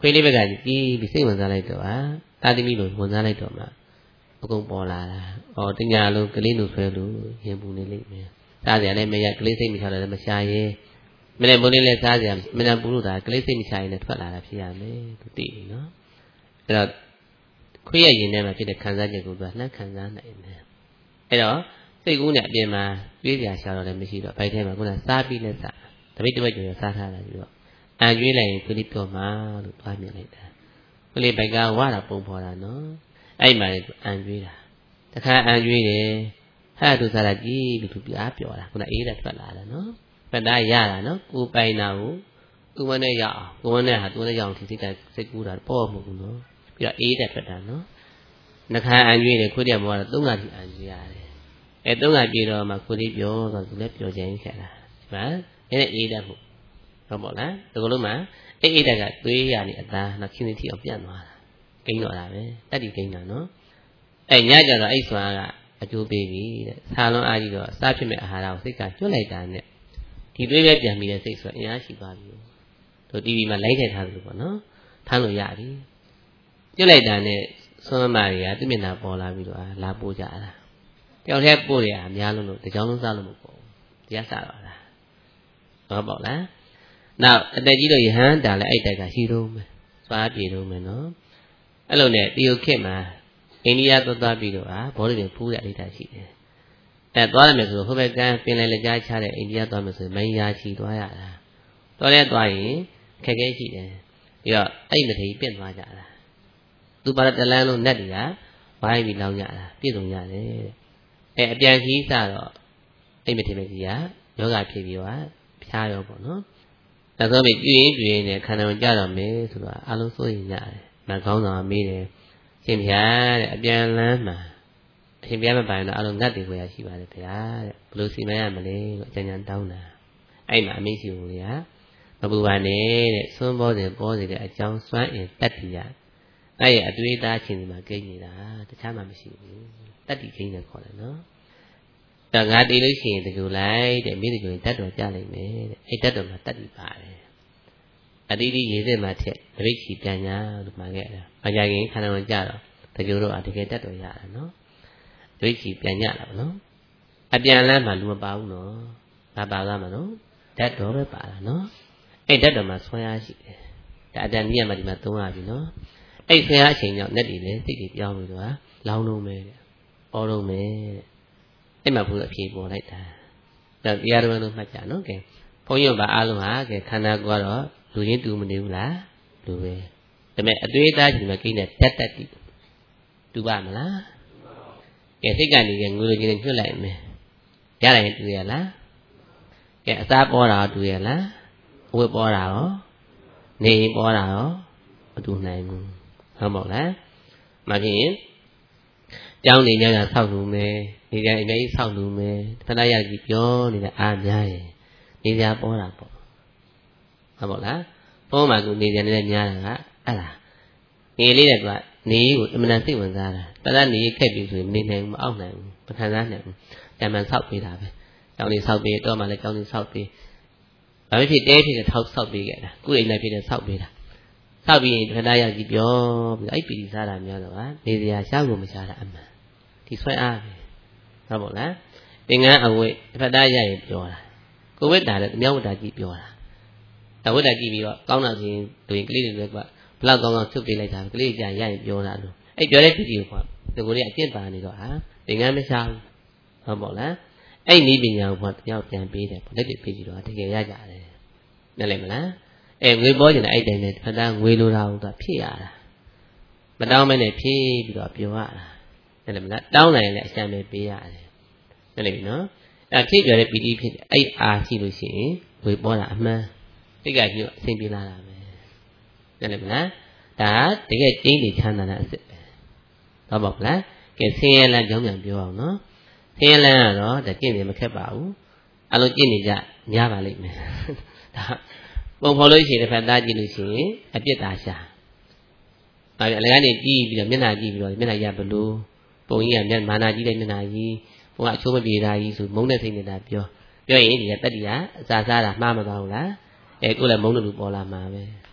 ခွေးလေးဘက်ကကြီးစိတ်ဝင်စားလိုက်တော့တာသမီလို့ဝင်စားလိုက်တော့မှအကုန်ပေါ်လာတာတညာလုံးကလေးလူဆွဲလို့ရင်ပူနေလိမ့်မယ်စားစရာလည်းမရကလေးစိတ်မချလည်းမရှာရဲမနေ့မိုးလေးလည်းစားစရာမနေ့ပူလို့တာကလေးစိတ်မချရင်လည်းထွက်လာတာဖြစ်ရမယ်သူသိပြီနော်အဲ့တော့ခွေးရဲ့ရင်ထဲမှာဖြစ်တဲ့ခံစားချက်ကိုသူကနှံ့ခံစားနိုင်တယ်အဲ့တော့စိတ်ကူးနဲ့အပြင်မှာပြေးစရာရှာတော့လည်းမရှိတော့ဘိုက်ထဲမှာခုနစားပြီးလက်စားတပိတ်တပိတ်ကျော်စားထားတာပြီးတော့အန်ကျွေးလိုက်ရင်ခွေးလေးပြောမှလို့သွားမြင်လိုက်တာခွေးလေးဘိုက်ကဝါတာပုံဖော်တာနော်အဲ့မှာလည်းအန်ကျွေးတာတခါအန်ကျွေးတယ်ဟာသူစားတာကြီးလို့သူပြားပြောတာခုနအေးတဲ့ထွက်လာတယ်နော်ပတ်သားရတာနော်ကိုပိုင်တာကိုသူမနဲ့ရအောင်ကိုမနဲ့ဟာသူနဲ့ရအောင်ဒီစိတ်ကူးတာပေါ့မဟုတ်ဘူးနော်ပြီးတော့အေးတဲ့ထွက်တာနော်နှခမ်းအန်ကျွေးတယ်ခွေးတဲ့ဘောကတော့3ခါထိအန်ကျွေးရတယ်3ခါပြေတော့မှခွေးလေးပြောတော့သူလည်းပြောခြင်းခဲ့တာဒီမှာအဲ့အေးတဲ့ဖို့ဟုတ်ပေါ့လားဒီလိုမှအေးတဲ့ကသွေးရနေအသားနောက်ခင်းစီအောင်ပြန့်သွားတာကိန်းတော့တာပဲတက်တီကိန်းတာနော်အဲ့ညကြတော့အဲ့ဆွာကအကျိုးပေးပြီတဲ့ဆာလွန်အားကြီးတော့စားဖြစ်မဲ့အာဟာရကိုစိတ်ကကျွတ်လိုက်တာနဲ့ဒီသွေးပဲပြန်ပြီးတဲ့စိတ်ဆိုအင်အားရှိသွားပြီတို့ TV မှာလိုက်ထည့်ထားသလိုပေါ့နော်ထမ်းလို့ရပြီကျွတ်လိုက်တာနဲ့ဆွမ်းမတွေကသူ့မျက်နှာပေါ်လာပြီးတော့လာပို့ကြတာတယောက်တည်းပို့ရအများလုံးလို့တကြောင်လုံးစားလို့မပေါ့ဘူးတရားစားတော့လားဟုတ်ပေါ့လားနောက်အတက်ကြီးတော့ယဟန်တာလည်းအဲ့တက်ကရှိတော့မယ်သွားပြေတော့မယ်နော်အဲ့လိုနဲ့တရုတ်ခေတ်မှာအိန္ဒိယသွားပြီးတော့ဘောလေးတွေဖူးတဲ့အဋ္ဌာရှိတယ်သွားရမယ်ဆိုတော့ဟိုဘက်ကပင်လယ်လက်ကြားချတဲ့အိန္ဒိယသွားမယ်ဆိုရင်မင်းရာချီသွားရတာသွားရင်ခက်ခဲရှိတယ်ပြီးတော့အဲ့မထေကြီးပြင့်သွားကြတာသူပါတလန်းလုံးနတ်တွေကဝိုင်းပြီးလောင်းကြတာပြည့်စုံရတယ်အပြန်ခီးစတော့အဲ့မထေမကြီးကယောဂဖြစ်ပြီးတော့ဖျားရောပေါ့နော်ဒါဆိုပြီးကျွင်းနဲ့ခန္ဓာဝင်ကြတော့မယ်ဆိုတော့အလုံးစိုးရင်ရတယ်မကောင်းဆောင်မေးတယ်ရှင်ဗျာတဲ့အပြန်လန်းမှာအရှင်ဘုရားမပိုင်တော့အလုံးငတ်တွေကိုရရှိပါတယ်ဗျာတဲ့ဘယ်လိုစီမံရမလဲလို့အကြံဉာဏ်တောင်းတာအဲ့မှာအမိရှိဘူးလေမပူပါနဲ့တဲ့သွန်းပေါ်စေတဲ့အကြောင်းစွမ်းအင်တတ္တိယအဲ့ရဲ့အတွေ့အသားချင်းဒီမှာကိန်းနေတာတခြားမှမရှိဘူးတတ္တိကိန်းနဲ့ခေါ်တယ်နော်ဒါငါတည်လို့ရှိရင်တကူလိုက်တဲ့မိတကူတတ်တော်ကြလိမ့်မယ်တဲ့အဲ့တတ်တော်မှာတတ္တိပါတယ်အတိတိရေစစ်မှာထက်တပိတ်ချီပြန်ညာလို့မှခဲ့တာမကြခင်ခန္ဓာဝင်ကြတော့တကူတော့တကယ်တတ်တော်ရတာနော်တပိတ်ချီပြန်ညတာဗောနော်အပြန်လန်းမှာလူမပါဘူးနော်ဘာပါကားမှာနော်တတ်တော်ပဲပါတာနော်အဲ့တတ်တော်မှာဆွမ်းအားရှိတယ်ဒါအတန်ကြီးရမှဒီမှာသုံးရပြီနော်အဲ့ဆွမ်းအားအချိန်ကြောင့်နဲ့တည်လေစိတ်တွေပြောင်းပြီးတော့လောင်းလုံးပဲတဲ့အော်လုံးပဲတဲ့အဲ့မှာဘုရားအဖြေပေါ်လိုက်တာဒါတရားတော်လုံးမှတ်ကြနော်ကဲဘုန်းကြီးကအားလုံးဟာကဲခန္ဓာကိုယ်ကတော့လူချင်းတူမနေဘူးလားလူပဲဒါပေမဲ့အတွေ့အကြုံကြီးမှာကိန်းတဲ့တက်တိတူပါမလားကဲစိတ်ကနေကငွေလိုချင်းညှွတ်လိုက်မယ်ရလိုက်တူရလားကဲအစားပေါ်တာတူရလားအဝတ်ပေါ်တာရောနေပေါ်တာရောမတူနိုင်ဘူးဟုတ်ပါ့လားမဖြစ်ရင်ကျောင်းနေကြတာဆောက်လို့မယ်နေကြအများကြီးဆောက်လို့မယ်ခဏရကြီးပြောနေတဲ့အားများရင်နေကြပေါ်တာပေါ့ဟုတ်ပါ့လားပေါ်မှာကူနေကြနေတဲ့များတာကအဲ့ဒါနေလေးတဲ့ကနေကိုအမှန်တန်စိတ်ဝင်စားတာတသက်နေခက်ပြီဆိုရင်မနေနိုင်ဘူးမအောက်နိုင်ဘူးမခံစားနိုင်ဘူးတမန်ဆောက်ပေးတာပဲကျောင်းလေးဆောက်ပေးတော့မှလည်းကျောင်းလေးဆောက်ပေးဘာဖြစ်တဲဖြစ်တဲ့ထောက်ဆောက်ပေးခဲ့တာကုအိမ်လိုက်ဖြစ်တဲ့ဆောက်ပေးတာဆောက်ပြီးရင်ခဏရကြီးပြောပြီးအဲ့ပီတိစားတာများတော့နေစရာရှားလို့မရှားတာအမှန်ဒီဆွဲအားပဲဟုတ်ပါ့လားသင်္ကန်းအဝိတ်တစ်ဖက်သားရရင်ပြောတာကိုဝိတ္တာလည်းမြောက်ဝိတ္တာကြီးပြောတာအဝိတ္တာကြီးပြီးတော့ကောင်းတာဆိုရင်တို့ရင်ကလေးတွေကဘလောက်ကောင်းကောင်းဖြုတ်ပေးလိုက်တာကလေးကြရရင်ပြောတာလို့အဲ့ပြောတဲ့ပီတိကိုခေါ်ဒီကိုလေးအကျင့်ပါနေတော့သင်္ကန်းမရှားဘူးဟုတ်ပါ့လားအဲ့ဒီပညာကိုတယောက်ပြန်ပေးတယ်လက်တွေပေးကြည့်တော့တကယ်ရကြတယ်နားလည်မလားငွေပေါ်ကျင်တဲ့အဲ့တိုင်းနဲ့ဖတ်သားငွေလိုတာကိုဖြည့်ရတာမတောင်းမနဲ့ဖြည့်ပြီးတော့ပြောရတာနားလည်မလားတောင်းနိုင်ရင်လည်းအရှံပဲပေးရတယ်နားလည်ပြီနော်အဲ့ဖြည့်ပြောတဲ့ပီတိဖြစ်အဲ့အားရှိလို့ရှိရင်ငွေပေါ်တာအမှန်တိတ်ကညွတ်အဆင်ပြေလာတာပဲနားလည်မလားဒါတကယ်ကျင်းနေချမ်းသာတဲ့အစ်စ်ပဲဟုတ်ပါ့မလားကဲဆင်းရဲလန်းကြောင်းပြန်ပြောအောင်နော်ဆင်းရဲလန်းကတော့ဒါကျင့်နေမခက်ပါဘူးအလုံးကျင့်နေကြများပါလိမ့်မယ်ဒါပုံဖော်လို့ရှိရင်တစ်ဖက်သားကြည့်လို့ရှိရင်အပြစ်သာရှာအလကနေကြည့်ပြီးတော့မျက်နှာကြည့်ပြီးတော့မျက်နှာရဘလို့ပုံကြီးကမျက်မာနာကြီးတဲ့မျက်နှာကြီးဘုရားအချိုးမပြေတာကြီးဆိုမုန်းတဲ့စိတ်နဲ့တာပြောရင်ဒီကတတ္တိကအစာစားတာမှားမသွားဘူးလားကိုယ်လည်းမုန်းလို့ပေါ်လာမှာပဲ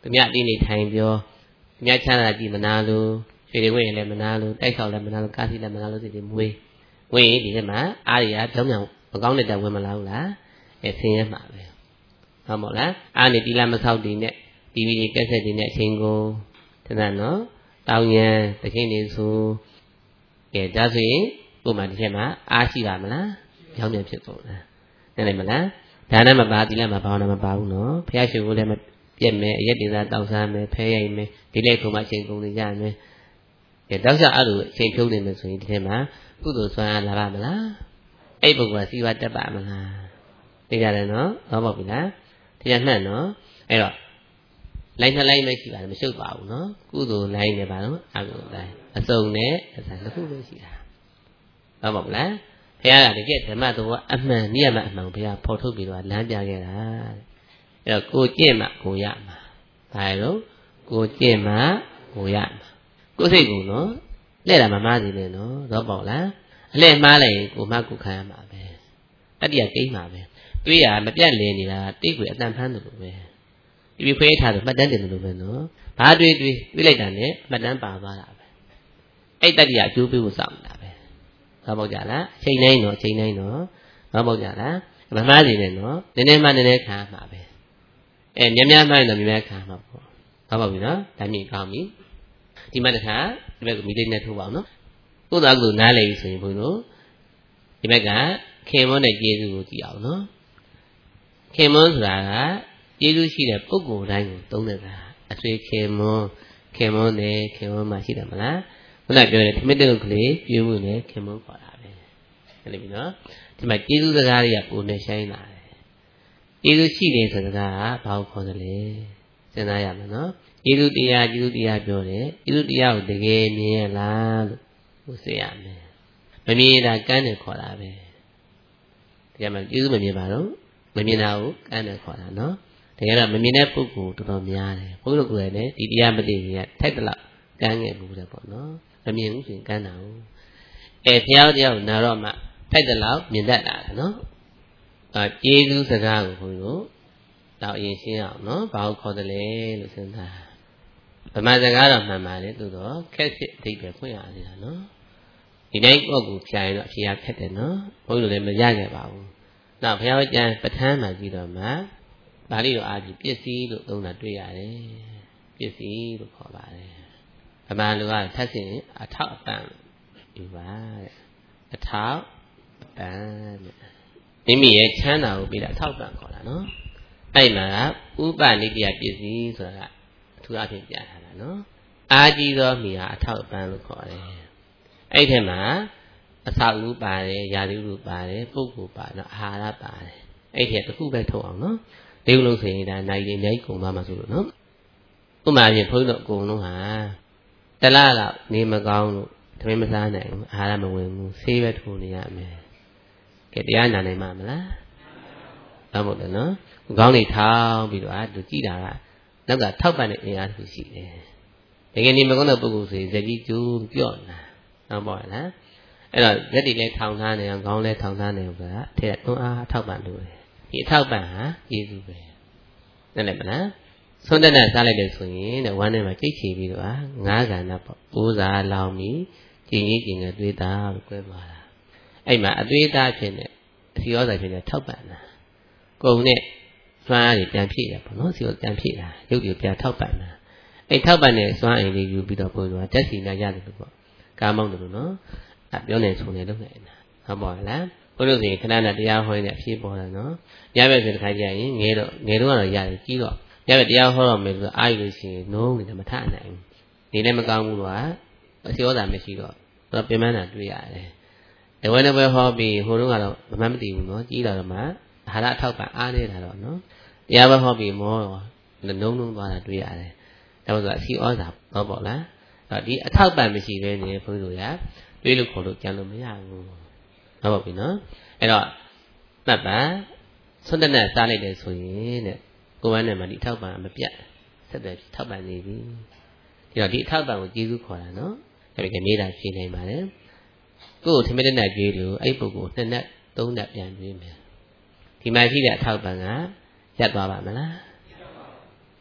သူများအတင်းနေထိုင်ပြောသူများချမ်းသာကြည့်မနာလို့ရွှေတွေဝင်လည်းမနာလို့တိုက်ဆောက်လည်းမနာလို့ကားစီလည်းမနာလို့စိတ်တွေမွေးဝင်ဒီထဲမှာအားရပြောင်းပြောင်းမကောင်းတဲ့တဝင်မလာဘူးလားဆင်းရဲမှာပဲဟုတ်မို့လားအားနေတီလာမဆောက်တည်နဲ့ TV ကက်ဆက်တွေနဲ့အချိန်ကိုတနတ်နော်တောင်းရန်တခြင်းတွေဆိုဒါဆိုရင်ကိုယ်မှဒီထဲမှာအားရှိပါမလားကြောင်းပြန်ဖြစ်ကုန်လားနားလည်မလားဒါနမပါတီလာမဘာဝနာမပါဘူးနော်ဖះရှင်ကိုလည်းမပြက်မယ်အရက်တင်စားတောက်စားမယ်ဖဲရိုက်မယ်ဒီလက်ခုံမှအချိန်ကုန်နေကြမယ်တောက်စားအဲ့လိုအချိန်ဖြုံးနေမယ်ဆိုရင်ဒီထဲမှာကုသိုလ်ဆွမ်းအားလာပါမလားအဲ့ပုဂ္ဂိုလ်ကစီဝါတက်ပါမလားသိကြတယ်နော်ဟောပါပြီလားတရားနှံ့နော်အဲ့တော့လိုင်းနှစ်လိုင်းပဲရှိပါတယ်မရှုပ်ပါဘူးနော်ကုသိုလ်လိုင်းနဲ့ပါတော့အကုသိုလ်လိုင်းအစုံနဲ့အစနှစ်ခုပဲရှိတာဟုတ်ပါဘူးလားဘုရားကတကယ်ဓမ္မတော်အမှန်နိယမအမှန်ဘုရားဖော်ထုတ်ပြီးတော့လမ်းပြခဲ့တာအဲ့တော့ကိုကျင့်မှကိုရမှာဒါရောကိုကျင့်မှကိုရမှာကိုစိတ်ကိုနော်လက်တာမမားစီနဲ့နော်တော့ပေါ့လားအလှည့်မှားလိုက်ရင်ကိုမှကိုခံရမှာပဲတတိယကိန်းမှာပဲတွေးရမပြတ်လည်နေတာတိတ်ွယ်အတန်ဖမ်းတယ်လို့ပဲဒီခွေးထားဆိုမှတ်တမ်းတယ်လို့ပဲနော်ဘာတွေးလိုက်တာနဲ့မှတ်တမ်းပါသွားတာပဲအဲ့တတိယအကျိုးပေးဖို့စောင့်နေတာပဲဟုတ်ပေါ့ကြလားအချိန်တိုင်းနော်ဟုတ်ပေါ့ကြလားမမှားစီနဲ့နော်နည်းနည်းမှနည်းနည်းခံမှာပဲများများမှရင်တော့များများခံမှာပေါ့ဟုတ်ပါပြီနော်ဒါမြင်ကောင်းပြီဒီမှာတခါဒီဘက်ကမီလေးနဲ့ထိုးပါအောင်နော်ကိုယ့်သားကိုနားလည်ပြီဆိုရင်ဘုန်းကြီးတို့ဒီဘက်ကခင်မွန်းတဲ့ကျေးဇူးကိုကြည့်အောင်နော်ခင်မွန်းဆိုတာကကျေးဇူးရှိတဲ့ပုဂ္ဂိုလ်တိုင်းကိုသုံးတဲ့ကအဆွေခင်မွန်းနဲ့ခင်မွန်းမှရှိတယ်မလားခုနပြောတဲ့ထမင်းတုပ်ကလေးပြည့်ဖို့နဲ့ခင်မွန်းခေါ်တာပဲဟုတ်ပြီနော်ဒီမှာကျေးဇူးစကားတွေကပုံနဲ့ဆိုင်လာတယ်ကျေးဇူးရှိတယ်ဆိုတဲ့စကားကဘာကိုခေါ်တယ်လဲစဉ်းစားရမယ်နော်ကျေးဇူးတရားပြောတယ်ကျေးဇူးတရားကိုတကယ်မြင်ရလားလို့သိရမယ်မမြင်တာကမ်းတယ်ခေါ်တာပဲဒီမှာကျေးဇူးမမြင်ပါတော့မမြင်တာကိုကမ်းတယ်ခေါ်တာနော်တကယ်တော့မမြင်တဲ့ပုဂ္ဂိုလ်တော်တော်များတယ်ဘုန်းကြီးတို့ကိုယ်လည်းဒီတရားမသိရင်ထိုက်တလောက်ကမ်းခဲ့ဘူးတဲ့ပေါ့နော်မမြင်ဘူးဆိုရင်ကမ်းတာဟုတ်ဘုရားတရားကိုနာတော့မှထိုက်တလောက်မြင်တတ်တာနော်ကျေးဇူးစကားကိုဘုန်းကြီးတို့တော့အရင်ရှင်းအောင်နော်ဘာကိုခေါ်တယ်လဲလို့စဉ်းစားဗမာစကားတော့မှန်ပါလေသို့တော့ခက်စစ်အဓိပ္ပာယ်ဖွင့်ရသေးတာနော်ဒီတိုင်းကိုယ့်ကိုဖြာရင်တော့အဖြေရခက်တယ်နော်ဘုန်းကြီးတို့လည်းမရခဲ့ပါဘူးနောက်ဘုရားကျမ်းပဋ္ဌာန်းမှာကြည့်တော့မှပါဠိတော်အားဖြင့်ပစ္စည်းလို့သုံးတာတွေ့ရတယ်ပစ္စည်းလို့ခေါ်ပါတယ်ဗမာလူကထပ်ဆင်အထောက်အပံ့ယူပါတဲ့အထောက်အပံ့မိမိရဲ့ချမ်းသာကိုပြီးတာအထောက်အပံ့ခေါ်တာနော်အဲ့မှာဥပနိတ္တယပစ္စည်းဆိုတာကအထူးအဖြစ်ပြထားတာနော်အာကြီးသောမိဟာအထောက်အပံ့လို့ခေါ်တယ်အဲ့ထဲမှာအဆောက်အဦပါတယ်ယာတိဥပါတယ်ပုဂ္ဂိုလ်ပါတော့အာဟာရပါတယ်အဲ့ထဲတစ်ခုပဲထုတ်အောင်နော်ဒီလိုဆိုရင်ဒါနိုင်နေနိုင်ကုန်သွားမှာဆိုလို့နော်ဥပမာဖြင့်ဘုန်းကြီးတို့အကုန်လုံးဟာတလားလောက်နေမကောင်းလို့တမင်မစားနိုင်ဘူးအာဟာရမဝင်ဘူးဆေးပဲထိုးနေရမယ်ကဲတရားနာနိုင်မှာမလားဟုတ်တယ်နော်ခေါင်းလေးထောင်းပြီးတော့သူကြည့်တာကနောက်ကထောက်ပံ့တဲ့အင်အားတစ်ခုရှိတယ်တကယ်နေမကောင်းတဲ့ပုဂ္ဂိုလ်ဆိုရင်ဇက်ကြီးကျိုးပြော့လာဟုတ်ပါ့လားအဲ့တော့ဇက်တွေလည်းထောင်ထားနေအောင်ခေါင်းလည်းထောင်ထားနေအောင်ဆိုတာအထက်တွန်းအားထောက်ပံ့လို့ဒီအထောက်ပံ့ဟာကျေးဇူးပဲနားလည်မလားဆုံးတဲ့နဲ့စားလိုက်တယ်ဆိုရင်တဲ့ဝမ်းထဲမှာကြိတ်ချီပြီးတော့ငါးကဏ္ဍပေါ့ပိုးစားလောင်ပြီးကျင်ကြီးငယ်သွေးသားလို့ပြောသွားတာအဲ့မှာအသွေးသားဖြစ်နေအစီရောစာဖြစ်နေထောက်ပံ့တာကုန်နဲ့စွမ်းအားတွေပြန်ဖြည့်ရပေါ့နော်စီရောပြန်ဖြည့်တာရုပ်တွေပြန်ထောက်ပံ့တာအဲ့ထောက်ပံ့တဲ့စွမ်းအင်လေးယူပြီးတော့ပို့သွားတက်စီနာရတယ်လို့ပေါ့ကားမောင်းတယ်လို့နော်ပြောနေဆိုနေလို့နေတာဟုတ်ပါလားဘုလို့ဆိုရင်ခဏနဲ့တရားဟောနေအဖြစ်ပေါ်တယ်နော်ညဘက်ဆိုတစ်ခါကျရင်ငယ်တော့ကတော့ရတယ်ကြီးတော့ညဘက်တရားဟောတော့မယ်ဆိုအားရလို့ရှိရင်နိုးနေတယ်မထနိုင်ဘူးနေလည်းမကောင်းဘူးတော့အစီရောတာမရှိတော့တော့ပြင်ပန်းတာတွေ့ရတယ်တဝဲတစ်ဝဲဟောပြီးဟိုတုန်းကတော့မသိဘူးနော်ကြီးလာတော့မှအာဟာရအထောက်ပံ့အားနေတာတော့နော်တရားပဲဟောပြီးမောတော့နှုံသွားတာတွေ့ရတယ်ဒါဆိုအစီဩဇာတော့ပေါ့လားဒီအထောက်ပံ့မရှိဘဲနေဘုန်းကြီးတို့ရတွေးလို့ခေါ်လို့ကြံလို့မရဘူးဟုတ်ပါပြီနော်အဲ့တော့မှတ်ပါဆွတ်တဲ့နဲ့စားလိုက်တယ်ဆိုရင်တဲ့ကိုယ်ဝမ်းနဲ့မှဒီအထောက်ပံ့မပြတ်ဆက်တယ်ထောက်ပံ့နေပြီဒီတော့ဒီအထောက်ပံ့ကိုကျေးဇူးခေါ်တာနော်ဒါပေမဲ့နေတာဖြေနိုင်ပါတယ်ကိုယ်ကိုထမင်းနဲ့ကြွေးလို့အဲ့ပုဂ္ဂိုလ်နှစ်နဲ့သုံးနဲ့ပြန်ကြွေးမယ်ဒီမှာရှိတဲ့အထောက်ပံ့ကရပ်သွားပါမလား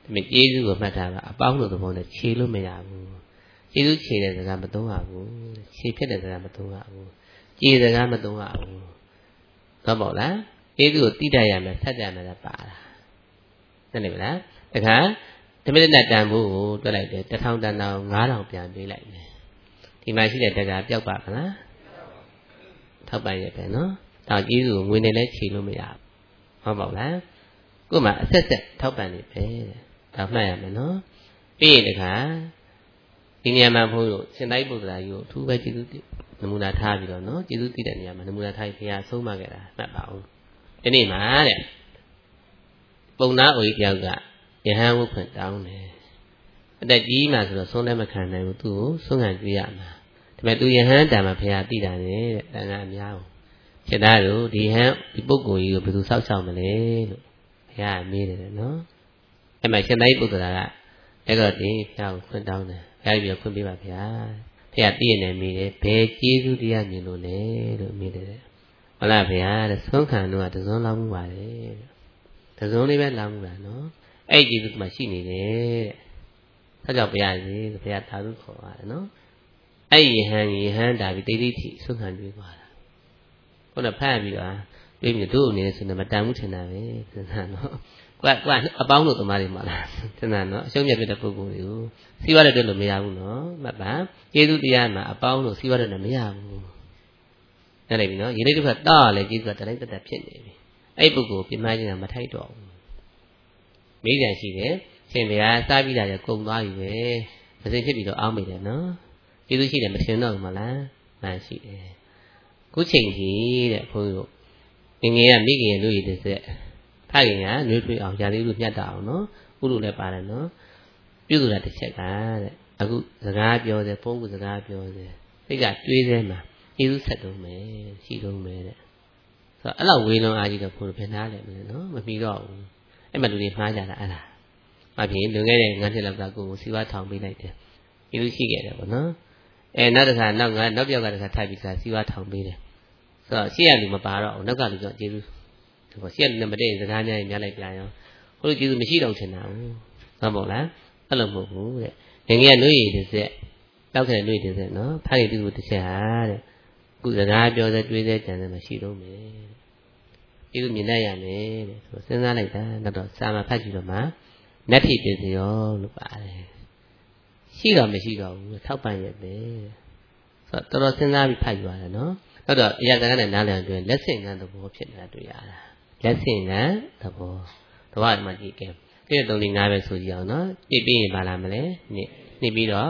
ဒီကျေးဇူးကိုမှတ်ထားပါအပေါင်းလို့သဘောနဲ့ခြေလို့မရဘူးကျေးဇူးခြေတဲ့စကားမသုံးရဘူးခြေဖြစ်တဲ့စကားမသုံးရဘူးကျေးစကားမသုံးရဘူးဟုတ်ပါလားကျေးဇူးကိုတိတတ်ရမယ်ဆက်ကြမယ်လည်းပါတာသိတယ်မလားတခါဓမ္မရတန်ဖို့ကိုတွက်လိုက်တယ်1000တန်အောင်9000ပြန်ပေးလိုက်မယ်ဒီမှာရှိတဲ့တရားပျောက်ပါမလားထောက်ပံ့ရပဲနော်တောင်ကျေးဇူးကိုငွေနဲ့လည်းခြေလို့မရဘူးဟုတ်ပါလားကို့မှာအဆက်ဆက်ထောက်ပံ့နေပဲဒါမှတ်ရမယ်နော်ပြီးရင်တခါဒီနေရာမှာဘုန်းကြီးတို့ရှင်သာရိပုတ္တရာကြီးကိုအထူးပဲကျေးဇူးနမူနာထားပြီးတော့နော်ကျေးဇူးတည်တဲ့နေရာမှာနမူနာထားပြီးဘုရားဆုံးမခဲ့တာမှတ်ပါဦးဒီနေ့မှာတဲ့ပုံနာအိုကြီးတယောက်ကယဟန်ဝုဖွင့်တောင်းတယ်အသက်ကြီးမှဆိုတော့ဆုံးလည်းမခံနိုင်ဘူးသူ့ကိုဆုံးခံကြည့်ရမှာဒါပေမဲ့သူယဟန်တန်မှာဘုရားတည်တာနဲ့တဲ့တန်ခါအများကိုရှင်သားတို့ဒီပုဂ္ဂိုလ်ကြီးကိုဘယ်သူစောက်ရှောက်မလဲလို့ဘုရားမေးတယ်နော်အဲ့မှာရှင်သာရိပုတ္တရာကအဲ့တော့ဒီဘုရားကိုခွင့်တောင်းတယ်ဘုရားပြီးတော့ခွင့်ပေးပါဗျာဘုရားတည်နေမိတယ်ဘယ်ကျေးဇူးတရားမြင်လို့လဲလို့မေးတယ်ဟုတ်လားဗျာတဲ့ဆုံးခံတော့တစုံလောက်မှုပါတယ်တစုံလေးပဲလောက်မှုတာနော်အဲ့ကျေးဇူးကမှရှိနေတယ်တဲ့ဆက်ကြောက်ပြရစီဘုရားသာဓုခေါ်ပါတယ်နော်အဲ့ယဟန်ဒါပြီးတိတ်တိတ်ထိဆုံးခံပြီးသွားတာခုနဖတ်ပြီးတော့ပြေးမြတို့အနေနဲ့ဆိုတော့မတန်မှုထင်တာပဲစဉ်းစားနော်ကွာအပေါင်းတို့သမားတွေမလားစဉ်းစားနော်အရှုံးမြတ်ပြတဲ့ပုဂ္ဂိုလ်တွေကိုစီးပွားတဲ့လို့မရဘူးနော်မှတ်ပါကျေးဇူးတရားမှာအပေါင်းတို့စီးပွားတဲ့နဲ့မရဘူးနားလည်ပြီနော်ရေလေးတစ်ခါတောက်လဲကျေးဇူးကတတိုင်းတက်ဖြစ်နေပြီအဲ့ပုဂ္ဂိုလ်ပြမခြင်းကမထိုက်တော့ဘူးမိကြံရှိတယ်ရှင်ဘုရားစားပြီးတာရကုံသွားပြီပဲမစိဖြစ်ပြီးတော့အောင်းမိတယ်နော်ကျေးဇူးရှိတယ်မထင်တော့ဘူးမလားမှန်ရှိတယ်ခုချိန်ကြီးတဲ့ဘုန်းကြီးတို့ငယ်ငယ်ကမိခင်တို့ရည်တစ်ဆက်ဖခင်ကနှွေးထွေးအောင်ຢာလေးတို့မြတ်တာအောင်နော်ဥရုလည်းပါတယ်နော်ပြုစုတာတစ်ချက်ကတဲ့အခုစကားပြောတယ်ဖုန်းကစကားပြောတယ်စိတ်ကတွေးသေးမှာကျေးဇူးဆက်တုံးမယ်ရှိတုံးမယ်တဲ့ဆိုတော့အဲ့လောက်ဝေးလုံးအားကြီးတော့ဘုရားပြန်သားတယ်မလဲနော်မပြီးတော့ဘူးအဲ့မှာလူတွေမှားကြတာအဲ့ဒါအပြင်လွန်ခဲ့တဲ့9နှစ်လောက်ကကိုယ်စီဝါထောင်ပေးလိုက်တယ်ကျေးဇူးရှိခဲ့တယ်ပေါ့နော်နောက်တစ်ခါနောက်ပြောက်ကတစ်ခါထိုက်ပြီးစီဝါထောင်ပေးတယ်ဆိုတော့ရှေ့ကလူမပါတော့ဘူးနောက်ကလူကကျေးဇူးဟိုရှေ့ကလူနဲ့မတည့်စကားများရင်များလိုက်ပြန်ရောဟိုလူကျေးဇူးမရှိတော့ချင်တာဘူးဟုတ်မို့လားအဲ့လိုမဟုတ်ဘူးတဲ့ငယ်ငယ်ကနှွေးရည်တစ်ဆက်တောက်ခဲ့နှွေးတစ်ဆက်နော်ဖခင်တူတစ်ချက်ဟာတဲ့ခုစကားပြောတဲ့တွေးတဲ့ကြံတဲ့မရှိတော့မယ်ကျေးဇူးမြင်တတ်ရမယ်တဲ့ဆိုစဉ်းစားလိုက်တာတော့စာမဖတ်ကြည့်တော့မှနတ်ဖြစ်ပြည်ရောလို့ပါတယ်ရှိတော့မရှိတော့ဘူးထောက်ပံ့ရတယ်ဆိုတော့တော်တော်စဉ်းစားပြီးဖတ်ယူရတယ်နော်တော့အရာစကားနဲ့နားလည်တွေ့လက်ဆင့်ကန်းသဘောဖြစ်နေတာတွေ့ရတာလက်ဆင့်ကန်းသဘောဒီမှာကြည့်ကြည့်3 4 5ပဲဆိုကြည့်အောင်နော်ပြည့်ပြီးရင်ပါလာမလဲနှစ်ပြီးတော့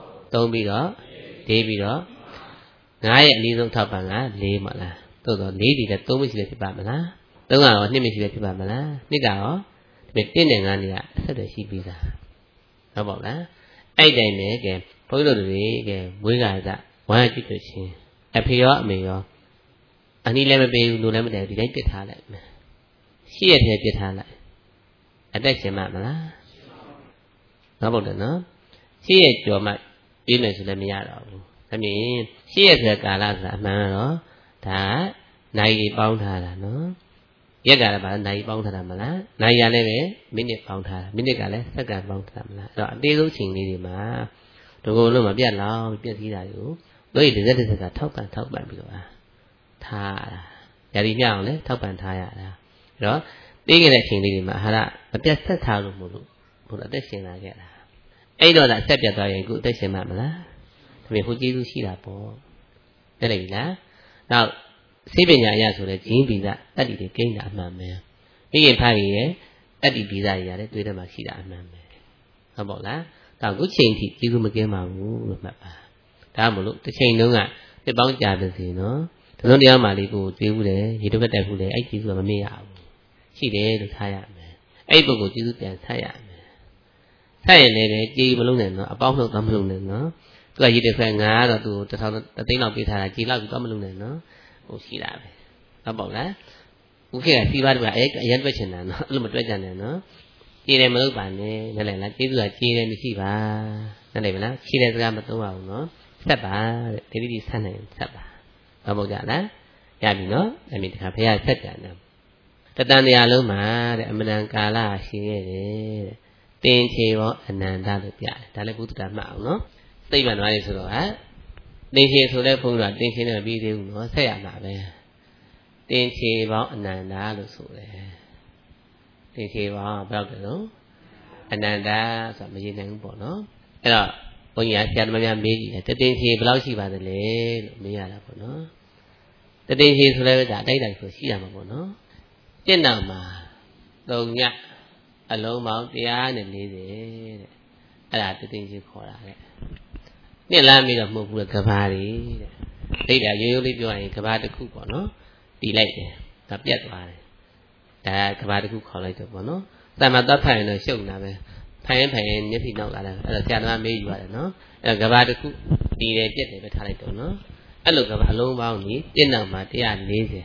3ပြီးတော့4ပြီးတော့9ရဲ့အနည်းဆုံးထောက်ပံ့က4မလားသို့တော့4ဒီလည်း3မရှိလည်းဖြစ်ပါမလား3ကတော့2မရှိလည်းဖြစ်ပါမလား2ကရောဒီ1နဲ့9နေရအဆက်တွေရှိပြီးသားဟုတ်ပါ့လားအဲ့တိုင်းနဲ့ကဲဘုန်းကြီးတို့တွေကဲမွေးကာစဝမ်းကြည့်တွေ့ချင်းအဖေရောအမေရောအနည်းလည်းမပေးဘူးလို့လည်းမတည့်ဒီတိုင်းပြစ်ထားလိုက်မယ်ရှိရတဲ့ပြစ်ထားလိုက်အသက်ရှင်မလားဟုတ်ပါ့နော်ရှိရကြော်မှပြေးမယ်ဆိုလည်းမရတော့ဘူးဒါမြင်ရှိရတဲ့ကာလဆိုတာအမှန်တော့ဒါနိုင်ပေါင်းထားတာနော်ရက်ကလည်းဗာနိုင်ပေါင်းထားတာမလားနိုင်ရလည်းပဲမိနစ်ပေါင်းထားတာမိနစ်ကလည်းစက္ကန့်ပေါင်းထားတာမလားအဲ့တော့အသေးဆုံးချိန်လေးတွေမှာဒီလိုလို့မပြတ်လောက်ပြည့်စည်တာကိုတို့ရတဲ့စက်ကထောက်ပံ့ပြီးတော့ထားတာຢာဒီမြအောင်လဲထောက်ပံ့ထားရတာအဲ့တော့ပြီးခဲ့တဲ့အချိန်လေးတွေမှာဟာရမပြတ်ဆက်ထားလို့မို့လို့ဘုရားအသက်ရှင်လာခဲ့တာအဲ့တော့လည်းဆက်ပြတ်သွားရင်ကိုအသက်ရှင်မှာမလားဒါပေမဲ့ဟိုကျေးဇူးရှိတာပေါ့တဲ့လေလားနောက်စိပညာအရဆိုလဲဂျင်းဗီဇတတ္တိတွေကိန်းတာအမှန်ပဲပြီးရင်ဖားရည်တတ္တိဗီဇတွေရတယ်တွေ့တယ်မှာရှိတာအမှန်ပဲဟုတ်ပေါ့လားဒါအခုချိန်ထိကျေးဇူးမကင်းပါဘူးလို့မှတ်ပါဒါမှမဟုတ်တစ်ချိန်လုံးကပြပေါင်းကြပါစေနော်ဒီလိုတရားမှလေးကိုကျေးဇူးတယ်ရေတုတ်တက်ဘူးလေအဲ့ကျေးဇူးကမမေ့ရဘူးရှိတယ်လို့ထားရမယ်အဲ့ပုဂ္ဂိုလ်ကျေးဇူးပြန်ဆက်ရမယ်ဆက်ရင်လည်းကျေးမလုံးနဲ့နော်အပေါင်းနှုတ်သွားမလုံးနဲ့နော်သူကရေတစ်ဖက်ငါတော့သူ1000 သိန်းလောက်ပေးထားတာကျေးလောက်သွားမလုံးနဲ့နော်ဟိုရှိတာပဲဟုတ်ပေါ့လားခုခေတ်ကစီးပွားတွေကအရင်တွက်ချင်တာနော်အဲ့လိုမတွက်ကြနဲ့နော်ကျေးတယ်မလုပ်ပါနဲ့နားလည်လားကျေးဇူးကကျေးတယ်မရှိပါနားလည်မလားရှိတဲ့စကားမသုံးပါဘူးနော်ဆက်ပါတဲ့ဒီလိုဆက်နိုင်ဆက်ပါဟုတ်ပေါ့ကြလားရပြီနော်အဲ့ဒီတခါဖះဆက်ကြတယ်တတန်တရားလုံးမှာတဲ့အမှန်တန်ကာလရှိခဲ့တယ်တဲ့တင်ချေဘောအနန္တလို့ပြတယ်ဒါလည်းဘုဒ္ဓတာမှတ်အောင်နော်သိမှန်သွားပြီဆိုတော့တင်ချေဆိုတဲ့ဘုန်းတော်တင်ချေနဲ့ပြီးသေးဘူးနော်ဆက်ရမှာပဲတင်ချေဘောအနန္တလို့ဆိုတယ်တင်ချေဘောဘယ်လောက်လဲနော်အနန္တဆိုတာမရေနိုင်ဘူးပေါ့နော်အဲ့တော့ဘုန်းကြီးကဆရာသမားများမေးကြည့်တယ်တတင်ချေဘယ်လောက်ရှိပါသလဲလို့မေးရတာပေါ့နော်တတင်ချေဆိုလည်းဒါအတိုက်တိုင်းဆိုရှိရမှာပေါ့နော်ကျင့်တော်မှာ3ညအလုံးပေါင်း140တဲ့အဲ့ဒါတတင်ချေခေါ်တာတဲ့နှစ်လမ်းပြီးတော့မဟုတ်ဘူးကဘာတွေတဲ့ဒိဋ္ဌာရိုးရိုးလေးပြောရင်ကဘာတစ်ခုပေါ့နော်တီးလိုက်တယ်ဒါပြတ်သွားတယ်ဒါကဘာတစ်ခုခေါ်လိုက်တော့ပေါ့နော်တမတ်တော့ဖိုင်တော့ရှုပ်နေတာပဲဖိုင်ရင်မျက်စိနောက်လာတယ်အဲ့တော့ဆရာတော်မေးယူရတယ်နော်အဲ့တော့ကဘာတစ်ခုတီးတယ်ပြတ်တယ်ပဲထားလိုက်တော့နော်အဲ့လိုကဘာအလုံးပေါင်းကြီးပြည့်နောက်မှာ140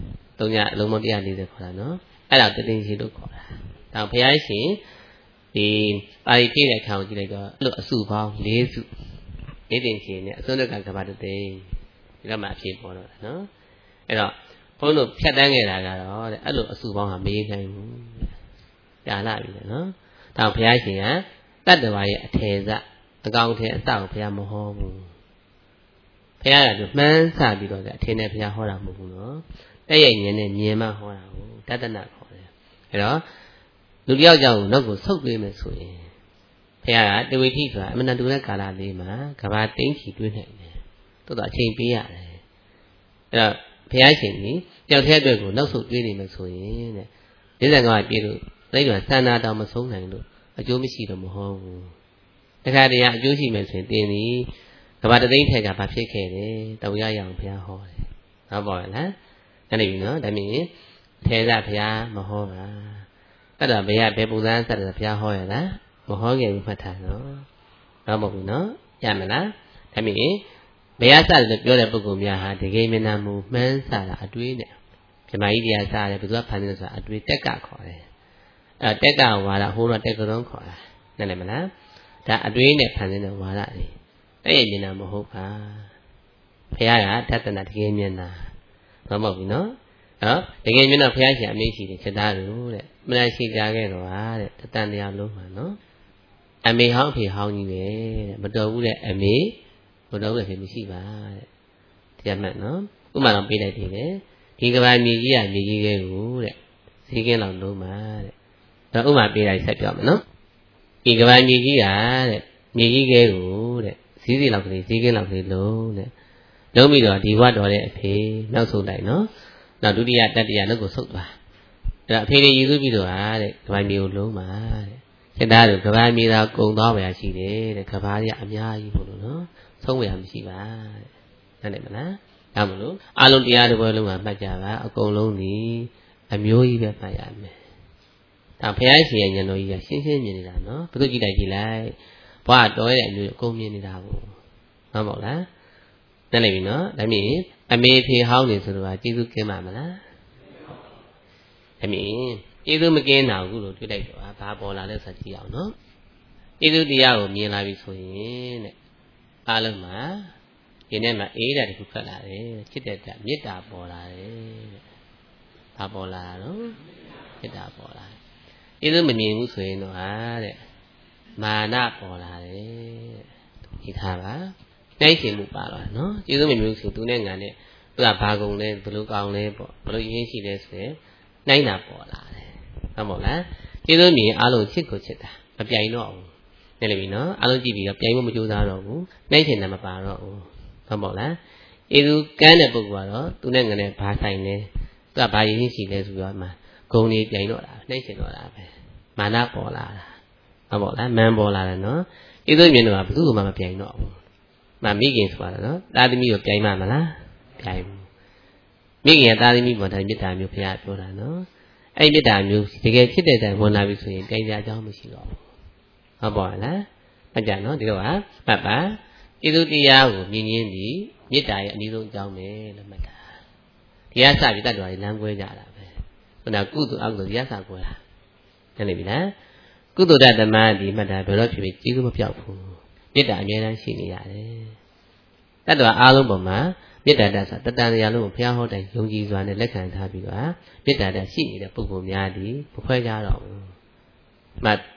3ညအလုံးပေါင်း140ခေါ်တာနော်အဲ့ဒါတတင်ချေလို့ခေါ်တာဒါဘုရားရှင်ဒီပါဠိပြည့်တဲ့အခါကိုကြည့်လိုက်တော့အဲ့လိုအစုပေါင်း4စုနေတင်ချေနဲ့အစွန်းတက်ကကဘာတသိန်းဒီကမှအဖြစ်ပေါ်တော့တာနော်အဲ့တော့ဘုန်းတို့ဖြတ်တန်းခဲ့တာကတော့တဲ့အဲ့လိုအစုပေါင်းဟာမရေးနိုင်ဘူးကြာလာပြီလေနော်ဒါဘုရားရှင်ကတတ္တဝါရဲ့အထေစအကောင်ထဲအစကိုဘုရားမဟောဘူးဘုရားကမှန်းဆပြီးတော့အထင်နဲ့ဘုရားဟောတာမဟုတ်ဘူးနော်တဲ့ရဲ့ဉာဏ်နဲ့မြင်မှဟောတာကိုတတ္တနာခေါ်တယ်အဲ့တော့လူတယောက်ကြောင့်နောက်ကိုဆုတ်ပေးမယ်ဆိုရင်ဘုရားကတဝိထိဆိုတာအမှန်တူတဲ့ကာလလေးမှာကဘာသိမ့်ချီတွေးနိုင်တယ်တိုးတော့အချိန်ပေးရတယ်အဲ့တော့ဘုရားရှင်ကြီးကြောက်တဲ့အတွက်ကိုနောက်ဆုတ်တွေးနေမယ်ဆိုရင်တဲ့ဒီစံကပြေလို့သိတယ်စန္နာတောင်မဆုံးနိုင်လို့အကျိုးမရှိတော့မဟုတ်ဘူးတခါတည်းအကျိုးရှိမယ်ဆိုရင်တင်းဒီကဘာတသိန်းထက်ကဘာဖြစ်ခဲ့တယ်တော်ရအောင်ဘုရားဟောတယ်ဟုတ်ပါရဲ့လားအဲ့ဒီနော်ဒါမြင်ထေရဘုရားမဟောပါအဲ့တော့ဘယ်ပုံစံဆက်တယ်ဘုရားဟောရလားမဟောခဲ့ဘူးမှတ်ထားနော်ဟုတ်မဟုတ်ဘူးနော်ရမလားဒါမြင်ဘယ်ဆက်တယ်ပြောတဲ့ပုဂ္ဂိုလ်များဟာတကယ်မျက်နှာမူမှန်းဆတာအတွေးနဲ့ဓမ္မကြီးတရားစားတယ်ဘယ်သူကဖန်နေလဲဆိုတာအတွေးတက်ကခေါ်တယ်အဲ့တက်ကဝါဒဟိုတော့တက်ကလုံးခေါ်တာနားလည်မလားဒါအတွေးနဲ့ဖန်နေတဲ့ဝါဒတွေတဲ့ရဲ့မျက်နှာမဟုတ်ပါဘုရားကတတနာတကယ်မျက်နှာမဟုတ်ဘူးနော်နော်တကယ်မျက်နှာဘုရားရှင်အမိန့်ရှိတယ်ချက်သားလို့တဲ့မလားရှိကြခဲ့တော့ဟာတဲ့တတန်တရားလုံးမှာနော်အမေဟောင်းအဖေဟောင်းကြီးပဲတဲ့မတော်ဘူးတဲ့အမေမတော်ဘူးအဖေမရှိပါတဲ့တရားမှတ်နော်ဥမာတော့ပေးလိုက်သေးတယ်ဒီကဘာမြေကြီးကမြေကြီးခဲ့ကိုတဲ့ဈေးကင်းလောက်လုံးပါတဲ့ဒါဥမာပေးလိုက်ဆက်ပြောမယ်နော်ဒီကဘာမြေကြီးကတဲ့မြေကြီးခဲ့ကိုတဲ့ဈေးစီလောက်ကလေးဈေးကင်းလောက်ကလေးလုံးတဲ့လုံးပြီးတော့ဒီဝတ်တော်တဲ့အဖေနောက်ဆုံးလိုက်နော်နောက်ဒုတိယတတိယလောက်ကိုဆုတ်သွားဒါအဖေတွေရည်စူးပြီးတော့ဟာတဲ့ကဘာမြေကိုလုံးပါတဲ့ချက်သားတို့ကဘာမြေသာကုံသွားပါရရှိတယ်တဲ့ကဘာကြီးအများကြီးမို့လို့နော်ဆုံးဝယ်ရမရှိပါတဲ့နားလည်မလားဒါမလို့အလုံးတရားတစ်ပွဲလုံးမှာမှတ်ကြပါအကုန်လုံးဒီအမျိုးကြီးပဲမှတ်ရမယ်ဒါဘုရားရှင်ရဲ့ဉာဏ်တော်ကြီးကရှင်းရှင်းမြင်နေတာနော်ဘုသူကြည့်လိုက်ဘွားတော်ရဲ့အမျိုးအကုန်မြင်နေတာကိုဟုတ်ပါ့လားနားလည်ပြီနော်ဒါမြင်အမေဖေဟောင်းနေဆိုတော့ကျေးဇူးကင်းပါမလားဒါမြင်ကျေးဇူးမကင်းတာဘူးလို့တွေ့လိုက်တော့ဘာပေါ်လာလဲဆိုကြည့်အောင်နော်ကျေးဇူးတရားကိုမြင်လာပြီဆိုရင်တဲ့အားလုံးမှာဒီနေ့မှာအေးတဲ့တခုဖတ်လာတယ်ချစ်တဲ့မေတ္တာပေါ်လာတယ်တဲ့ဘာပေါ်လာတော့မေတ္တာပေါ်လာကျေးဇူးမမြင်ဘူးဆိုရင်တော့ဟာတဲ့မာနပေါ်လာတယ်ဒီထားပါနိုင်ရှင်မှုပါတော့နော်ကျေးဇူးမမြင်ဘူးဆိုသူနဲ့ငံနဲ့သူကဘာကုန်လဲဘလို့ကောင်းလဲပေါ့ဘလို့ရင်းရှိလဲဆိုရင်နိုင်တာပေါ်လာတယ်ဟုတ်မို့လားကျေးဇူးမြင်အားလုံးချစ်ကိုချစ်တာမပြိုင်တော့ဘူးနေလိမ့်ပြီနော်အားလုံးကြည့်ပြီးတော့ပြိုင်ဖို့မကြိုးစားတော့ဘူးနိုင်ရှင်တယ်မပါတော့ဘူးဟုတ်မို့လားကျေးဇူးကမ်းတဲ့ပုဂ္ဂိုလ်ကတော့သူနဲ့ငံနဲ့ဘာဆိုင်လဲသူကဘာရင်းရှိလဲဆိုတော့မှဂုံတွေပြိုင်တော့တာနိုင်ရှင်တော့တာပဲမာနပေါ်လာတာဟုတ်မို့လားမန်ပေါ်လာတယ်နော်ကျေးဇူးမြင်တော့ဘယ်သူမှမပြိုင်တော့ဘူးမမိခင်ဆိုတာနော်တာသမီကိုပြိုင်မှမလားပြိုင်ဘူးမိခင်ကတာသမီပေါ်တိုင်းမေတ္တာမျိုးဘုရားပြောတာနော်အဲ့မေတ္တာမျိုးတကယ်ဖြစ်တဲ့တိုင်ဝင်လာပြီဆိုရင်ပြိုင်ကြအကြောင်းမရှိတော့ဘူးဟုတ်ပါလားမကြနော်ဒီတော့ဟာမှတ်ပါကျေးဇူးတရားကိုမြင်ရင်းဒီမေတ္တာရဲ့အနည်းဆုံးအကြောင်းပဲလို့မှတ်တာဒီကစပြီးတတ်တော်ကြီးလမ်းကွဲကြတာပဲခုနကုသိုလ်အကုသိုလ်ဒီကစကွဲတာနားလည်ပြီလားကုသိုလ်တသမารဒီမှတ်တာဘယ်တော့ဖြစ်ဖြစ်ကျေးဇူးမပြောက်ဘူးမေတ္တာအမြဲတမ်းရှိနေရတယ်တတ်တော်အားလုံးပေါ်မှာမေတ္တာတတ်ဆိုတတန်တရားလုံးကိုဘုရားဟောတဲ့ယုံကြည်စွာနဲ့လက်ခံထားပြီးတော့မေတ္တာတတ်ရှိနေတဲ့ပုဂ္ဂိုလ်များဒီမခွဲကြတော့ဘူးမှ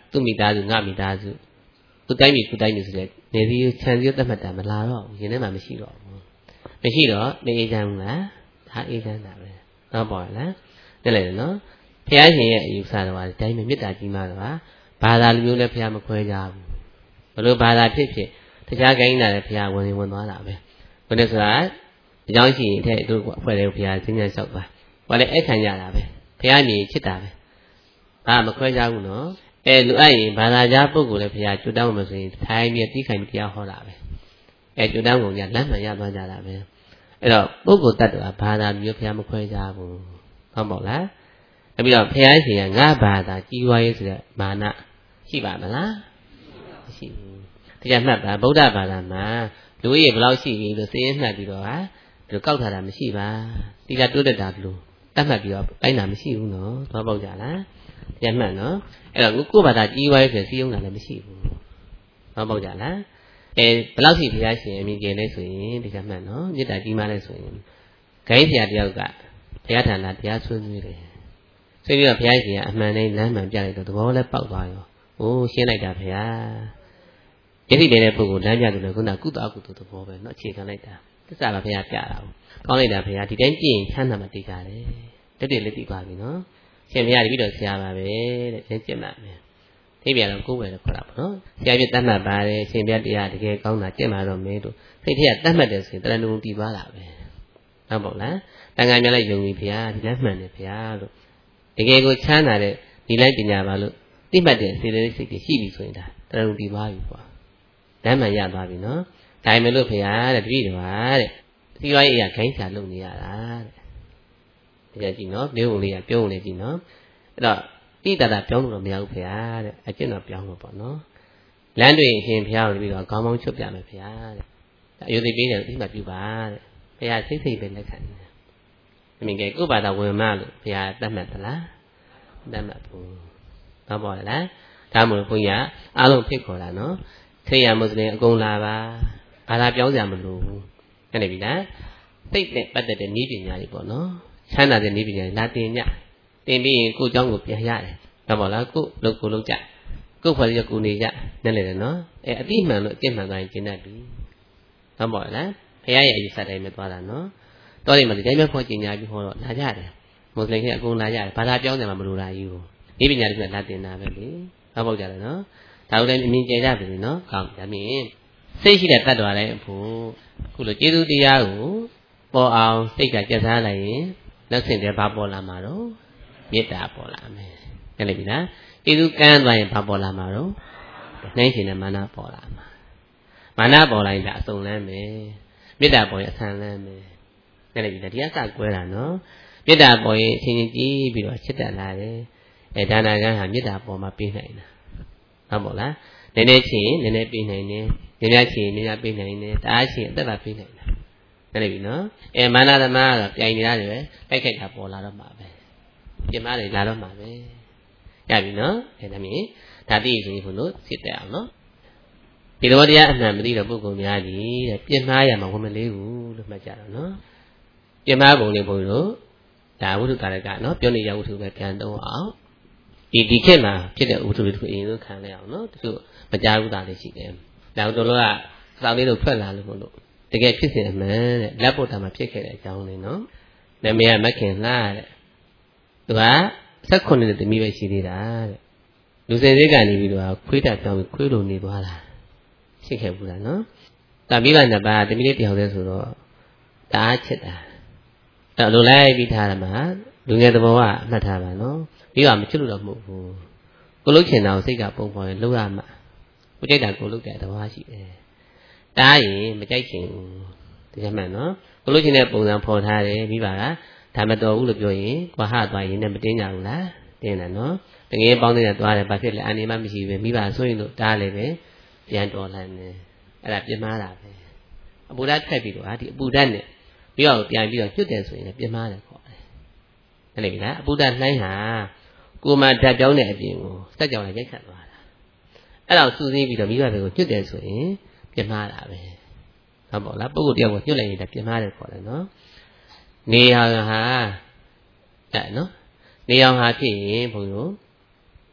သူ့မိသားစုငါမိသားစုသူတိုင်းပြည်ဆိုတဲ့နေစီကိုခြံစည်းသတ်မှတ်တာမလာတော့ဘူးရင်ထဲမှာမရှိတော့ဘူးမရှိတော့မအေးချမ်းဘူးလားဒါအေးချမ်းတာပဲတော့ပေါ့လားနဲ့လေနော်ဘုရားရှင်ရဲ့အယူဆတော်ကတိုင်းမှာမေတ္တာကြီးမှတော့ဘာသာလူမျိုးလည်းဘုရားမခွဲကြဘူးဘလို့ဘာသာဖြစ်တခြားကိုင်းလာတဲ့ဘုရားဝင်သွားတာပဲဘယ်နဲ့ဆိုတာအကြောင်းရှိရင်တဲ့တို့အဖွဲ့လေးဘုရားစဉ်းစားလျှောက်သွားဘာလဲအဲ့ခံရတာပဲဘုရားမြည်ချစ်တာပဲဘာမခွဲကြဘူးနော်လူအဲ့ရင်ဘာသာကြားပုဂ္ဂိုလ်လည်းဘုရားကျွတ်တောင်းမှဆိုရင်ထိုင်ပြီးတိခိုင်ပြီးတရားဟောတာပဲကျွတ်တောင်းကုန်ကြလမ်းမှန်ရသွားကြတာပဲအဲ့တော့ပုဂ္ဂိုလ်တ attva ဘာသာမျိုးဘုရားမခွဲကြဘူးဟုတ်ပေါ့လားအဲ့ပြီးတော့ဘုရားရှင်ကငါဘာသာကြီးပွားရေးဆိုတဲ့မာနရှိပါမလားမရှိဘူးတရားမှတ်ပါဗုဒ္ဓဘာသာမှာလူကြီးဘယ်လောက်ရှိပြီလို့သိရင်မှတ်ပြီးတော့ဒီလိုကောက်ထားတာမရှိပါဒီကတိုးတက်တာဘလို့တတ်မှတ်ပြီးတော့တိုင်းတာမရှိဘူးနော်သွားပေါက်ကြလားတရားမှတ်နော်အဲ့တော့ကိုယ့်ဘာသာကြီးပွားရေးဆိုစီးုံတာလည်းမရှိဘူးသွားပေါက်ကြလားဘယ်လောက်ရှိဘုရားရှင်အမြင်ကျလဲဆိုရင်ဒီကမှတ်နော်မေတ္တာကြီးမှလဲဆိုရင်ဂိမ်းဆရာတယောက်ကဘုရားဌာနတရားဆွေးနွေးတယ်ဆွေးပြီးတော့ဘုရားရှင်ကအမှန်တိုင်းလမ်းမှန်ပြလိုက်တော့သဘောလည်းပေါက်သွားရောဟိုးရှင်းလိုက်တာဘုရားယတိတဲ့ပုဂ္ဂိုလ်လမ်းပြတယ်လို့ခုနကုသအကုသသဘောပဲเนาะအခြေခံလိုက်တာသစ္စာပါဘုရားပြတာကိုကောင်းလိုက်တာဘုရားဒီတိုင်းကြည့်ရင်ချမ်းသာမှသိကြတယ်တက်တယ်လက်သိပါပြီเนาะရှင်ဘုရားတပည့်တော်ဆရာပါပဲတဲ့ကျင့်ကြမှာမယ်သိပြန်တော့ကိုယ်ပဲလို့ခေါ်တာပေါ့เนาะဆရာပြတတ်မှတ်ပါတယ်ရှင်ဘုရားတရားတကယ်ကောင်းတာကျင့်မှာတော့မင်းတို့စိတ်ထဲကတတ်မှတ်တယ်ဆိုရင်တရဏုံတည်သွားတာပဲဟုတ်ပေါ့လားတန်ခါများလိုက်ယုံကြည်ဘုရားဒီလမ်းမှန်တယ်ဘုရားလို့တကယ်ကိုချမ်းသာတဲ့ဒီလိုက်ပညာပါလို့သိမှတ်တဲ့စေတသိက်စိတ်တွေရှိပြီဆိုရင်ဒါတရဏုံတည်သွားပြီပေါ့လမ်းမှန်ရသွားပြီနော်ဒါပေမဲ့လို့ဘုရားတဲ့တပည့်တော်ဟာတဲ့စီဝိုင်းအရာခိုင်းချလုပ်နေရတာတဲ့ဒါကြည့်နော်မျိုးုံလေးကပြုံးနေကြည့်နော်အဲ့တော့တိတတာပြောင်းလို့တော့မရဘူးဘုရားတဲ့အကျင့်တော့ပြောင်းလို့ပေါ့နော်လမ်းတွေအရှင်ဘုရားကိုတပည့်တော်ခေါင်းပေါင်းချုပ်ပြမယ်ဘုရားတဲ့အယုဒိပေးတယ်အိမ်မှာပြုပါတဲ့ဘုရားစိတ်စိတ်ပဲလက်ခံတယ်အမြင်ကဲကိုယ့်ဘာသာဝင်မလို့ဘုရားတတ်မှတ်သလားတတ်မှတ်ဘူးတော့ပေါ့လားဒါမှမဟုတ်ဘုရားအားလုံးဖိတ်ခေါ်တာနော်ခရိယာမွတ်စလင်အကုန်လာပါဘာသာပြောင်းကြမလို့ဟုတ်တယ်ပြီလားသိတဲ့ပတ်သက်တဲ့နည်းပညာတွေပေါ့နော်ချမ်းသာတဲ့နည်းပညာတွေလာတင်ကြတင်ပြီးရင်ကိုယ့်เจ้าကိုပြန်ရတယ်ဟုတ်ပါလားကိုယ့်လုပ်ကြကိုယ့်ဖွဲ့ရကိုနေကြနဲ့လေနော်အတိမှန်လို့အကျင့်မှန်သွားရင်ကျင့်တတ်ပြီဟုတ်ပါလားဘုရားရဲ့အယူဆတိုင်းပဲသွားတာနော်တော်တယ်မှာဒီတိုင်းပဲခေါ်ကျင်ညာပြီးဟောတော့လာကြတယ်မွတ်စလင်ကအကုန်လာကြတယ်ဘာသာပြောင်းတယ်မှာမလိုတာယူနည်းပညာတွေကလာတင်တာပဲလေဟုတ်ပါကြတယ်နော်ဒါတို့လည်းအမြင်ကျကြပြီနော်ကောင်းဒါမြင်စိတ်ရှိတဲ့တတ်တော်လည်းအဖို့ခုလိုကျေးဇူးတရားကိုပေါ်အောင်စိတ်ကကြက်စားလိုက်ရင်လက်ဆင့်တဲ့ဘာပေါ်လာမှာတော့မေတ္တာပေါ်လာမယ်ဟုတ်ပြီလားကျေးဇူးကမ်းသွားရင်ဘာပေါ်လာမှာတော့နှိမ့်ရှင်တဲ့မာနပေါ်လာမှာမာနပေါ်လာရင်ဒါအစုံလန်းမယ်မေတ္တာပေါ်ရင်အဆန်းလန်းမယ်ဟုတ်ပြီလားဒီကစကွဲတာနော်မေတ္တာပေါ်ရင်အချင်းချင်းကြည့်ပြီးတော့ချစ်တတ်လာတယ်ဒါနာကံဟာမေတ္တာပေါ်မှာပေးနိုင်တာဟုတ်ပါလားနည်းနည်းချင်းနည်းနည်းပေးနိုင်တယ်များများချင်းများများပေးနိုင်တယ်တအားချင်းအသက်သာပေးနိုင်တယ်ဟုတ်ပြီနော်မာနသမားကတော့ပြိုင်နေတာတွေပဲတိုက်ခိုက်တာပေါ်လာတော့မှာပဲပြင်မာတွေလာတော့မှာပဲရပြီနော်ဒါမြင်ဒါသိရင်ဘုလို့စစ်တဲ့အောင်နော်ဒီလိုတရားအမှန်မသိတော့ပုဂ္ဂိုလ်များကြီးတဲ့ပြင်မာရမှာဝင်မလေးဘူးလို့မှတ်ကြတော့နော်ပြင်မာပုံလေးဘုလို့ဒါဝိသုကာရကနော်ပြောနေရဝိသုပဲပြန်တော့အောင်ဒီခေတ်မှာဖြစ်တဲ့ဥဒ္ဓတွေအရင်ဆုံးခံလိုက်အောင်နော်တချို့မကြားဘူးသားလေးရှိတယ်ဒါတို့ကစောင်းလေးတို့ထွက်လာလို့မလို့တကယ်ဖြစ်စဉ်အမှန်တဲ့လက်ပုတ်တာမှာဖြစ်ခဲ့တဲ့အကြောင်းလေးနော်နာမည်ကမခင်လှတဲ့သူက16နှစ်တမီးပဲရှိသေးတာတဲ့လူစင်စိတ်ကနေပြီးတော့ခွေးတက်ပြောင်းပြီးခွေးလိုနေသွားတာရှိခဲ့ဘူးလားနော်ဒါမိဘနှစ်ပါးတမီးလေးတယောက်တည်းဆိုတော့တအားချစ်တာအဲ့လိုလိုက်ပြီးထားတာမှာလူငယ်သဘောကအမှတ်ထားပါနော်မိဘမချစ်လို့တော့မဟုတ်ဘူးကိုလုတ်ချင်တာကိုစိတ်ကပုံပေါ်ရင်လှုပ်ရမှာကိုကြိုက်တာကိုလုတ်တဲ့သဘောရှိတယ်တားရင်မကြိုက်ချင်ဘူးတရားမှန်နော်ကိုလုတ်ချင်တဲ့ပုံစံဖော်ထားတယ်မိဘကဒါမတော်ဘူးလို့ပြောရင်ကွာဟသွားရင်လည်းမတင်းကြဘူးလားတင်းတယ်နော်တကယ်ပေါင်းနေတဲ့သွားတယ်ဘာဖြစ်လဲအနေမမရှိပဲမိဘဆိုရင်လို့တားလည်းပဲပြန်တော်လှန်တယ်အဲ့ဒါပြင်းမာတာပဲအပူဓာတ်ထက်ပြီးတော့ဒီအပူဓာတ်နဲ့ပြီးတော့ပြန်ပြီးတော့ကျွတ်တယ်ဆိုရင်လည်းပြင်းမာတယ်ခေါ်တယ်ဟုတ်ပြီလားအပူဓာတ်လှိုင်းဟာကိုယ်မှဓာတ်ပြောင်းတဲ့အပြင်ကိုစက်ကြောင်လည်းရိုက်ခတ်သွားတာအဲ့တော့စူးစီးပြီးတော့မိဘတွေကိုကျွတ်တယ်ဆိုရင်ပြင်းမာတာပဲဟုတ်ပါလားပုဂ္ဂိုလ်တယောက်ကိုကျွတ်လိုက်ရင်လည်းပြင်းမာတယ်ခေါ်တယ်နော်နေဟာအဲ့နော်နေအောင်ဟာဖြစ်ရင်ဘုံတို့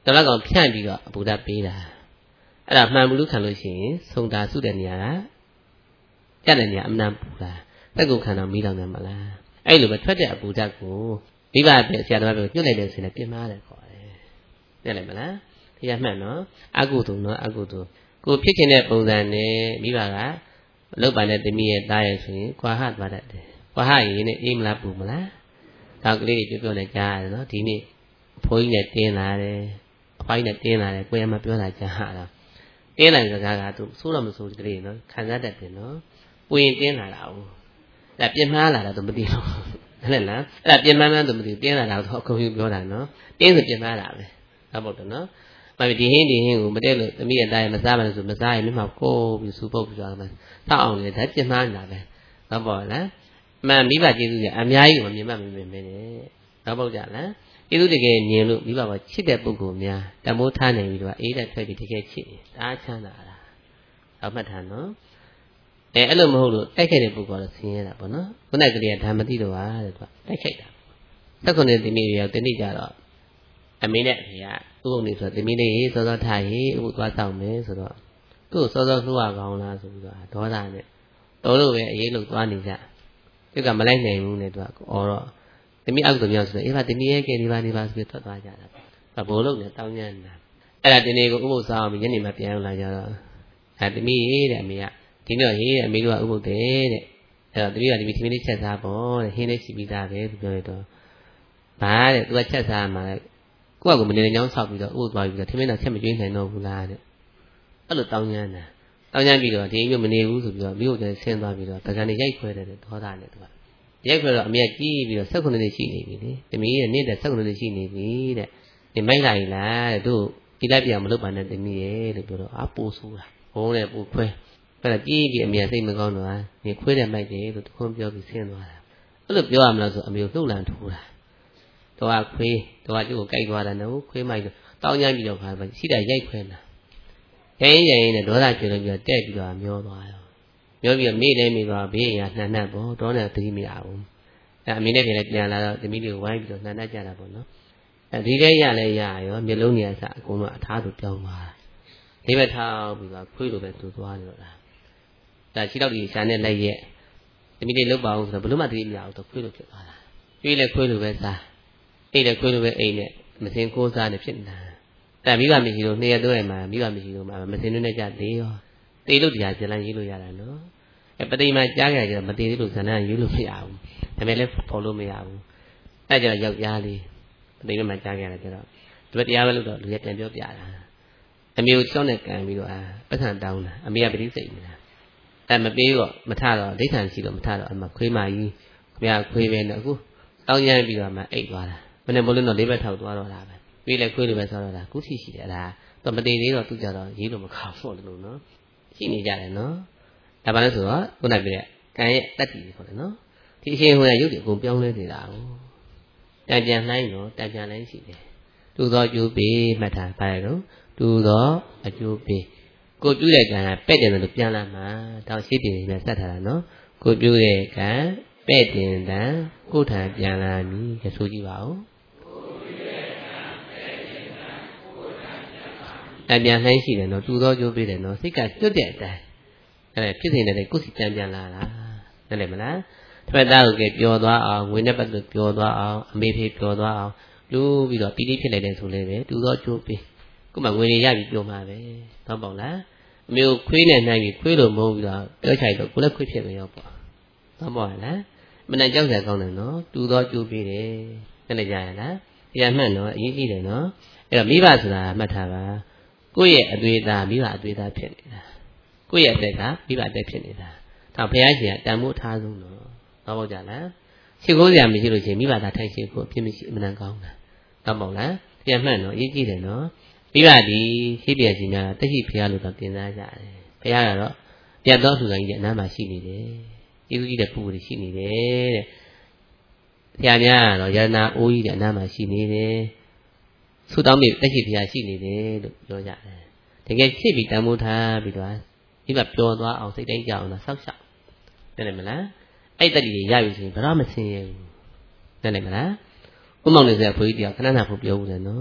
တော်လောက်ကောင်ဖြန့်ပြီးတော့အပူဓာတ်ပေးတာအဲ့ဒါမှန်ဘူးလို့ခံလို့ရှိရင်ဆုံးတာစုတဲ့နေရာကကြတဲ့နေရာအမှန်ပူတာသက်ကိုခံတော့မီးလောင်တယ်မလားအဲ့လိုပဲထွက်တဲ့အပူဓာတ်ကိုမိဘပဲဆရာတော်ပဲညှို့လိုက်တယ်ဆိုရင်ပြင်းမာတယ်ခေါ်တယ်သိလိုက်မလားတရားမှန်နော်အကုသိုလ်နော်အကုသိုလ်ကိုဖြစ်ခြင်းတဲ့ပုံစံနဲ့မိဘကလုတ်ပါနဲ့တမီးရဲ့တားရဲ့ဆိုရင်ကွာဟသွားတတ်တယ်ကွာဟရင်နဲ့အေးမလားပူမလားတောက်ကလေးပြောနေကြရတယ်နော်ဒီနေ့အဖိုးကြီးနဲ့တင်းလာတယ်အဖိုးကြီးနဲ့တင်းလာတယ်ကိုယ်ရမပြောတာကြားရတာတင်းလာတဲ့စကားကသူဆိုးတော့မဆိုးကလေးနော်ခံစားတတ်တယ်နော်ပူရင်တင်းလာတာဟုတ်အဲ့ပြင်းမှားလာတာသူမသိဘူးဟုတ်လားအဲ့ပြင်းမှားမှန်းသူမသိဘူးတင်းလာတာတော့အကုန်ကြီးပြောတာနော်တင်းဆိုပြင်းမှားတာပဲဟုတ်တယ်နော်မမဒီဟင်းကိုမတည့်လို့သမီးရဲ့တားရမစားပါလို့ဆိုမစားရင်မျက်မှောက်ကိုပြီးစူပုတ်ပြီးသွားတယ်ဆောက်အောင်လေဒါပြင်းမှားနေတာပဲဟုတ်ပါလားမှန်မိဘကျေးဇူးကအများကြီးကိုမြင်မှမမြင်မင်းနဲ့ဟုတ်ပါကြလားကျေးဇူးတကယ်မြင်လို့မိဘကချစ်တဲ့ပုဂ္ဂိုလ်များတမိုးထားနိုင်ပြီးတော့အေးတဲ့ထွက်ပြီးတကယ်ချစ်တယ်ဒါချမ်းသာတာဟုတ်မှတ်ထားနော်အဲ့လိုမဟုတ်လို့တိုက်ခိုက်တဲ့ပုဂ္ဂိုလ်ကတော့ဆင်းရဲတာပေါ့နော်ခုနကလေးကဓမ္မတိတော့ပါတဲ့သူကတိုက်ခိုက်တာ19ဒီနေ့ရောက်တနေ့ကျတော့အမေနဲ့အဖေကဥပုံနေဆိုသမီးလေးစောစောထားရေးဥပသွားဆောင်မယ်ဆိုတော့သူ့ကိုစောစောလှုပ်ရကောင်းလားဆိုပြီးတော့ဒေါသနဲ့တော်လို့ပဲအေးလို့သွားနေကြသူကမလိုက်နိုင်ဘူးနဲ့သူကအော်တော့သမီးအောက်ဆိုမြောက်ဆိုတော့အေးပါသမီးရဲ့ကဲနေပါဆိုပြီးထွက်သွားကြတာပေါ့ဘိုးလုံးနဲ့တောင်းညံ့တာအဲ့ဒါဒီနေ့ကိုဥပုသ်ဆောင်ပြီးညနေမှပြန်လာကြတော့သမီးတဲ့အမေကဒီတော့ဟေးအမေတို့ကဥပုသ်တဲ့အဲ့တော့သမီးကဒီမီချက်စားပေါ့တဲ့ဟင်းလေးချီပြီးသားပဲသူပြောရတော့ဘာတဲ့သူကချက်စားမှာကိုယ့်ကမနေချောင်းဆောက်ပြီးတော့ဥပုသ်သွားပြီးတော့ထမင်းတော့ချက်မကျွေးနိုင်တော့ဘူးလားတဲ့အဲ့လိုတောင်းညံ့တာတောင်းညံ့ပြီးတော့ဒီမျိုးမနေဘူးဆိုပြီးတော့မြို့ကျဆင်းသွားပြီးတော့ပကံနေရိုက်ခွဲတယ်ဒေါသနဲ့သူကရိုက်ခွဲတော့အမေကကြီးပြီးတော့19နှစ်ရှိနေပြီလေသမီးရဲ့နေ့တဲ့19နှစ်ရှိနေပြီတဲ့ဒီမိုက်လာ ਈ လားတဲ့တို့ဒီလိုက်ပြောင်မလုပ်ပါနဲ့သမီးရဲ့လို့ပြောတော့အပိုးဆိုးတာဘုံနဲ့ပိုးခွဲအဲ့ဒါကြီးပြီးအမေစိတ်မကောင်းတော့နေခွေးတယ်မိုက်တယ်လို့တခွန်းပြောပြီးဆင်းသွားတာအဲ့လိုပြောရမလားဆိုအမေကိုလှုပ်လန်ထိုးတာတော့ခွေးတော့ကျိုးကိုကြိုက်သွားတာနော်ခွေးမိုက်လို့တောင်းညမ်းပြီးတော့ခါရှိတာရိုက်ခွဲတာရင်နဲ့ဒေါသကျွလို့ပြီးတော့တက်ပြီးတော့မျောသွားရောမျောပြီးတော့မိနေမိသွားဘေးရနှံ့နှံ့ပေါ့တော့နဲ့သတိမရဘူးအမေနဲ့ပြန်လာတော့သမီးလေးကိုဝိုင်းပြီးတော့နှံ့နှံ့ကြတာပေါ့နော်ဒီထဲရလဲရရောမျိုးလုံးနေရစအကုန်လုံးအထားသူပြောင်းသွားတာဒီဘက်ထောက်ပြီးတော့ခွေးလိုပဲသူသွားနေတော့လားဒါခြေထောက်ကြီးရှာနဲ့လက်ရက်သမီးလေးလုတ်ပါအောင်ဆိုတော့ဘလို့မှသတိမရဘူးတော့ခွေးလိုဖြစ်သွားတာကျွေးလဲခွေးလိုပဲစားအိတ်လဲခွေးလိုပဲအိတ်နဲ့မစင်ကိုးစားနေဖြစ်နေတာแต่မိဘမရှိလို့2ရက်3ရက်မှာမိဘမရှိလို့မစင်တွင်းနဲ့ကြသေးရောတေလို့တရားဇလန်ရေးလို့ရတာနော်ပတိမှာကြားကြရကြမတေသေးလို့ဇလန်ရေးလို့မရဘူးဒါပေမဲ့လည်းဖော်လို့မရဘူးအဲ့ကြတော့ယောက်ျားလေးပတိမှာကြားကြရကြတော့ဒီဘက်တရားပဲလို့တော့လူရပြန်ပြောပြတာအမေကိုကြောက်နဲ့ကန်ပြီးတော့ပတ်စံတောင်းတာအမေကပတိစိတ်နေတာမပေးတော့မထတော့ဒိဋ္ဌံရှိတော့မထတော့အမခွေးမကြီးခင်ဗျာခွေးပဲနော်အခုတောင်းရမ်းပြီးတော့မှအိတ်သွားတာမနေ့မိုးလို့တော့လေးဘက်ထောက်သွားတော့တာပဲပြီးလဲခွေးလိုပဲဆောတော့တာကုသီရှိတယ်လားတော့မတည်သေးတော့သူကြတော့ရေးလို့မကောင်းဘူးလို့နော်ရှိနေကြတယ်နော်ဒါပါလို့ဆိုတော့ခုနကပြောတဲ့ကံရဲ့တတ္တိခေါ်တယ်နော်ဒီအရှင်ဟိုကရုပ်တွေအကုန်ပြောင်းလဲနေတာကိုတန်ပြန်လှိုင်းတော့တန်ပြန်လှိုင်းရှိတယ်တူသောအကျိုးပေးမှတ်ထားပါတယ်နော်တူသောအကျိုးပေးကိုပြုတဲ့ကံကပဲ့တယ်လို့ပြန်လာမှာတောင်ရှိတယ်နဲ့ဆက်ထားတာနော်ကိုပြုတဲ့ကံပဲ့တင်တန်ကိုထံပြန်လာမည်ကဆိုကြည့်ပါဦးတန်ပြန်လှိုင်းရှိတယ်နော်တူသောအကျိုးပေးတယ်နော်စိတ်ကကျွတ်တဲ့အတိုင်းဖြစ်နေတဲ့ကိုယ်စီပြန်လာတာနားလည်မလားထွက်သားကိုပျော်သွားအောင်ငွေနဲ့ပတ်သက်ပျော်သွားအောင်အမေဖေပျော်သွားအောင်လူပြီးတော့ပီတိဖြစ်လိုက်တယ်ဆိုလည်းပဲတူသောအကျိုးပေးခုမှငွေတွေရပြီးပျော်မှာပဲဟုတ်ပေါ့လားအမေကိုခွေးနဲ့နှိုင်းပြီးခွေးလိုမုန်းပြီးတော့ပြောချိုက်တော့ကိုလည်းခွေးဖြစ်နေရောပေါ့ဟုတ်ပေါ့လားမနဲ့ကြောက်ကြကောင်းတယ်နော်တူသောအကျိုးပေးတယ်နားလည်ကြရလားတရားမှန်နော်အရေးကြီးတယ်နော်အဲ့တော့မိဘဆိုတာမှတ်ထားပါကိုယ့်ရဲ့အသွေးသားမိဘအသွေးသားဖြစ်နေတာကိုယ့်ရဲ့အသက်ကမိဘအသက်ဖြစ်နေတာဒါဘုရားရှင်ကတန်ဖိုးထားဆုံးတော့ဟုတ်ပေါ့ကြလားရှိခိုးစရာမရှိလို့ရှိရင်မိဘသားထိုင်ရှိဖို့အဖြစ်မရှိအမှန်ကောင်းတာဟုတ်ပေါ့လားတရားမှန်နော်အရေးကြီးတယ်နော်မိဘဒီရှိပြစီများတက်ရှိဘုရားလို့တော့တင်စားကြတယ်ဘုရားကတော့ပြတ်သောလူတိုင်းကြီးအနားမှာရှိနေတယ်ကျေးဇူးကြီးတဲ့ပုဂ္ဂိုလ်တွေရှိနေတယ်တဲ့ဘုရားများကတော့ယန္နာအိုးကြီးတဲ့အနားမှာရှိနေတယ်သုတောင်းမြေတက်ရှိဘုရားရှိနေတယ်လို့ပြောကြတယ်တကယ်ဖြစ်ပြီးတန်ဖိုးထားပြီးတော့ဒီကပျော်သွားအောင်စိတ်တိုင်းကြအောင်လားဆောက်ရှောက်နားလည်မလားအဲ့တက်တီတွေရပြီဆိုရင်ဘာမှမဆင်းရဲဘူးနားလည်မလားဥမောင်နေစရာဘုရားကြီးတရားခဏနာဖို့ပြောဦးတယ်နော်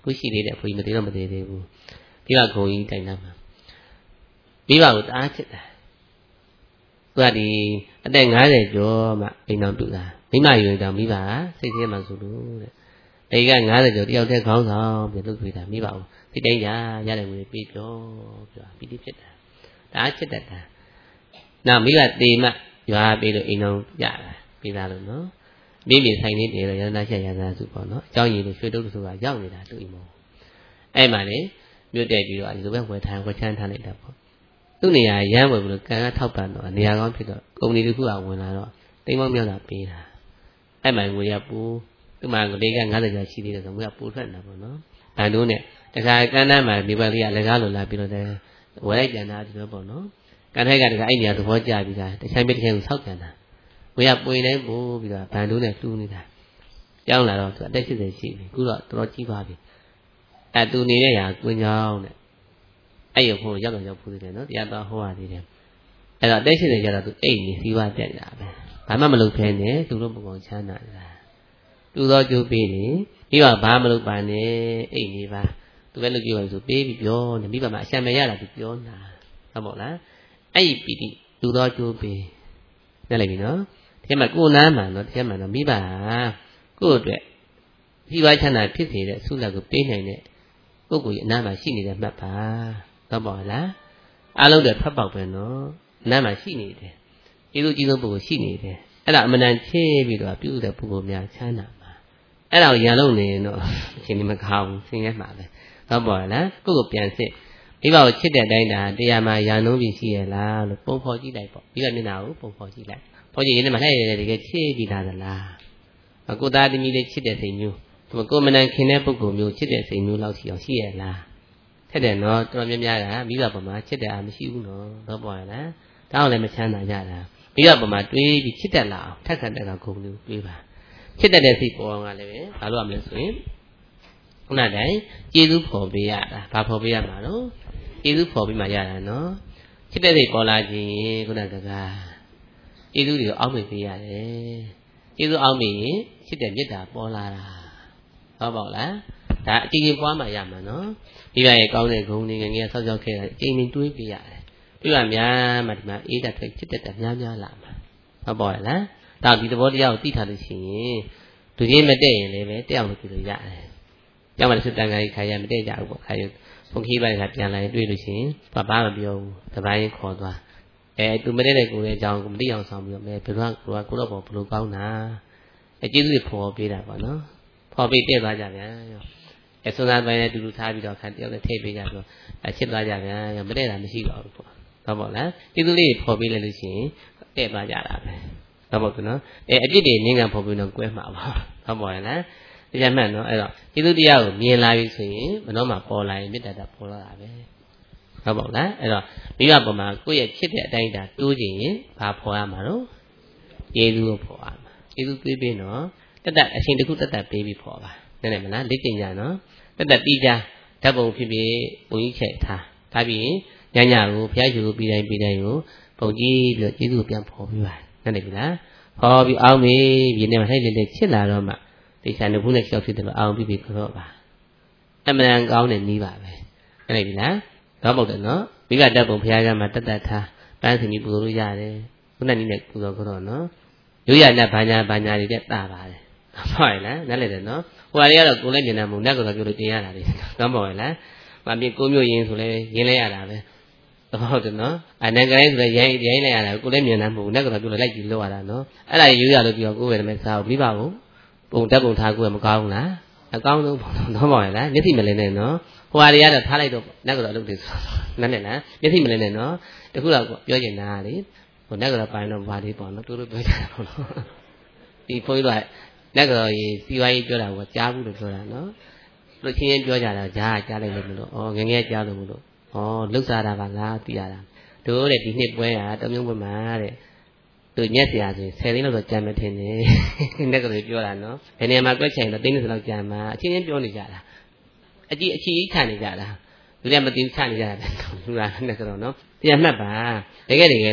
ခုရှိသေးတယ်ဘုရားမသေးတော့မသေးသေးဘူးမိဘဂုံကြီးတိုင်တာမှာမိဘကိုတအားချစ်တာသူကဒီအသက်50ကျော်မှအိမ်တော်ပြုတာမိမယူတောင်မိဘစိတ်ထဲမှာဆိုလို့တဲ့အိမ်က50ကျော်တယောက်တည်းခေါင်းဆောင်ပြီးလုပ်ပြတာမိဘကိုစိတ်တိုင်းရတယ်ငွေပြီးပြောပီတိဖြစ်တာတအားချစ်တတ်တာနောက်မိဘတေမှရွာပြီးတော့အိမ်တော်ရတာပြီးသားလို့နော်မိမိဆိုင်နေတယ်ရတနာချက်ရတနာစုပေါ့နော်အကြောင်းရည်လို့ရွှေတုပ်ဆိုတာရောက်နေတာသူ့အိမ်မောအဲ့မှာလေမြို့တက်ပြီးတော့ဒီလိုပဲဝယ်ချမ်းထားလိုက်တာပေါ့သူ့နေရာရမ်းဝယ်ပြီးတော့ကံကထောက်ပံ့တော့နေရာကောင်းဖြစ်တော့ကုမ္ပဏီတစ်ခုကဝင်လာတော့တိမ်မောင်းမြောက်တာပေးတာအဲ့မှာငွေရပူသူ့မှာလေးက90ကျော်ရှိသေးတယ်ဆိုငွေကပူထွက်နေတာပေါ့နော်ဘန်တို့နဲ့တခါကန်းတန်းမှာဒီဘက်လေးကလက်ကားလိုလာပြီးတော့ဝယ်လိုက်ကြတာဒီလိုပေါ့နော်ကန်းထိုက်ကတခါအဲ့နေရာသဘောကျပြီးသားတချိုင်းပြတစ်ချိုင်းကိုဆောက်ကြတာဝေးကပွင့်နေပို့ပြီးတော့ဗန်တို့နဲ့လှူနေတာကြောင်းလာတော့သူအသက်80ရှိပြီခုတော့တော်တော်ကြီးသွားပြီအဲသူနေတဲ့ရာကွင်းကြောင်းတဲ့အဲ့ရဖို့ရောက်တော့ရောက်ဖို့သေးတယ်နော်တရားတော်ဟောရသေးတယ်အဲ့တော့အသက်80ကျတော့သူအိတ်နေစီးပွားပြတ်တာပဲဘာမှမလုပ်ဖဲနဲ့သူတို့ပုံပုံချမ်းသာတာတူသောကျိုးပေးတယ်ပြီးတော့ဘာမလုပ်ပါနဲ့အိတ်နေပါသူပဲလုပ်ကြည့်ပါဆိုပေးပြီးပြောနေပြီးပါမှအရှံမရတာသူပြောနာဟုတ်မို့လားအဲ့ဒီပီတိတူသောကျိုးပေးနဲ့လိုက်ပြီနော်ဒီမှာကိုယ်နားမှာနော်ဒီမှာနော်မိဘကိုယ့်အတွက်ပြီးွားချမ်းသာဖြစ်စေတဲ့ဆုလက်ကိုပေးနိုင်တဲ့ပုဂ္ဂိုလ်ရဲ့အနားမှာရှိနေတဲ့မှတ်ပါတော့ပါလားအားလုံးတွေဖတ်ပေါက်ပဲနော်အနားမှာရှိနေတယ်ကျေးဇူးကြီးဆုံးပုဂ္ဂိုလ်ရှိနေတယ်အဲ့ဒါအမှန်တန်ချေးပြီးတော့ပြုတဲ့ပုဂ္ဂိုလ်များချမ်းသာမှာအဲ့ဒါကိုရန်လုံးနေတော့အရှင်ဒီမကောင်းဆင်းရဲမှာပဲတော့ပါလားကိုယ့်ကိုပြန်စစ်မိဘကိုချစ်တဲ့အတိုင်းဒါတရားမှာရန်လုံးပြီးရှိရလားလို့ပုံဖော်ကြည့်လိုက်ပေါ့ပြီးတော့မျက်နှာကိုပုံဖော်ကြည့်လိုက်ဖော်ကြည့်ရင်လည်းမလှည့်ရတဲ့တကယ်ချစ်ပြီးသားသလားကိုသားသမီးလေးချစ်တဲ့စိတ်မျိုးကိုမနန်ခင်တဲ့ပုဂ္ဂိုလ်မျိုးချစ်တဲ့စိတ်မျိုးလောက်ရှိအောင်ရှိရလားထက်တယ်နော်တော်များများကမိဘပေါ်မှာချစ်တဲ့အားမရှိဘူးနော်တော့ပေါ်ရလားတောင်းလည်းမချမ်းသာကြတာမိဘပေါ်မှာတွေးပြီးချစ်တတ်လာအောင်ထက်ခံတဲ့ကောင်ကိုမျိုးတွေးပါချစ်တတ်တဲ့စိတ်ပေါ်အောင်ကလည်းပဲဘာလို့ရမလဲဆိုရင်ခုနတိုင်းကျေးဇူးဖော်ပေးရတာဘာဖော်ပေးရမှာတော့ကျေးဇူးဖော်ပြီးမှရတာနော်ချစ်တဲ့စိတ်ပေါ်လာခြင်းခုနကကျေးဇူးတွေကိုအောက်မေ့ပေးရတယ်ကျေးဇူးအောက်မေ့ရင်ချစ်တဲ့မေတ္တာပေါ်လာတာဟုတ်ပါ့လားဒါအကျဉ်းချင်းပွားမှရမှာနော်မိဘရဲ့ကောင်းတဲ့ဂုဏ်တွေငယ်ငယ်ဆောက်ရှောက်ခဲ့တာအကျဉ်းချင်းတွေးပြရတယ်ပြီးမှများမှဒီမှာအေးတတ်ထွက်ချစ်တတ်တာများလာမှာဟုတ်ပါ့လားဒါဒီသဘောတရားကိုသိထားလို့ရှိရင်လူချင်းမတည့်ရင်လည်းပဲတက်အောင်လုပ်ပြလို့ရတယ်ကြောက်မှလည်းစတန်ခါကြီးခါရမတည့်ကြဘူးပေါ့ခါရဘုံခီးပိုင်းကပြန်လာရင်တွေ့လို့ရှိရင်ဘာမှမပြောဘူးတပိုင်းခေါ်သွားသူမတည့်တဲ့ကိုယ်ရဲ့အကြောင်းကိုမသိအောင်ဆောင်ပြီးတော့ဘယ်တော့ကိုတော့ဘလို့ကောင်းတာကျေးဇူးတွေဖော်ပေးတာပေါ့နော်ဖော်ပေးတည့်သွားကြဗျာဆွမ်းသားပိုင်းနဲ့တူတူထားပြီးတော့ခါတယောက်နဲ့ထည့်ပေးကြပြီးတော့ချစ်သွားကြဗျာမတည့်တာမရှိပါဘူးပေါ့ဟုတ်ပါ့လားကျေးဇူးလေးဖော်ပေးလိုက်လို့ရှိရင်တည့်သွားကြတာပဲဟုတ်ပါ့နော်အပြစ်တွေငင်းငံဖော်ပေးတော့ကွဲမှာပါဟုတ်ပါ့လားတရားမှန်နော်အဲ့တော့ကျေးဇူးတရားကိုမြင်လာပြီဆိုရင်ဘယ်တော့မှပေါ်လာရင်မေတ္တာပေါ်လာတာပဲဟုတ်ပါ့လားအဲ့တော့မိဘပေါ်မှာကိုယ့်ရဲ့ချစ်တဲ့အတိုင်းတာတိုးခြင်းရင်ဘာဖော်ရမှာတော့ကျေးဇူးကိုဖော်ရမှာကျေးဇူးပေးပြီးနော်တက်အရှင်တစ်ခုတက်ပေးပြီးဖော်ပါနဲ့တယ်မလားလက်ကျင်ကြနော်တက်ပြီးကြဓာတ်ပုံဖြစ်ဖြစ်ပုံကြီးချက်ထားဒါပြီးညကိုဘုရားရှိခိုးပြီးတိုင်းကိုပုံကြီးပြီးတော့ကျေးဇူးပြန်ဖော်ပြီးပါနဲ့တယ်ပြီလားဖော်ပြီးအောင်ပြီဒီနေ့မှထိုက်လေချစ်လာတော့မှတေချာနေဘူးနဲ့ကြောက်ဖြစ်တယ်လို့အောင်ပြီးကြောပါအမှန်ကောင်းတဲ့နည်းပါပဲနဲ့တယ်ပြီလားတော့မဟုတ်တယ်နော်မိဘဓာတ်ပုံဘုရားကမှတက်ထားပန်းစင်ပြီးပူဇော်လို့ရတယ်ခုနကနည်းနဲ့ပူဇော်တော့နော်ရိုးရနဲ့ဘာညာတွေတက်တာပါတယ်ဟုတ်ရဲ့လားနားလည်တယ်နော်ဟိုဟာတွေကတော့ကိုယ်လည်းမြင်တယ်မဟုတ်နဲ့ကတော့ပြောလို့တင်ရတာတွေတော့မဟုတ်ရဲ့လားမမြင်ကိုမျိုးရင်းဆိုလဲရင်းလဲရတာပဲဟုတ်တယ်နော်အနံကလေးဆိုလဲရိုင်းလဲရတာကိုယ်လည်းမြင်တယ်မဟုတ်နဲ့ကတော့ပြောလို့လိုက်ကြည့်လို့ရတာနော်အဲ့ဒါရိုးရလို့ပြောကိုယ်ပဲတည်းစားဖို့မိပါဘူးပုံတက်ပုံထားကိုယ်ကမကောင်းဘူးလားအကောင်းဆုံးပေါ့တော့မဟုတ်ရဲ့လားမျက်စိမလင်းနဲ့နော်ဟိုဟာတွေကတော့ထားလိုက်တော့နဲ့ကတော့အလုပ်တွေနားလည်လားမျက်စိမလင်းနဲ့နော်တခုတော့ပြောချင်တာလေဟိုနဲ့ကတော့ပိုင်းတော့ဘာလေးပေါ့နော်တို့ပြောကြတာပေါ့နော်ဒီခွန်ကြီးတို့လက်တော်ကြီးစီဝါကြီးပြောတာကကြားဘူးလို့ပြောတာနော်တို့ချင်းပြောကြတာကြားလိုက်လို့မလို့ဩငငယ်ကြားလို့မလို့ဩလှုပ်ရှားတာပါလားသိရတာတို့တဲ့ဒီနှစ်ပွဲကတမျိုးပွဲမှာတဲ့တို့ညက်စရာဆိုရင်10သိန်းလောက်တော့ကြံမထင်နေလက်တော်ကြီးပြောတာနော်ဘယ်နေရာမှာကွက်ချင်တော့သိန်း30လောက်ကြံမှာအချင်းချင်းပြောနေကြတာအကြီးခံနေကြတာလူလည်းမသိချနေကြတာလူကလက်တော်နော်တရားမှတ်ပါတကယ်တော့ဟိုဘယ်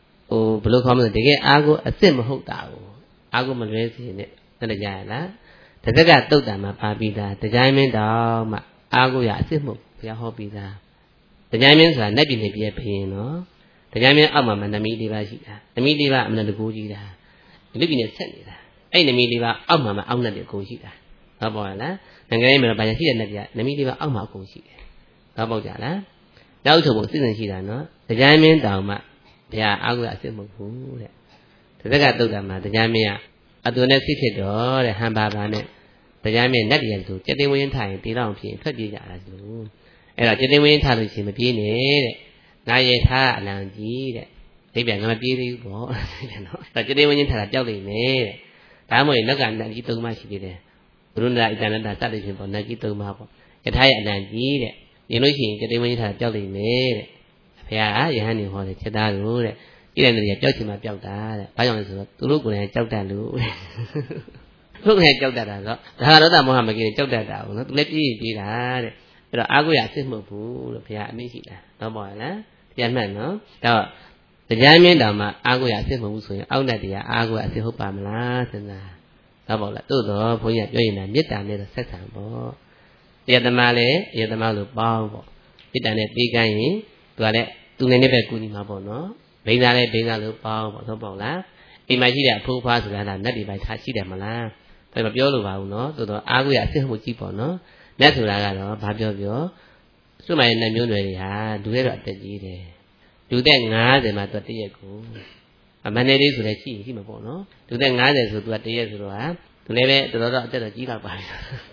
လိုခေါ်မလဲတကယ်အားကိုအစ်စ်မဟုတ်တာကိုအားကိုမလွဲစေနဲ့နဲ့ကြရလားတသက်ကတုတ်တံမှာပါပြီးသားတရားမင်းတောင်မှအားကိုရအစစ်မှုဘုရားဟောပြီးသားတရားမင်းဆိုတာနတ်ပြည်နေပြည့်ဘင်းနော်တရားမင်းအောက်မှာနမီလေးပါရှိတာနမီလေးပါအမှန်တကူကြီးတာလူပြည်နေဆက်နေတာအဲ့နမီလေးပါအောက်မှာအောက်နဲ့တကူရှိတာဟုတ်ပါလားနိုင်ငံရေးမှာဗာရှိတဲ့နတ်ပြည်နမီလေးပါအောက်မှာအကူရှိတယ်ဟုတ်ပေါ့ကြလားနောက်ထုတ်ဖို့စိစဉ်ရှိတာနော်တရားမင်းတောင်မှဘုရားအားကိုရအစစ်မှုဘူးတဲ့တသက်ကတုတ်တံမှာတရားမင်းကအတူနဲ့ဖြစ်တော့တဲ့ဟန်ပါပါနဲ့တရားမင်းနတ်ပြည်သူကျက်သိဝင်းထိုင်တေးတော်ဖြစ်ထွက်ပြေးကြတာလို့အဲ့တော့ကျက်သိဝင်းထားလို့ရှိရင်မပြေးနဲ့တဲ့ငါရထားအလံကြီးတဲ့အိပြန်ငါမပြေးသေးဘူးပေါ့တဲ့နော်အဲ့တော့ကျက်သိဝင်းထားတာကြောက်လိမ့်မယ်တဲ့ဒါမှမဟုတ်နောက်ကနတ်ကြီး၃ပါးရှိသေးတယ်ဘုရုဏဣတနတ္တစသည်ဖြင့်ပေါ့နတ်ကြီး၃ပါးပေါ့ယထာရဲ့အလံကြီးတဲ့မြင်လို့ရှိရင်ကျက်သိဝင်းထားတာကြောက်လိမ့်မယ်တဲ့ဘုရားယဟန်နေဟောတယ်ချက်သားလို့တဲ့ပြည်တဲ့နေရာကြောက်ချင်မှကြောက်တာတဲ့ဘာကြောင့်လဲဆိုတော့သူတို့ကိုယ်တိုင်ကြောက်တတ်လို့သူတို့ကကြောက်တတ်တာဆိုဒါကတော့မောဟမကင်းကြောက်တတ်တာဘူးနော်သူလည်းပြေးတာတဲ့အဲ့တော့အာကိုရအစစ်မဟုတ်ဘူးလို့ဘုရားအမိန့်ရှိတာတော့ပေါ့လားပြန်မှတ်နော်တော့တရားမင်းတောင်မှအာကိုရအစစ်မဟုတ်ဘူးဆိုရင်အောက်နဲ့တရားအာကိုရအစစ်ဟုတ်ပါမလားစဉ်းစားတော့ပေါ့လားသို့တော့ဘုန်းကြီးကပြောရင်လည်းမေတ္တာနဲ့ဆက်ဆံပေါ့တရားသမားလည်းတရားသမားလို့ပေါင်းပေါ့မေတ္တာနဲ့ပြီးကမ်းရင်သူကလည်းသူနဲ့နဲ့ပဲကူညီမှာပေါ့နော်ဘိန်းသားလည်းဘိန်းသားလို့ပေါင်းပေါ့တော့ပေါ့လားအိမ်မှာရှိတဲ့အဖိုးဖွားဆိုတာကနတ်တွေပိုင်းထားရှိတယ်မလားဒါမပြောလို့ပါဘူးနော်သို့တော့အားကိုရအစစ်မှုကြည့်ပေါ့နော်နတ်ဆိုတာကတော့ဘာပြောစွတ်မိုင်းနတ်မျိုးနွယ်တွေဟာလူတွေတော့အသက်ကြီးတယ်လူသက်90မှာသူတရက်ကိုအမှန်တည်းလေးဆိုလည်းရှိမှာပေါ့နော်လူသက်90ဆိုသူကတရက်ဆိုတော့ဟာသူလည်းပဲတော်တော်အသက်တော့ကြီးတော့ပါပြီ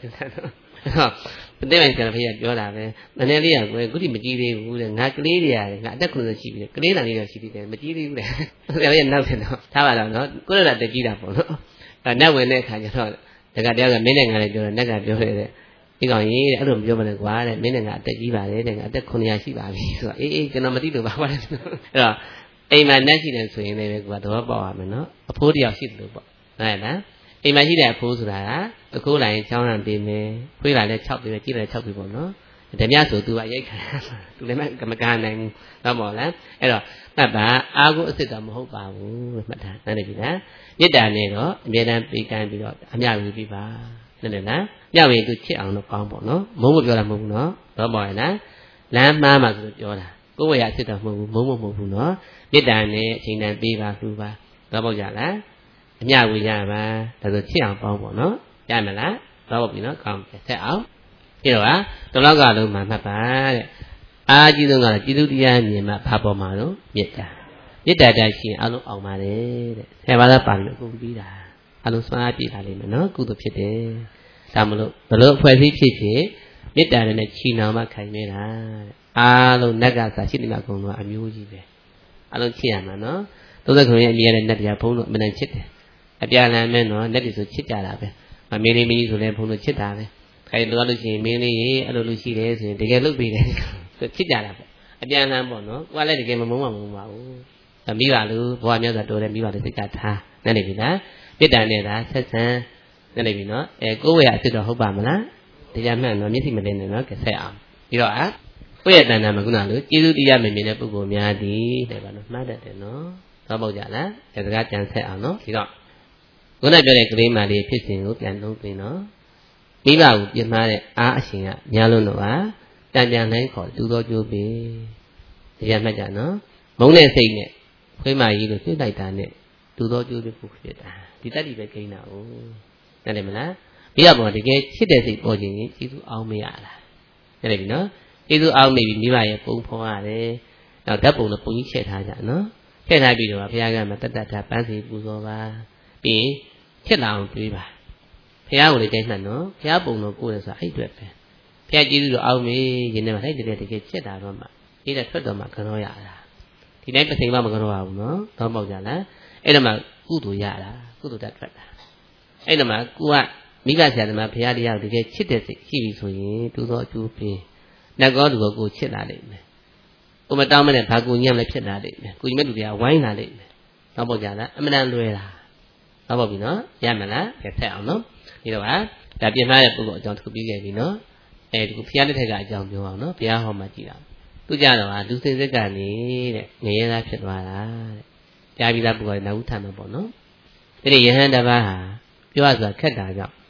ဟုတ်တဲ့ပိုင်းဆရာဖေးကပြောတာပဲနည်းနည်းလေးကကိုယ်ခုထိမကြီးသေးဘူးတဲ့ငါကလေးတွေရတယ်ငါအသက်90ရှိပြီကလေးတန်လေးတော့ရှိသေးတယ်မကြီးသေးဘူးတဲ့ဆရာဖေးကနောက်တယ်တော့ထားပါတော့နော်ကိုယ်တော့တက်ကြီးတာပေါ့နော်အဲနတ်ဝင်တဲ့အခါကျတော့တခါတယောက်ကမင်းနဲ့ငါလည်းပြောတယ်နတ်ကပြောတယ်ဒီကောင်ကြီးတဲ့အဲ့လိုမပြောမနဲ့ကွာတဲ့မင်းနဲ့ငါအသက်ကြီးပါတယ်တဲ့ငါအသက်900ရှိပါပြီဆိုတော့အေးကျွန်တော်မသိလို့ပါပါတယ်အဲ့တော့အိမ်မှာနတ်ရှိတယ်ဆိုရင်လည်းကွာသဘောပေါက်ရမယ်နော်အဖိုးတယောက်ရှိတယ်လို့ပေါ့ဟုတ်လားအိမ်မှာရှိတဲ့အဖိုးဆိုတာကတခိုးလိုက်ချောင်းရံပေးမယ်ဖွေးလာလဲ6ပေးမယ်ကြီးလာလဲ6ပေးပေါ့နော်ဓမြဆိုသူကရိုက်ခံသူလည်းမကနိုင်ဘူးဟုတ်ပါလားအဲ့တော့မှတ်ပါအာဟုအစ်စ်တော့မဟုတ်ပါဘူးမှတ်ထားနိုင်ပြီလားမေတ္တာနဲ့တော့အမြဲတမ်းပေးကမ်းပြီးတော့အမြဝေပြီးပါနိုင်တယ်လားမြဝေသူချစ်အောင်တော့ကောင်းပေါ့နော်မုန်းမပြောတာမဟုတ်ဘူးနော်တော့ပါရဲ့လားလမ်းမှားမှဆိုပြောတာကိုယ်ဝေရအစ်စ်တော့မဟုတ်ဘူးမုန်းမဟုတ်ဘူးနော်မေတ္တာနဲ့အချိန်တန်ပေးပါလှူပါတော့ပေါ့ကြလားအမြဝေရပါဒါဆိုချစ်အောင်ပေါင်းပေါ့နော်ရမလားတော့ပေါ့ပြီနော်ကောင်းဆက်အောင်ဒီတော့တလောကလုံးမှာမှတ်ပါတဲ့အားကြီးဆုံးကတော့ကျေးဇူးတရားမြင်မှဘာပေါ်မှာတော့မေတ္တာမေတ္တာတရှိရင်အလုံးအောင်ပါတယ်တဲ့ဆယ်ပါးသာပါလို့အကုန်ပြီးတာအလုံးစွမ်းအားပြည့်လာလိမ့်မယ်နော်ကုသိုလ်ဖြစ်တယ်ဒါမလို့ဘလို့အဖွဲ့အစည်းဖြစ်ဖြစ်မေတ္တာနဲ့ချီနှောင်မှခိုင်နေတာတဲ့အားလုံးနတ်ကစားရှိတယ်မှာအကုန်လုံးအမျိုးကြီးပဲအလုံးချစ်ရမှာနော်39ရဲ့အမြဲတမ်းနတ်တရားဘုန်းတို့အမှန်တန်ချစ်တယ်အပြာလမ်းမဲနော်နတ်တွေဆိုချစ်ကြတာပဲမင်းလေးမင်းကြီးဆိုလည်းဘုန်းတို့ချစ်တာပဲခိုင်တော့လို့ရှိရင်မင်းလေးရေအဲ့လိုလို့ရှိတယ်ဆိုရင်တကယ်လုပ်ပေးတယ်သူချစ်ကြတာပေါ့အပြန်လမ်းပေါ့နော်ကိုကလည်းတကယ်မမုန်းပါဘူးမိပါလို့ဘဝမြတ်စွာတော်တယ်မိပါလို့စိတ်ကထားနိုင်နေပြီလားမေတ္တာနဲ့သာဆက်ဆံနိုင်နေပြီနော်ကိုယ့်ဝေရအစ်စ်တော့ဟုတ်ပါမလားတရားမှန်တော့မျက်စိမလင်းနဲ့နော်ကဆက်အောင်ပြီးတော့ကိုယ့်ရဲ့တဏ္ဍာမှာခုနလိုကျေးဇူးတရားမမြင်တဲ့ပုဂ္ဂိုလ်များသည်တဲ့ပါနော်မှားတတ်တယ်နော်သောပေါက်ကြလားဒီစကားကြံဆက်အောင်နော်ဒီတော့ခုနပြောတဲ့ကလေးမလေးဖြစ်စဉ်ကိုပြန်သုံးပြင်နော်မိဘကိုပြမှားတဲ့အားအရှင်ကများလုံးတော့တန်ပြန်နိုင်ခေါ်တူတော်ကျိုးပြီတရားမှတ်ကြနော်မုန်းတဲ့စိတ်နဲ့ခွေးမကြီးလို့ပြစ်လိုက်တာနဲ့တူတော်ကျိုးပြီးပုဖြစ်တာဒီတတ္တိပဲကိန်းတာ哦နားလည်မလားမိဘပေါ်တကယ်ချစ်တဲ့စိတ်ပေါ်ခြင်းရင်ကျေးဇူးအောင်မရလားနားလည်ပြီနော်ကျေးဇူးအောင်နေပြီမိဘရဲ့ပုံဖော်ရတယ်နောက်ဓာတ်ပုံတော့ပုံကြီးချက်ထားကြနော်ချက်ထားပြီးတော့ဘုရားကမှတတ်တတ်ပန်းစီပူဇော်ပါပြီးရင်ချက်လာအောင်တွေးပါဘုရားကိုလည်းကြိုက်မှတ်နော်ဘုရားပုံတော်ကိုယ်ရဆိုအဲ့အတွက်ပဲဘုရားကျေးဇူးတော်အောင်မေးရင်ထဲမှာလိုက်တကယ်ချက်တာတော့မှဒီတဲ့ထွက်တော်မှာခရောရတာဒီတိုင်းပစိန်မခရောရဘူးနော်တော့ပေါက်ကြလားအဲ့ဒါမှကုသိုလ်ရတာကုသိုလ်တတ်ထွက်တာအဲ့ဒါမှကိုကမိဘဆရာသမားဘုရားတရားကိုတကယ်ချစ်တဲ့စိတ်ရှိပြီဆိုရင်တူသောအကျိုးပေးနတ်ကောသူကောကိုချစ်လာလိမ့်မယ်ကိုမတောင်းမနဲ့ဘာကိုညံ့လည်းဖြစ်လာလိမ့်မယ်ကိုကြီးမဲ့လူတွေကဝိုင်းလာလိမ့်မယ်တော့ပေါက်ကြလားအမှန်တန်လွယ်တာတော့ပေါက်ပြီနော်ရမလားဆက်အောင်နော်ဒီတော့ဒါပြင်ထားတဲ့ပုဂ္ဂိုလ်အကြောင်းတစ်ခုပြီးခဲ့ပြီနော်ဒီခုဘုရားလက်ထက်ကအကြောင်းပြောအောင်နော်ဘုရားဟောမှကြည့်တာသူကြတော့လူစိတ်စိတ်ကနေတဲ့ငရဲသားဖြစ်သွားတာတဲ့ကြားပြီးသားပုဂ္ဂိုလ်ကနောက်ထပ်မှာပေါ့နော်ဒီယဟန်တစ်ပါးဟာပြောရဆိုတာခက်တာကြောင့်ဘ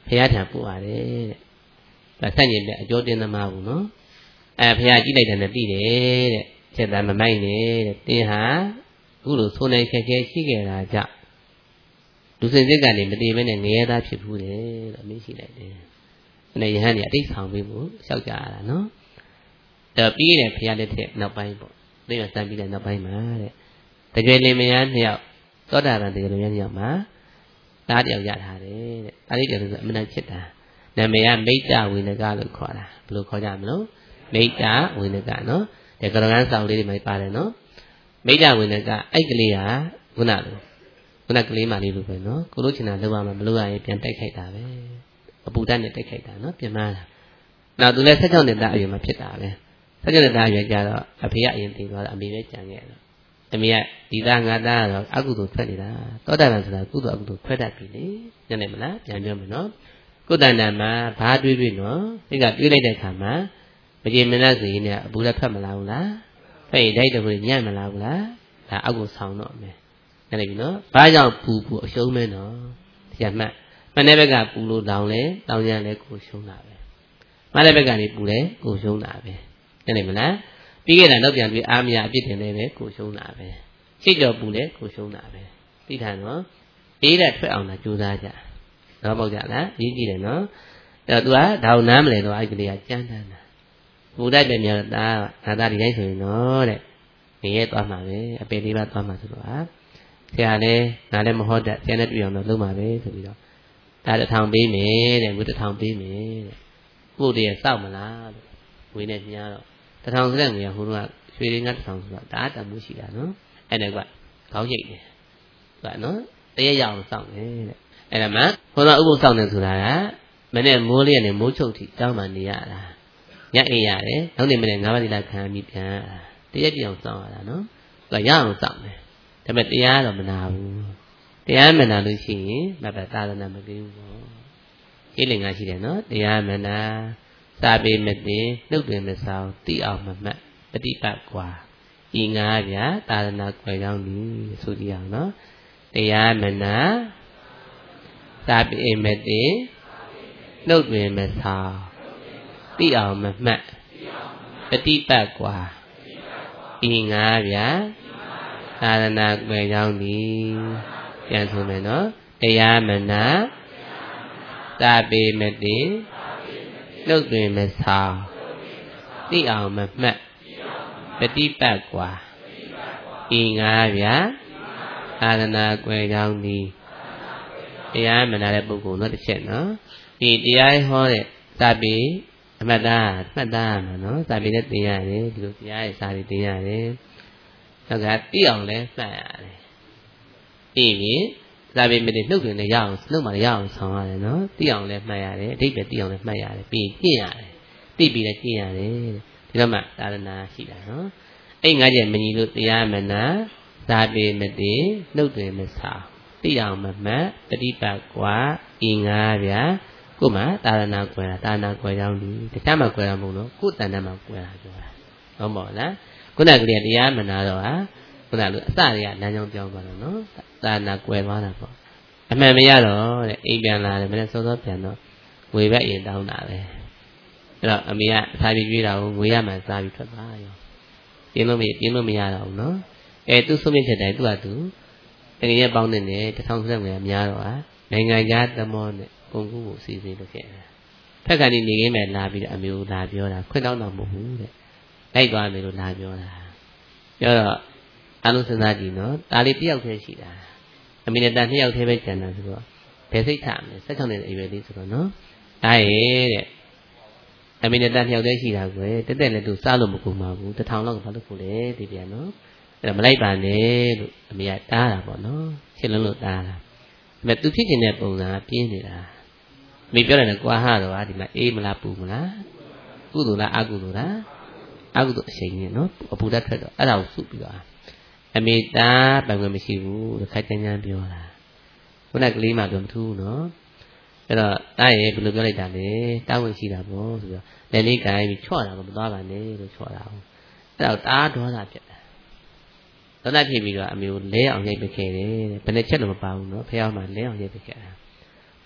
ဖះထံပို့ရတယ်တဲ့ဒါဆက်ညင်တဲ့အကျိုးတင်းသမားဘူးနော်ဖះကြည့်လိုက်တယ်နဲ့ပြီးတယ်တဲ့ချက်သားမမိုက်နေတဲ့တင်းဟာအခုလိုဆိုးနေခဲခဲရှိခဲ့တာကြောင့်လူစင်စစ်ကနေမတည်ဘဲနဲ့ငရဲသားဖြစ်ဘူးတယ်လို့အမင်းရှိလိုက်တယ်အဲ့ယဟန်ကြီးအတိတ်ဆောင်ပြီးဖို့လျှောက်ကြရတာနော်အဲ့ပြီးတယ်ဖះလက်ထက်နောက်ပိုင်းပေါ့သိရစမ်းပြီးတဲ့နောက်ပိုင်းမှာတဲ့တကယ်လင်မယားနှစ်ယောက်သောတာပန်တကယ်လင်မယားနှစ်ယောက်မှာသားတယောက်ရထားတယ်တဲ့ဒါလေးတည်းဆိုအမှန်တန်ဖြစ်တာနာမည်ကမိတ္တဝိနကလို့ခေါ်တာဘယ်လိုခေါ်ကြမလို့မိတ္တဝိနကနော်ဒီကရဂန်းဆောင်လေးတွေမှာပါတယ်နော်မိတ္တဝိနကအဲ့ကလေးကခုနကလေးမလေးလိုပဲနော်ကိုလို့ချင်တာလောက်မှမလို့ရရင်ပြန်တိုက်ခိုက်တာပဲအပူဓာတ်နဲ့တိုက်ခိုက်တာနော်ပြန်မလာနောက်သူလည်း16နှစ်သားအရွယ်မှာဖြစ်တာပဲ16နှစ်သားအရွယ်ကျတော့အဖေကအရင်သိသွားတာအမေပဲကြံခဲ့တော့အမေကဒီသားငါသားကတော့အကုသိုလ်ထွက်နေတာသောတာပန်ဆိုတာကုသိုလ်အကုသိုလ်ခွဲတတ်ပြီလေညနေမလားပြန်ပြောမယ်နော်ကုသန္တမှာဘာတွေးပြီးနော်ဒီကတွေးလိုက်တဲ့အခါမှာမကြေမနက်စီနဲ့အပူလည်းထွက်မလာဘူးလားဖိတ်တိုက်တခုညံ့မလာဘူးလားဒါအောက်ကိုဆောင်းတော့မယ်အဲ့ဒါပြီနော်ဘာကြောင့်ပူအရှုံးမဲနော်တရားမှတ်မနေ့ဘက်ကပူလို့တောင်းလဲတောင်းရလဲကိုရှုံးတာပဲမနေ့ဘက်ကနေပူလဲကိုရှုံးတာပဲအဲ့ဒါမလားပြီးခဲ့တာတော့ပြန်ပြီးအားမရအပြစ်တင်လဲပဲကိုရှုံးတာပဲရှစ်ကြော်ပူလဲကိုရှုံးတာပဲသိထားနော်အေးတဲ့ထွက်အောင်လာကြိုးစားကြတော့ပေါ့ကြလားရေးကြည့်တယ်နော်အဲ့တော့ तू ကဒါအောင်နားမလဲတော့အဲ့ကလေးကကြမ်းတမ်းတာပူတတ်တယ်များတော့ဒါဒီတိုင်းဆိုရင်နော်တဲ့နေရဲသွားမှာပဲအပေလေးပါသွားမှာဆိုတော့ဆရာလည်းငါလည်းမဟုတ်တဲ့ဆရာနဲ့တွေ့အောင်တော့လုပ်မှာပဲဆိုပြီးတော့ဒါ1000ပေးမယ်တဲ့ငွေ1000ပေးမယ်တဲ့ကိုတည်းစောက်မလားလို့ငွေနဲ့ညားတော့1000ဆိုတဲ့ငွေကဟိုတော့ရွှေရင်းက1000ဆိုတော့ဒါတမှုရှိတာနော်အဲ့ဒါကခေါင်းရိပ်တယ်ကနော်တရက်ရအောင်စောင့်တယ်တဲ့အဲ့ဒါမှဘုရားဥပုသ်စောင့်တယ်ဆိုတာကမနေ့မိုးလေးနဲ့မိုးချုပ်ထိတောင်းမှနေရတာညအိပ်ရတယ်နောက်နေ့မနေ့9ပါးသီလခံပြီးပြန်တရက်ပြအောင်စောင့်ရတာနော်သူကရအောင်စောင့်တယ်ဒါပေမဲ့တရားတော့မနာဘူးတရားမနာလို့ရှိရင်မဘသာသနာမကင်းဘူးပေါ့ဣလင်္ဂရှိတယ်နော်တရားမနာစာပေမသိနှုတ်တွင်မဆောင်တိအောင်မမှတ်ပฏิပတ်ကွာဤငါးပြသာသနာကွယ်ကောင်းပြီဆိုကြည့်အောင်နော်တရားမနာစာပေမသိနှုတ်တွင်မဆောင်တိအောင်မမှတ်ပฏิပတ်ကွာဤငါးပြသာသနာကွယ်ကောင်းပြီပြန်ဆိုမယ်နော်တရားမနာစာပေမသိနှုတ်တွင်မဆောင်တိအောင်မမှတ်ပฏิပတ်ကွာဤငါးပြသာသနာကွယ်ကောင်းသည်တရားမနာတဲ့ပုဂ္ဂိုလ်တော့တစ်ချက်နော်ဒီတရားဟောတဲ့စာပေအမှတ်သားမှတ်သားမှာနော်စာပေနဲ့သင်ရတယ်ဒီလိုတရားရဲ့စာတွေသင်ရတယ်နောက်ကတိအောင်လဲမှတ်ရတယ်ပြီးရင်စာပေမသိနှုတ်တွင်လည်းရအောင်နှုတ်မှလည်းရအောင်ဆောင်ရတယ်နော်တိအောင်လဲမှတ်ရတယ်အဓိပ္ပာယ်တိအောင်လဲမှတ်ရတယ်ပြီးကျင့်ရတယ်သိပြီးလည်းကျင့်ရတယ်ဒီတော့မှသာသနာရှိတာနော်အဲ့ငါးချက်မညီလို့တရားမနာစာပေမသိနှုတ်တွင်မဆောင်တိအောင်မမှတ်ပฏิပတ်ကွာဤငါးပြကိုမှသာသနာကွယ်တာသာသနာကွယ်ကြောင်းဒီတခြားမှာကွယ်တာမဟုတ်လို့ကိုယ်တဏ္ဍာမှာကွယ်တာပြောတာဟုတ်ပါလားခုနကလေးတရားမနာတော့ဟာခုနလိုအစတွေကလမ်းကြောင်းပြောင်းသွားတော့နော်သာသနာကွယ်သွားတာပေါ့အမှန်မရတော့တဲ့အိမ်ပြန်လာတယ်မနေ့စောစောပြန်တော့ငွေဘက်ရင်တောင်းတာပဲအဲ့တော့အမေကစားပြီးကျွေးတာကိုငွေရမှစားပြီးထွက်သွားရောပြင်းလို့မရတော့ဘူးနော်သူဆုံးဖြတ်ချက်တိုင်းသူ့ဟာသူတကယ်ရဲ့ပေါင်းနေတဲ့1000ဆက်ငွေကများတော့ဟာနိုင်ငံခြားသမောနဲ့ကုန်ကူးကိုစီစဉ်လုပ်ခဲ့တာဖက်ကနေနေခင်းမဲ့လာပြီးတော့အမျိုးလာပြောတာခွင့်တောင်းတော့မဟုတ်ဘူးတဲ့လိုက်သွားမယ်လို့လာပြောတာပြောတော့အလုံးစင်စားကြည့်နော်ဒါလေးတယောက်တည်းရှိတာအမေနဲ့တာ2ယောက်တည်းပဲကျန်တာဆိုတော့ဘယ်စိတ်ချမလဲ16နှစ်အရွယ်လေးဆိုတော့နော်ဒါရဲ့တဲ့အမေနဲ့တာ2ယောက်တည်းရှိတာကွယ်တက်တက်လည်းသူစားလို့မကုန်ပါဘူး1000လောက်ကဘာလို့ဖို့လဲဒီပြန်နော်အဲ့ဒါမလိုက်ပါနဲ့လို့အမေကတားတာပေါ့နော်ရှင်းလုံးလို့တားတာဒါပေမဲ့သူဖြစ်နေတဲ့ပုံစံပြင်းနေတာအမေပြောတယ်ကွာဟာတော့ဒီမှာအေးမလားပူမလားကုသိုလ်လားအကုသိုလ်လားအကုသိုလ်အချိန်ကြီးနော်အပူဓာတ်ထွက်တော့အဲ့ဒါကိုစုပြီးတော့အမေတားပိုင်ခွင့်မရှိဘူးတခါကျန်းကျန်းပြောတာခုနကလေးမှပြောမထူးနော်အဲ့တော့တားရဲ့ဘယ်လိုပြောလိုက်တာလဲတားဝင်ရှိတာပေါ့ဆိုတော့လက်လေးကိုင်းပြီးချော့တာမသွားပါနဲ့လို့ချော့တာဟုတ်အဲ့တော့တားဒေါသဖြစ်တာဒေါသဖြစ်ပြီးတော့အမေကိုလဲအောင်ရိုက်ပစ်ခဲ့တယ်ဘယ်နဲ့ချက်တော့မပါဘူးနော်ဖះမှာလဲအောင်ရိုက်ပစ်ခဲ့တာ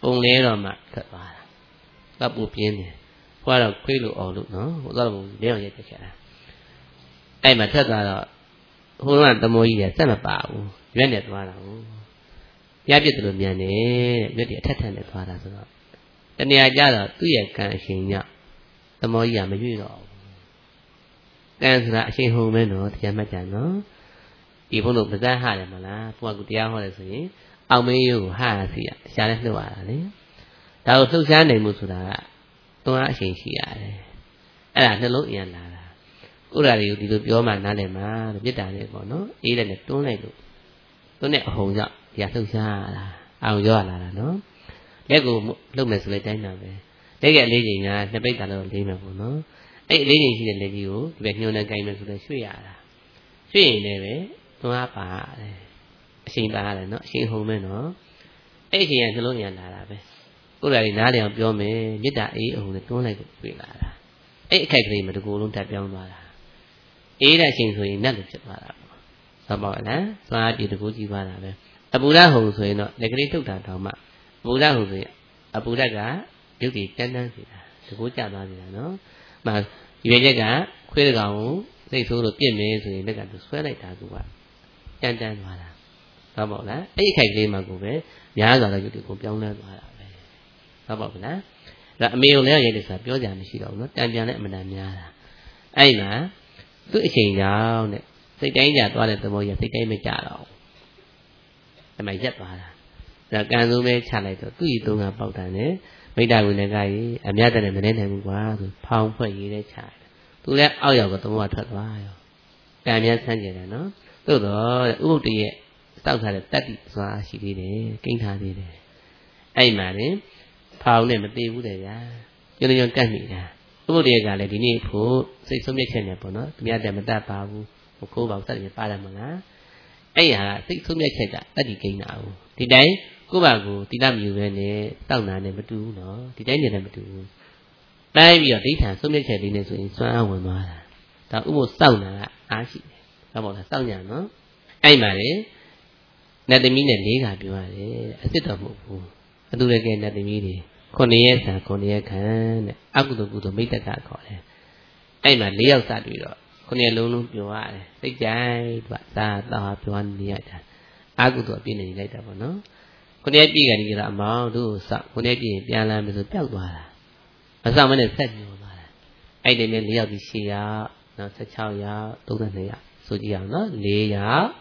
ပုံလဲတော့မှထွက်သွားတာကပူပြင်းတယ်ဘွားတော့ခွေးလို့အောင်လို့နော်ဟိုတော့လဲအောင်ရက်တက်ခဲ့တာအဲ့မှာထွက်သွားတော့ဟိုကသမောကြီးကစက်မပါဘူးရွက်နဲ့သွားတာဟုတ်ပြပြစ်တယ်လို့မြန်တယ်ရွက်တွေအထက်ထက်နဲ့သွားတာဆိုတော့တနေရာကြတော့သူ့ရဲ့ကံအရှင်ညသမောကြီးကမရွေ့တော့ဘူးကံဆိုတာအရှင်ဟုံပဲနော်တရားမှတ်ကြနော်ဒီဘုန်းတို့ပါဇက်ဟတယ်မလားဘုရားကတရားဟောတယ်ဆိုရင်အောင်မင်းရိုးကိုဟာရစီရရှားလဲလှုပ်ရတာလေဒါကိုလှုပ်ရှားနိုင်မှုဆိုတာကတွန်းအားအရှင်ရှိရတယ်အဲ့ဒါနှလုံးအရင်လာတာဥရာတွေကိုဒီလိုပြောမှနားလည်မှာမေတ္တာနဲ့ပေါ့နော်အေးတဲ့နဲ့တွန်းလိုက်လို့တွန်းတဲ့အဟုန်ကြောင့်ဒီကလှုပ်ရှားလာအောင်ရောလာတာနော်လက်ကိုလှုပ်မယ်ဆိုလဲတိုင်းတာပဲလက်ကလေးချိန်ကနှစ်ပိတ်တာလို့လေးမယ်ပေါ့နော်အဲ့အလေးချိန်ရှိတဲ့လက်ကြီးကိုဒီပဲညှိုးနဲ့ကြိုင်မယ်ဆိုလဲရွှေ့ရတာရွှေ့ရင်လည်းပဲတွန်းအားပါရတယ်အရှင်ပါရတယ်နော်အရှင်ဟုံမဲနော်အဲ့ဒီချိန်ကနှလုံးရလာတာပဲဥရာတွေနားလည်အောင်ပြောမယ်မေတ္တာအေးအဟုန်နဲ့တွန်းလိုက်လို့တွေ့လာတာအဲ့အခိုက်ကလေးမှာတကူလုံးတက်ပြောင်းသွားတာအေးတဲ့အချိန်ဆိုရင်နတ်လိုဖြစ်သွားတာပေါ့ဟုတ်ပါလားသွားပြေတကူကြည့်သွားတာပဲအပူရဟုံဆိုရင်တော့လက်ကလေးထုတ်တာတောင်မှအပူရဟုံဆိုရင်အပူရကရုပ်ကြီးတန်းတန်းစီတာတကူကျသွားစီတာနော်မှရွေချက်ကခွေးတကောင်ကိုစိတ်ဆိုးလို့ပြစ်မယ်ဆိုရင်လက်ကသူဆွဲလိုက်တာသူကတန်းတန်းသွားတာဟုတ်ပါလားအဲ့အခိုက်ကလေးမှာကိုပဲများစွာသောရုပ်တွေကိုပြောင်းလဲသွားတာပဲဟုတ်ပါလားဒါအမေကိုလည်းရိုက်တယ်ဆိုတာပြောကြမရှိတော့ဘူးနော်တန်ပြန်လည်းအမှန်တန်များတာအဲ့မှာသူ့အချိန်ကြောင့်တဲ့စိတ်တိုင်းကြသွားတဲ့သဘောကြီးစိတ်တိုင်းမကြတော့အဲ့မှာရက်သွားတာဒါကံစိုးပဲချလိုက်တော့သူ့ဤသုံးကပေါက်တာနဲ့မိတ္တဝိနကကြီးအမြတ်တည်းမနေနိုင်ဘူးကွာဆိုဖောင်းဖွဲ့ရေးတဲ့ချတယ်သူလည်းအောက်ရောက်တော့သဘောကထွက်သွားရောကံများဆန်းကျင်တယ်နော်သို့တော့ဥပုတ္တရဲ့တောက်ထားတဲ့တတ္တိစွာရှိသေးတယ်ကိန်းထားသေးတယ်အဲ့မှာလေဖောင်းနဲ့မသေးဘူးတဲ့ဗျာကျွန်းကျွန်းကတ်မိတာဥပုတ္တရဲ့ကလည်းဒီနေ့ဖို့စိတ်ဆုံးဖြတ်ချက်နဲ့ပေါ့နော်သူများတည်းမတတ်ပါဘူးဟိုခိုးပါစတယ်ပါတယ်မလားအဲ့ဟာစိတ်ဆုံးဖြတ်ချက်ကတတ္တိကိန်းတာဘူးဒီတိုင်းကိုယ့်ဘာကိုတိလမယူပဲနဲ့တောက်နာနဲ့မတူဘူးနော်ဒီတိုင်းနေလည်းမတူဘူးတိုင်းပြီးတော့ဒိဋ္ဌာဆုံးဖြတ်ချက်လေးနဲ့ဆိုရင်စွမ်းအားဝင်သွားတာဒါဥပုစောင့်တာကအားရှိတယ်ဟုတ်ပါလားစောင့်ညာနော်အဲ့မှာလေနတ်သမီးနဲ့၄ခါပြောရတယ်အစ်စ်တော်မဟုတ်ဘူးအတူတကယ်နတ်သမီးတွေ9ရက်ဆံ9ရက်ခံတဲ့အကုသိုလ်ကုသိုလ်မိတ္တကခေါ်တယ်အဲ့မှာ၄ယောက်စတွေ့တော့9ရက်လုံးလုံးပြောရတယ်စိတ်ကြိုက်သူကသာသာပြောနေရတာအကုသိုလ်အပြည့်နေလိုက်တာပေါ့နော်9ရက်ပြည့်ကနေကြတော့အမောင်တို့စောက်9ရက်ပြည့်ပြန်လာမယ်ဆိုပျောက်သွားတာမစောက်မနဲ့ဆက်ညှို့သွားတာအဲ့ဒီနဲ့၄ယောက်ဒီ10ယောက်နောက်16ယောက်32ယောက်ဆိုကြည့်အောင်နော်4ယောက်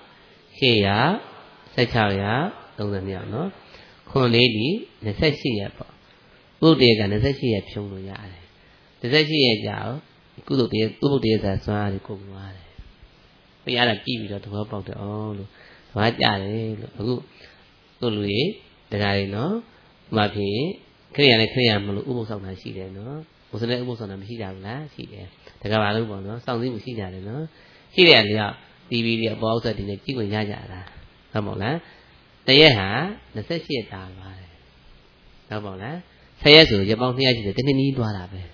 8ယောက်16ယောက်32ယောက်နော်ခွန်လေးဒီ28ရက်ပေါ့ဥဒ္ဒေက28ရက်ဖြုံလို့ရတယ်28ရက်ကြာကုသိုလ်တရားဥပုဒ်တရားစွမ်းအားတွေကုန်သွားတယ်ဘုရားကကြည့်ပြီးတော့သဘောပေါက်တယ်အောင်လို့သဘာကြတယ်လို့အခုတို့လူတွေတရားတွေနော်ဒီမှာဖြစ်ခရိယာနဲ့ခရိယာမလို့ဥပုသ်ဆောင်တာရှိတယ်နော်ဘုရားလည်းဥပုသ်ဆောင်တာမရှိကြဘူးလားရှိတယ်တကယ်ပါလို့ပေါ့နော်စောင့်သိမှုရှိကြတယ်နော်ရှိတဲ့နေရာ TV တွေအပေါ်အောက်ဆက်တွေနဲ့ကြည့်ဝင်ရကြတာဟုတ်မို့လားတရက်ဟာ28ရက်တာပါတယ်ဟုတ်မို့လား10ရက်ဆိုရပောင်း200ရှိတယ်တနည်းနည်းသွားတာပဲ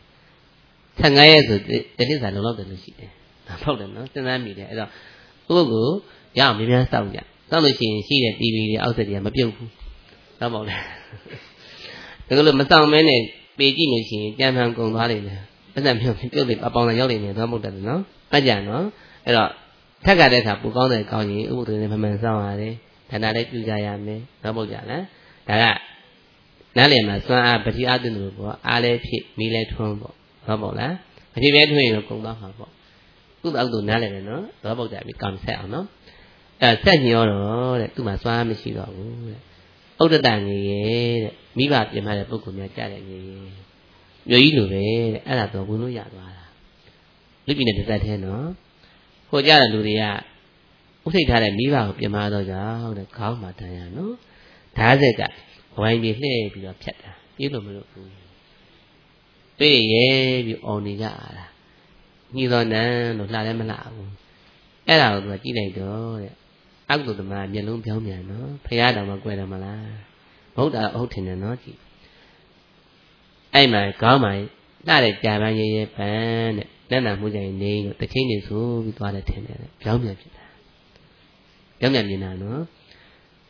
15ရက်ဆိုတနည်းစာလုံလောက်တယ်လို့ရှိတယ်ဟုတ်တယ်နော်စဉ်းစားမိတယ်အဲ့တော့ဥပုပ်ကိုရအောင်များများစောင့်ကြစောင့်လို့ရှိရင်ရှိတဲ့ TV တွေအောက်ဆက်တွေကမပြုတ်ဘူးဟုတ်မို့လားဒါကလို့မစောင့်မဲနဲ့ပေကြည့်လို့ရှိရင်ကြံဖန်ကုန်သွားလိမ့်မယ်ပတ်သက်ပြုတ်တယ်အပေါင်းနဲ့ရောက်နေတယ်သွားမဟုတ်တယ်နော်အကြံနော်အဲ့တော့ထက်ကတဲ့အခါပူကောင်းတယ်ကောင်းရင်ဥပုပ်တွေနဲ့မှန်မှန်စောင့်ရတယ်ဒါနာလည်းပြုကြရမယ်သွားမဟုတ်ကြလားဒါကနားလည်မှာစွမ်းအားပတိအတုလို့ပေါ့အားလည်းဖြစ်မီးလည်းထွန်းပေါ့ဟုတ်ပေါ့လားအဖြစ်ပဲထွန်းရင်တော့ကုန်သွားမှာပေါ့သူ့အောက်သူနားလည်တယ်နော်သွားပေါက်ကြပြီကောင်းဆက်အောင်နော်အဲဆက်ညောတော့တဲ့သူ့မှာစွမ်းအားမရှိတော့ဘူးတဲ့ဥဒ္ဒတငရေတဲ့မိဘပြင်မတဲ့ပုဂ္ဂိုလ်များကြားတဲ့ငရေမျိုးကြီးလိုပဲတဲ့အဲ့ဒါတော့ဝင်လို့ရသွားတာလူပြည်နဲ့တစ်သက်သေးနော်ဟိုကြတဲ့လူတွေကဥထိတ်ထားတဲ့မိဘကိုပြင်မတော့ကြောင့်တဲ့ခေါင်းမှာတန်ရနော်ဓာတ်ဆက်ကဝိုင်းပြီးလှည့်ပြီးတော့ဖြတ်တာပြေးလို့မလို့ဘူးပြေးရဲပြီးအော်နေကြတာညှိတော်နန်းလို့လှလည်းမလှဘူးအဲ့ဒါကိုသူကကြည့်လိုက်တော့တဲ့အကုသိုလ်သမားမျက်လုံးပြောင်းပြန်နော်ဖရာတော်မှာကြွယ်တယ်မလားမဟုတ်တာအဟုတ်ထင်တယ်နော်ကြည့်အဲ့မှာခေါင်းမှာလှတဲ့ကြာပန်းရဲရဲပန်းတဲ့လက်နာမှုကြရင်နေလို့တချင်းနေဆိုပြီးသွားတယ်ထင်တယ်ပြောင်းပြန်ဖြစ်တာပြောင်းပြန်မြင်တာနော်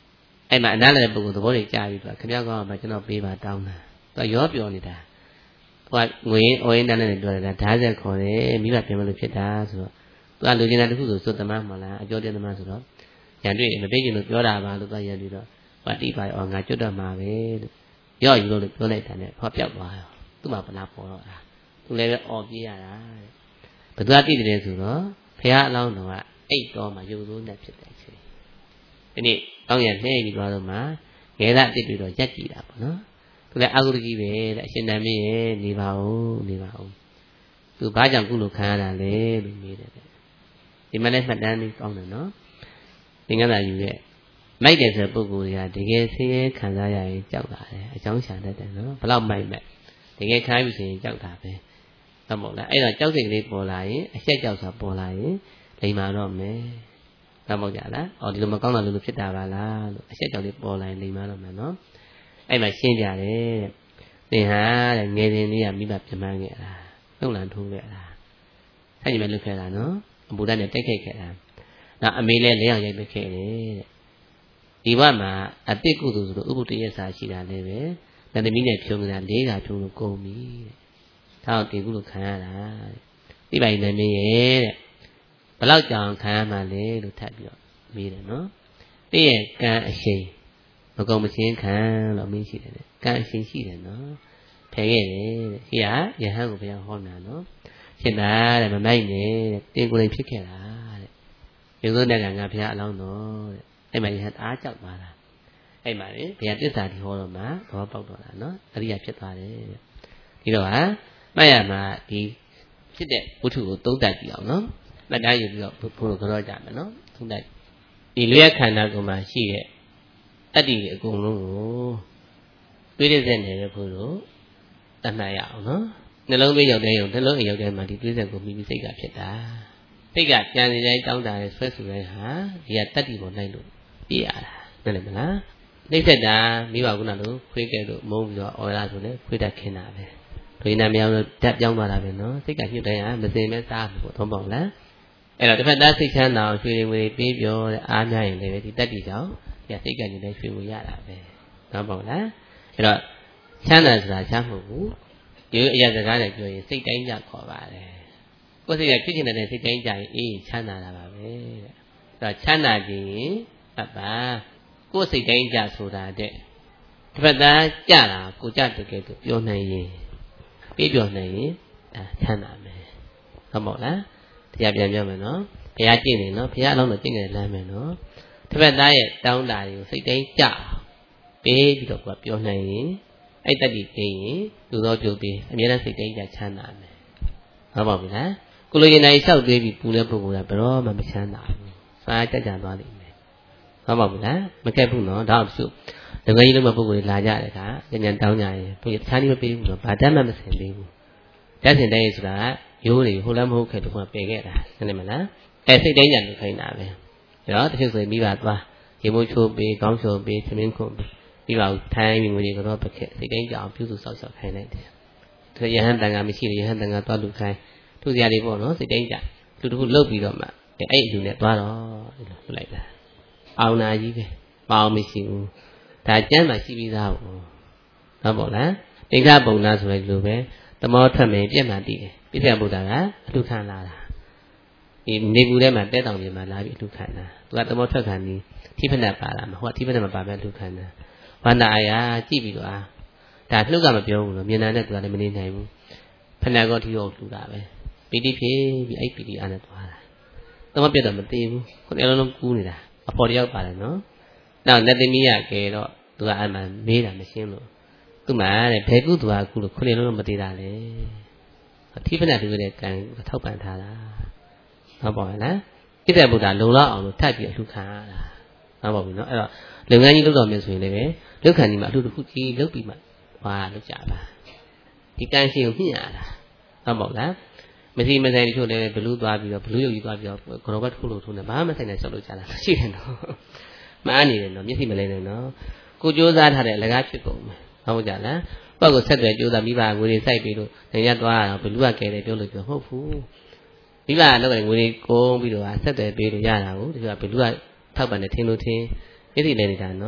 အဲ့မှာအနားလည်းပုဂ္ဂိုလ်သဘောတွေကြားပြီးတော့ခင်ဗျားကောင်းမှကျွန်တော်ပေးပါတောင်းတာသူကရောပြောနေတာသူကငွေအိုးရင်းတန်းနဲ့ပြောတယ်ဓာတ်ဆက်ခေါ်တယ်မိဘပြန်မလို့ဖြစ်တာဆိုတော့သူကလူကျင်တဲ့တခုဆိုစွတ်သမားမလားအကျော်တဲ့သမားဆိုတော့ရန်တွေ့မပေးချင်လို့ပြောတာပါလို့သူကရန်ပြီးတော့ဟောတိပါအောင်ငါကျွတ်တော့မှာပဲလို့ရော့ယူလို့ပြောလိုက်တယ်နဲ့ဟောပြောက်သွားရောသူ့မှာဗလာပေါ်တော့တာသူလည်းပဲအော်ပြေးရတာဘယ်သူကသိတယ်ဆိုတော့ဖះအလောင်းတော်ကအိတ်တော်မှာရုပ်စိုးနဲ့ဖြစ်တဲ့အချိန်ဒီနေ့ကောင်းရနှဲပြီးသွားတော့မှငယ်သားအစ်တွေတော့ရက်ကြည့်တာပေါ့နော်သူလည်းအာဟုတကြီးပဲတဲ့အရှင်တန်မင်းရဲ့နေပါဦးသူဘာကြောင့်ကုလို့ခံရတာလဲလို့မေးတယ်ဒီမှာလည်းမှတ်တမ်းလေးကောင်းတယ်နော်သင်္ကန်းသာယူရဲ့မိုက်တယ်ဆိုတဲ့ပုဂ္ဂိုလ်တွေကတကယ်ဆင်းရဲခံစားရရင်ကြောက်တာတယ်အကြောင်းရှာတတ်တယ်နော်ဘလောက်မိုက်မဲ့တကယ်ခံရပြီဆိုရင်ကြောက်တာပဲဟုတ်မို့လားအဲ့တော့ကြောက်စိတ်ကလေးပေါ်လာရင်အဆက်ကြောက်စွာပေါ်လာရင်လိမ္မာတော့မယ်ဟုတ်မို့ကြလားအော်ဒီလိုမကောင်းတာလို့ဖြစ်တာပါလားလို့အဆက်ကြောက်လေးပေါ်လာရင်လိမ္မာတော့မယ်နော်အဲ့မှာရှင်းပြတယ်သင်ဟာတဲ့ငယ်စဉ်လေးကမိဘပြမန်းခဲ့တာနှုတ်လန်ထိုးခဲ့တာအဲ့ဒီမဲ့လုပ်ခဲ့တာနော်အဘူဒတ်နဲ့တက်ခဲ့တာနောက်အမေလည်းလက်အောင်ရိုက်ပစ်ခဲ့တယ်တဲ့ဒီဘက်မှာအတိတ်ကုသိုလ်ဆိုလို့ဥပုတ္တရစာရှိတာလည်းပဲတန်တမီးနဲ့ဖြုံနေတာ၄ခါဖြုံလို့ကုန်ပြီတဲ့ဒါတော့ဒီကုလို့ခံရတာတဲ့ဒီပိုင်နေမင်းရဲ့တဲ့ဘလောက်ကြောင်ခံရမှလဲလို့ထပ်ပြီးတော့မေးတယ်နော်တဲ့ရဲ့ကံအရှိန်မကုန်မချင်းခံလို့မေးရှိတယ်တဲ့ကံအရှိန်ရှိတယ်နော်ဖယ်ခဲ့တယ်တဲ့ရှိရယဟန်ကိုဘုရားဟောတာနော်ရှင်းတာတဲ့မမိုက်နဲ့တင်ကိုယ်ရင်ဖြစ်ခဲ့တာတဲ့ရုပ်စုနဲ့ကငါဘုရားအလောင်းတော်တဲ့အဲ့မှာယဟန်အားကြောက်သွားတာအဲ့မှာလေဘုရားတစ္ဆာတိဟောတော့မှဘောပေါက်တော့တာနော်အရိယာဖြစ်သွားတယ်တဲ့ဒီတော့ဟာမှတ်ရမှာဒီဖြစ်တဲ့ဝတ္ထုကိုသုံးသပ်ကြည့်အောင်နော်မှတ်သားယူပြီးတော့ဘုလိုကြောကြမယ်နော်သုံးသပ်ဒီလျက်ခန္ဓာကိုမှရှိတဲ့တတ္တိတွေအကုန်လုံးကိုတွေးရတဲ့နေရဖို့လို့တတ်မှတ်ရအောင်နော်နှလုံးသွင်းရောက်တဲ့ယုံနှလုံးအိမ်ရောက်တဲ့မှာဒီတွေးဆက်ကိုမိမိစိတ်ကဖြစ်တာစိတ်ကကြံနေတိုင်းတောင်းတာနဲ့ဆွဲဆူတိုင်းဟာဒီကတတ္တိပေါ်နိုင်လို့ပြည့်ရတာနားလည်မလားနှိမ့်ဆက်တာမိဘကုနာလို့ခွေးကဲလို့မုန်းပြီးတော့အော်ရဆိုလဲခွေးတက်ခင်းတာပဲဒွေနာမယောင်လို့ဓာတ်ပြောင်းသွားတာပဲနော်စိတ်ကညှို့တိုင်းဟာမစင်မဲစားဖို့သုံးပေါ့လားအဲ့တော့တစ်ဖက်သားစိတ်ချမ်းသာအောင်ရွှေငွေပေးပြောတဲ့အားများရင်လည်းဒီတတ္တိကြောင့်ဒီစိတ်ကနေလည်းရွှေငွေရတာပဲသုံးပေါ့လားအဲ့တော့ချမ်းသာဆိုတာချမ်းမဟုတ်ဘူးဒီအရာစကားနဲ့ပြောရင်စိတ်တိုင်းကြခေါ်ပါတယ်ကိုယ်စိတ်ကဖြစ်ချင်တဲ့စိတ်တိုင်းကြရင်အေးချမ်းသာတာပါပဲတဲ့အဲ့တော့ချမ်းသာခြင်းအပ္ပါကိုယ်စိတ်တိုင်းကြဆိုတာတဲ့တစ်ဖက်သားကြတာကိုကြတကယ်လို့ပြောနိုင်ရင်ပြီးပြောနိုင်ရင်ချမ်းသာမယ်ဟုတ်မို့လားတရားပြန်ပြောမယ်နော်ဘုရားကြည့်နေနော်ဘုရားအလုံးတော်ကြည့်နေလမ်းမယ်နော်တစ်ဖက်သားရဲ့တောင်းတာတွေကိုစိတ်တိုင်းကြပေးပြီးတော့ပြောနိုင်ရင်အဲ့တတ္တိသိရင်လူတော်ပြုတ်ပြီးအများနဲ့စိတ်တိုင်းကြချမ်းသာမယ်ဟုတ်ပါပြီလားကိုလိုရင်နိုင်လျှောက်သေးပြီးပူတဲ့ပုဂ္ဂိုလ်ကဘယ်တော့မှမချမ်းသာဘူးစားကြကြသွားလိမ့်မယ်ဟုတ်ပါဘူးလားမကက်ဘူးနော်ဒါအောင်စုငွေကြီးလုံးမပုဂ္ဂိုလ်တွေလာကြတယ်ကညံတောင်းကြရင်ဘုရားတခြားနည်းမပေးဘူးနော်ဘာတတ်မှမဆင်ပေးဘူးတက်စင်တိုင်းဆိုတာရိုးတွေဟုတ်လားမဟုတ်ခဲ့တော့ပယ်ခဲ့တာနားလည်မလားအဲ့စိတ်တိုင်းကြလို့ခိုင်းတာပဲဒါတော့တချို့ဆိုမိဘသွားရေမိုးချိုးပေးကောင်းချိုးပေးသမင်းခုံပေးပြီးပါဦးထိုင်းပြီးငွေတွေကတော့ပခက်စိတ်တိုင်းကြအောင်ပြုစုဆောက်ရှောက်ခိုင်းလိုက်တယ်ဒါရဟန်းတန်ခါမရှိဘူးရဟန်းတန်ခါသွားလူခိုင်းသူစရာတွေပေါ့နော်စိတ်တိုင်းကြလူတစ်ခုလှုပ်ပြီးတော့မှအဲ့အလူနဲ့သွားတော့လှုပ်လိုက်တာအောင်နာကြီးပဲမအောင်မရှိဘူးဒါကျမ်းမှာရှိပြီးသားပေါ့ဟုတ်ပေါ့လားသင်္ခပုံနာဆိုလိုက်လို့ပဲသမောထွက်မယ်ပြက်မှန်တည်တယ်ပြည့်ပြတ်ဗုဒ္ဓကအထုခံလာတာဒီနေဘူးထဲမှာတဲတောင်ပြင်မှာလာပြီးအထုခံတာသူကသမောထွက်ခံပြီးထိဖက်နဲ့ပါလာမှာဟိုကထိဖက်နဲ့မပါဘဲအထုခံတာဝန္တာအာရကြည့်ပြီးတော့ဒါနှုတ်ကမပြောဘူးလို့မြင်တာနဲ့သူကလည်းမနေနိုင်ဘူးဖက်နဲ့ကောထိတော့လှူတာပဲပီတိဖြည့်ပြီးအဲ့ပီတိအားနဲ့သွားတာသမောပြတ်တော့မသေးဘူးခုနကလုံးကူးနေတာအပေါ်တယောက်ပါတယ်နော်နောက်လက်သမီးရကဲတော့သူကအဲ့မှာမေးတာမရှင်းလို့သူ့မှာတဲ့ဘယ်ကုသူကကုလို့ခုနကလုံးမသေးတာလေထိဖက်နဲ့တူတဲ့ကံထောက်ပံ့ထားတာဟုတ်ပါရဲ့လားဣတိဗုဒ္ဓလုံလောက်အောင်လို့ထပ်ပြီးအလှခံရတာဟုတ်ပါပြီနော်အဲ့တော့လုပ်ငန်းကြီးလုပ်တော်မြင်ဆိုရင်လည်းပဲလုခံကြီးမှာအလှတစ်ခုကြီးလုပ်ပြီးမှဟာလုပ်ကြပါဒီကံရှင်ကိုမြင့်ရတာဟုတ်ပါလားမရှိမဆိုင်တချို့လည်းဘလူးသွားပြီးတော့ဘလူးရုပ်ကြီးသွားပြီးတော့ဂရောဘတ်တစ်ခုလို့ထုံးတယ်ဘာမှမဆိုင်နဲ့ရှောက်လို့ကြတာရှိတယ်နော်မအားနေတယ်နော်မျက်စိမလဲနဲ့နော်ကိုကြိုးစားထားတဲ့အလကားဖြစ်ကုန်မယ်ဟုတ်ကြလားပေါ့ကိုဆက်သွယ်ကြိုးစားမိဘငွေတွေစိုက်ပြီးလို့နေရသွားတာဘလူးကကဲတယ်ပြောလို့ပြောဟုတ်ဘူးမိဘကတော့ငွေတွေကိုပြီးတော့ဆက်သွယ်ပေးလို့ရတာကိုဒီကဘလူးကထောက်ပံ့တယ်ထင်းလို့ထင်းမျက်စိလဲနေတာနော်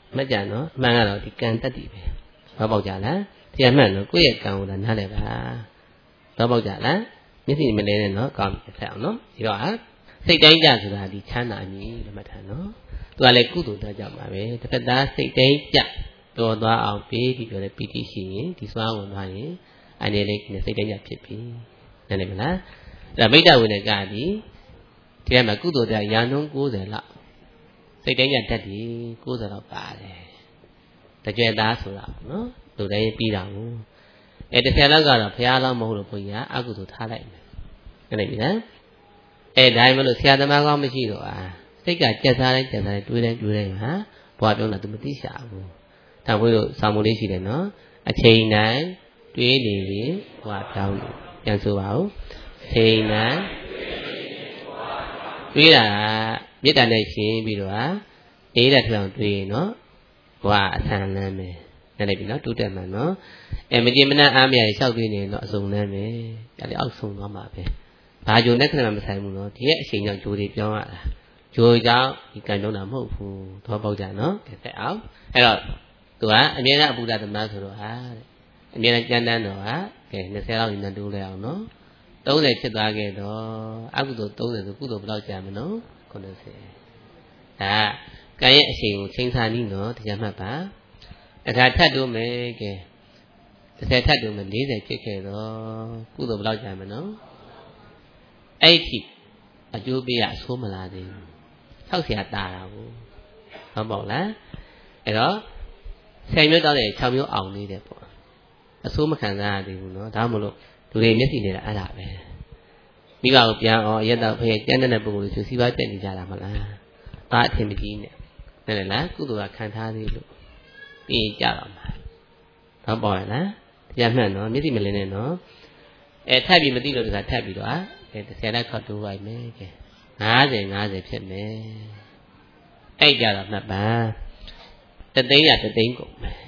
မှတ်ကြနော်အမှန်ကတော့ဒီကံတတ္တိပဲတော့ပေါက်ကြလားတရားမှန်နော်ကိုယ့်ရဲ့ကံကိုလည်းနားလည်ပါတော့ပေါက်ကြလားမျက်စိမလဲနဲ့နော်ကောင်းပြီဆက်အောင်နော်ဒီတော့စိတ်တိုင်းကြဆိုတာဒီချမ်းသာအမြည်လို့မှတ်ထားနော်သူကလည်းကုသိုလ်တော့ကြောက်ပါပဲတစ်ဖက်သားစိတ်တိုင်းကြတော်သွားအောင်ပြီးဒီပြောတဲ့ပီတိရှိရင်ဒီစွမ်းဝင်သွားရင်အနေလေးနဲ့စိတ်တိုင်းကြဖြစ်ပြီနားလည်မလားအဲ့ဒါမိတ္တဝိနကဒီထဲမှာကုသိုလ်တရားရာနှုန်း90လောက်စိတ်တိုင်းကြတတ်တယ်90လောက်ပါတယ်တကြွယ်သားဆိုတာနော်လူတိုင်းပြီးတာကို30လောက်ကတော့ဘုရားလောက်မဟုတ်လို့ဘုရားအကုသိုလ်ထားလိုက်မယ်နားလည်ပြီလားဒါမှမဟုတ်ဆရာသမားကောင်းမရှိတော့စိတ်ကကြက်စားတိုင်းတွေးတိုင်းဟာဘွားပြောတာ तू မသိရှာဘူးဒါဘုရားဆောင်းမလေးရှိတယ်နော်အချိန်တိုင်းတွေးနေရင်ဘွားပြောင်းပြန်ဆိုပါဦးအချိန်တိုင်းတွေးတာမေတ္တာနဲ့ရှင်းပြီးတော့အေးတဲ့ထောင်တွေးနော်ဘွားအဆန်လမ်းမယ်နားလည်ပြီနော်တိုးတက်မှန်နော်မကြင်မနှံ့အားမရလျှောက်တွေးနေတော့အစုံလမ်းမယ်ဒါလည်းအောက်ဆုံးသွားမှာပဲဘာကြိုနဲ့ခဏမဆိုင်ဘူးနော်ဒီရဲ့အချိန်ကြောင့်ဂျိုတွေပြောင်းရတာဂျိုကြောင့်ဒီကံကြောင့်တာမဟုတ်ဘူးတော့ပေါက်ကြနော်ဆက်အောင်အဲ့တော့သူကအမြဲတမ်းအပူဒသမဆိုတော့အမြဲတမ်းကြမ်းတမ်းတော့20လောက်နေတူးလဲအောင်နော်30ဖြစ်သွားခဲ့တော့အကုသိုလ်30ဆိုကုသိုလ်ဘယ်လောက်ကြာမလို့90ဒါကံရဲ့အချိန်ကိုချိန်ဆနီးနော်တရားမှတ်ပါအခါထပ်တိုးမယ်ကဲ30ထပ်တိုးမယ်40ဖြစ်ခဲ့တော့ကုသိုလ်ဘယ်လောက်ကြာမလို့အဲ့ဒီအကျိုးပေးရအဆိုးမလားသေးဘူးဆောက်เสียတာတာဘူးဟုတ်ပေါ့လားအဲ့တော့10မျိုးတောက်တဲ့6မျိုးအောင်လေးတဲ့ပေါ့အဆိုးမခံစားရသေးဘူးเนาะဒါမှမဟုတ်လူတွေမျက်စိနေတာအဲ့ဒါပဲမိဘကိုပြန်အောင်ရက်တော့ဖေးကျန်းတဲ့ပုဂ္ဂိုလ်တွေစီးပွားတက်နေကြတာမလားဒါအထင်မကြီးနဲ့နဲ့လားကုသိုလ်ကခံထားသေးလို့ပြီးကြတော့မှာဟုတ်ပေါ့လားတရားမှန်เนาะမျက်စိမလင်းနဲ့เนาะထပ်ပြီးမသိလို့တခါထပ်ပြီးတော့30လက်ခေါက်တိုးလိုက်မယ်ကဲ50ဖြစ်မယ်အဲ့ကြတော့မှတ်ပါတသိန်းရတသိန်းကုန်မယ်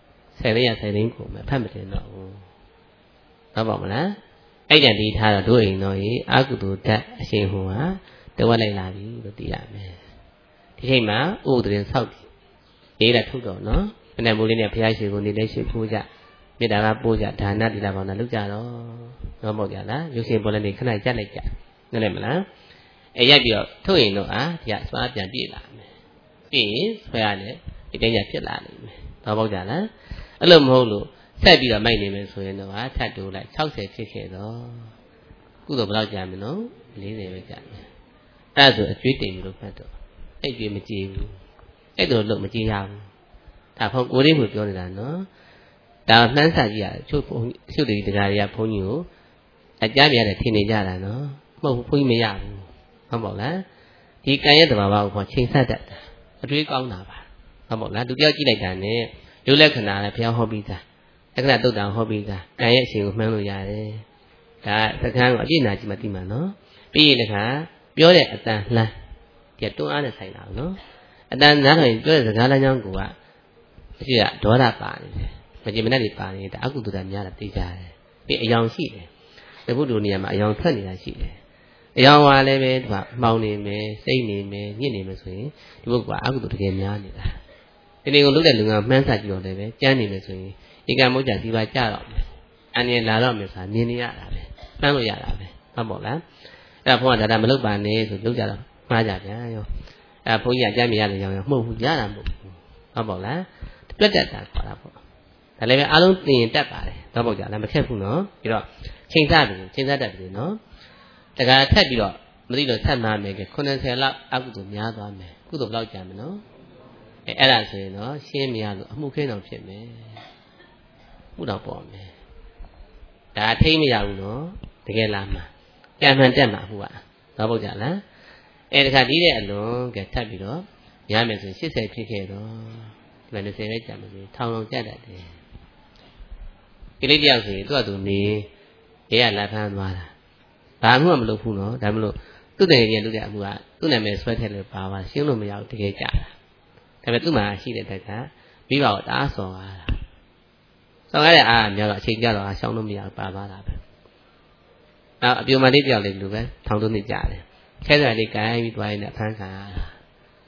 10သိန်းရ10သိန်းကုန်မယ်ဖတ်မတင်တော့ဘူးဟုတ်ပါမလားအဲ့တန်ဒီထားတော့တို့အိမ်တော်ကြီးအကုသိုလ်ဓာတ်အရှင်ဟိုဟာတဝက်လိုက်လာပြီလို့သိရမယ်ဒီချိန်မှာဥပဒရင်ဆောက်ပြီရေးတာထုတ်တော့နော်မနေ့မိုးလေးနဲ့ဘုရားရှင်ကိုနေလဲရှိခိုးကြမေတ္တာကပို့ကြဒါနတိလာဘာနာလုပ်ကြတော့တော့မဟုတ်ကြလားရုပ်ရှင်ပေါ်လည်းနေခဏကြက်လိုက်ကြနားလည်မလားရိုက်ပြီးတော့ထုတ်ရင်တော့ဒီကစွာပြန်ပြေးလာမယ်ပြီးရင်ဆွဲရတယ်ဒီတိုင်းရဖြစ်လာနိုင်မယ်တော့ပေါ့ကြလားအဲ့လိုမဟုတ်လို့ဆက်ပြီးတော့မိုက်နေမယ်ဆိုရင်တော့ထပ်တိုးလိုက်60ဖြစ်ခဲ့တော့ကုသိုလ်ဘယ်လောက်ကြာမလို့40ပဲကြာမယ်အဲ့ဒါဆိုအကျွေးတင်ပြီးလို့ဖတ်တော့အဲ့ကျွေးမကြည့်ဘူးအဲ့လိုလို့မကြည့်ရဘူးဒါဖုန်းကိုရင်းကိုပြောနေတာနော်ဒါနှမ်းစာကြီးရချို့ရှုပ်တွေတရားတွေကဘုန်းကြီးကိုအကြမ်းပြရတယ်ထင်နေကြတာနော်မဟုတ်ဘူးဘုန်းကြီးမရဘူးဟုတ်ပါလားဒီကံရဲ့တဘာဝကိုခေါ်ချိန်ဆက်တတ်တာအတွေးကောင်းတာပါဟုတ်ပါလားသူတယောက်ကြည့်လိုက်တာနဲ့ရုပ်လက္ခဏာလည်းဘုရားဟောပြီးသားလက္ခဏာတုတ်တံဟောပြီးသားကံရဲ့အရှင်ကိုမှန်းလို့ရတယ်ဒါသက္ကန်းကိုအပြည့်နာကြည့်မှသိမှာနော်ပြီးရင်တခါပြောတဲ့အတန်လှမ်းဒီတွန်းအားနဲ့ဆိုင်လာအောင်နော်အတန်နားတော့ပြောတဲ့စကားလမ်းကြောင်းကအရှိကဒေါသပါနေတယ်မကြင်မနဲ့တွေပါနေတာအကုသိုလ်တွေများတာသိကြတယ်ပြီးအယောင်ရှိတယ်တပုဒ္ဓနေရာမှာအယောင်ထွက်နေတာရှိတယ်အယောင်ကလည်းပဲသူကမှောင်နေမယ်စိတ်နေမယ်ညစ်နေမယ်ဆိုရင်ဒီပုဂ္ဂိုလ်ကအကုသိုလ်တကယ်များနေတာဒီနေ့ကိုလုပ်တဲ့လူကမှန်းဆကြည့်တော့လည်းပဲကြမ်းနေမယ်ဆိုရင်ဧကမုတ်ကြစီပါကြတော့မယ်အန်ရလာတော့မယ်ဆိုတာမြင်နေရတာပဲမှန်းလို့ရတာပဲဟုတ်ပေါ့လားအဲ့ဒါဘုန်းကဒါမလုပ်ပါနဲ့ဆိုလုပ်ကြတော့မှားကြပြန်ရောအဲ့ဘုန်းကြီးကကြမ်းမြင်ရတယ်ရောမဟုတ်ဘူးရတာမဟုတ်ဘူးဟုတ်ပေါ့လားတွက်တက်တာခေါ်တာပေါ့ဒါလည်းပဲအားလုံးသိရင်တက်ပါတယ်တော့ပေါ့ကြလားမခက်ဘူးနော်ပြီးတော့ချိန်စားတယ်ချိန်စားတတ်တယ်နော်တခါထပ်ပြီးတော့မသိတော့ဆက်နာမယ်က90လောက်အကုသိုလ်များသွားမယ်ကုသိုလ်ဘယ်လောက်ကြာမလို့အဲ့ဒါဆိုရင်တော့ရှင်းမရလို့အမှုခင်းတော်ဖြစ်မယ်မှုတော်ပေါ်မယ်ဒါထိမရဘူးနော်တကယ်လားမှာကြံမှန်တက်မှာဟုတ်ပါတော့ပေါ့ကြလားအဲ့ဒါခါဒီတဲ့အလွန်ကထပ်ပြီးတော့ရမယ်ဆိုရင်80ဖြစ်ခဲ့တော့ဒီမှာ20ပဲကြာမယ်ဆိုထောင်လုံးကြက်တတ်တယ်ဒီလေးတယောက်ဆိုရင်သူ့အတူနေရဲရလာဖမ်းသွားတာဘာမှမလုပ်ဘူးနော်ဒါမလို့သူ့တကယ်ကြီးလုပ်တဲ့အမှုကသူ့နာမည်ဆွဲထည့်လို့ပါပါရှင်းလို့မရဘူးတကယ်ကြာတာဒါပေမဲ့သူ့မှာရှိတဲ့တက်ကမိဘကိုတအားဆော်ရတာဆော်ရတဲ့အားများတော့အချိန်ကြတော့ရှောင်းလို့မရဘူးပါသွားတာပဲနောက်အပြိုမလေးတယောက်လေးလူပဲထောင်သွင်းနေကြတယ်ခဲစရာလေးကိုင်းပြီးသွားရင်လည်းဖမ်းခံရတာ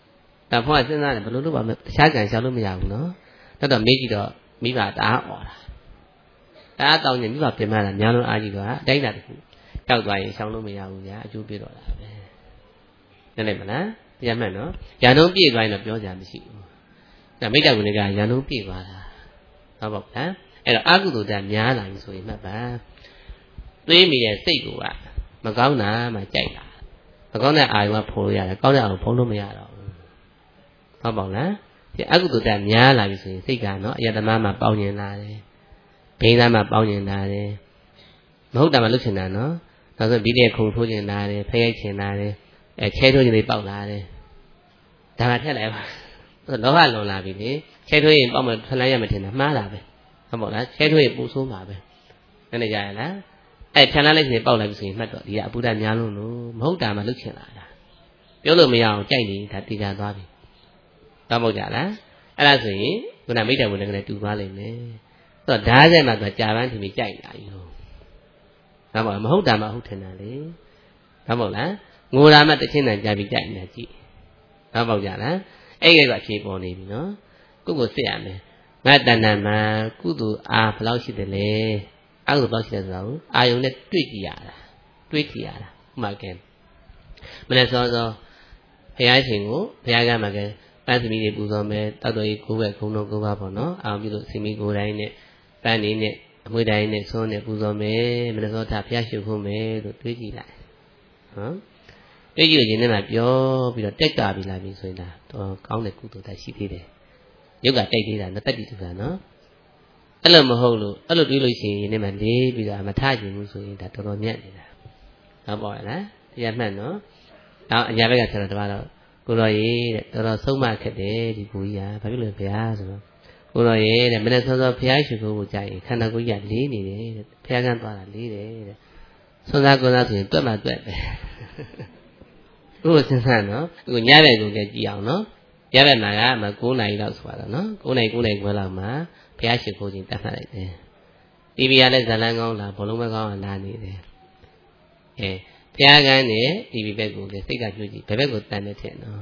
ဒါဘုရားစဉ်းစားတယ်ဘယ်လိုလုပ်ပါမလဲတခြားကံရှောင်လို့မရဘူးနော်တော်တော်မေးကြည့်တော့မိဘတအားអော်တာတောင်းရင်မိဘပြင်မတာညာလုံးအားကြီးတော့အတိုင်းတာတခုတောက်သွားရင်ရှောင်လို့မရဘူးညာအကျိုးပြတော့တာပဲနားလည်မလားတရားမှန်နော်ညာလုံးပြည့်သွားရင်တော့ပြောစရာမရှိဘူးဒါမိတ္တဝိနည်းကညာလုံးပြည့်သွားတာဟုတ်ပါ့လားအဲ့တော့အကုသိုလ်ဓာတ်များလာပြီဆိုရင်မှတ်ပါသိမိတဲ့စိတ်ကမကောင်းတာမှကြိုက်တာမကောင်းတဲ့အာယုံကဖုံးလို့ရတယ်ကောင်းတဲ့အာယုံဖုံးလို့မရတော့ဘူးဟုတ်ပါ့လားဒီအကုသိုလ်ဓာတ်များလာပြီဆိုရင်စိတ်ကနော်အယတမမှာပေါင်းကျင်လာတယ်ဘိန်းသားမှာပေါင်းကျင်လာတယ်မဟုတ်တာမှလုပ်ချင်တာနော်နောက်ဆုံးဒီတဲ့ခုံထိုးကျင်လာတယ်ဖျက်ရိုက်ချင်လာတယ်ချဲထိုးကျင်လေးပေါက်လာတယ်ဒါမှထက်လိုက်ပါလောဘလွန်လာပြီလေချဲထိုးရင်ပေါက်မှထွက်လိုက်ရမှထင်တာမှားတာပဲဟုတ်ပါ့လားချဲထိုးရင်ပူဆိုးမှာပဲနားလည်ကြရလားဖြန်လာလိုက်နေပေါက်လိုက်ပြီဆိုရင်မှတ်တော့ဒီကအပုဒ်များလုံးလို့မဟုတ်တာမှလုပ်ချင်လာတာပြောလို့မရအောင်ကြိုက်နေဒါတေချာသွားပြီတော့မဟုတ်ကြလားအဲ့ဒါဆိုရင်ခုနမိတ္တဝိနည်းကလည်းတူသွားလိမ့်မယ်ဆိုတော့ဓာတ်ဆက်မှာသူကြာပန်းထင်ပြီးကြိုက်လာပြီဟုတ်ဒါမှမဟုတ်တာမှဟုတ်ထင်တာလေဒါမဟုတ်လားငိုတာမှတစ်ချင်းတန်ကြာပြီးကြိုက်နေတာကြည့်ဒါမဟုတ်ကြလားအဲ့ဒီကအဖြေပေါ်နေပြီနော်ကိုစစ်ရမယ်ငါတဏ္ဍာမှာကုသိုလ်အားဘယ်လောက်ရှိတယ်လဲအကုသိုလ်ဘယ်လောက်ရှိတယ်ဆိုတာကိုအာယုံနဲ့တွေ့ကြည့်ရတာဥမာကဲမနေ့စောစောဘုရားရှင်ကိုဘုရားကမှာကဲပန်းသမီးတွေပူဇော်မယ်တောက်တော်ကြီးကိုယ်ပဲခုံတော်ကိုယ်ပါပေါ့နော်အောင်ပြီးလို့စီမီကိုယ်တိုင်းနဲ့ပန်းနေနဲ့အမွေတိုင်းနဲ့ဆွန်းနဲ့ပူဇော်မယ်မနေ့စောထားဘုရားရှိခိုးမယ်လို့တွေးကြည့်လိုက်ဟမ်တွေးကြည့်လို့ရှင်ထဲမှာပြောပြီးတော့တက်ကပြီးလာပြီဆိုရင်ဒါတော့ကောင်းတဲ့ကုသိုလ်တရှိသေးတယ်ရုပ်ကတိုက်သေးတာနတ္တိတူတာနော်အဲ့လိုမဟုတ်လို့အဲ့လိုတွေးလို့ရှိရင်ဒီမှာလေးပြီးတော့မထကျင်ဘူးဆိုရင်ဒါတော်တော်မြတ်နေတာဟုတ်ပါလားတရားမှန်နော်နောက်အညာဘက်ကဆရာတော်ကတော့ကိုတော်ရေးတဲ့တော်တော်ဆုံးမခက်တယ်ဒီဘူကြီးကဘာဖြစ်လို့ဘုရားဆိုတော့ကိုတော်ရေးတဲ့မနေ့စောစောဘုရားရှိခိုးကိုကြာရင်ခန္ဓာကိုယ်ကြီးကလေးနေတယ်တဲ့ဘုရားကန်းသွားတာလေးတယ်တဲ့ဆွမ်းစားကိုယ်စားဆိုရင်တွက်မှတွက်ပဲဥပစဉ်းစားနော်အခုညဘက်ကိုလည်းကြည့်အောင်နော်ညဘက်မှာက9နာရီလောက်ဆိုတော့နော်9နာရီခွဲလောက်မှာဘုရားရှိခိုးခြင်းတတ်မှတ်လိုက်တယ်တီဗီကလည်းဇလန်းကောင်းလာဘလုံးမကောင်းလာနေတယ်ဘုရားကန်းနဲ့တီဗီဘက်ကိုလည်းစိတ်ကကြွကြည့်ဘယ်ဘက်ကိုတန်နေထင်နော်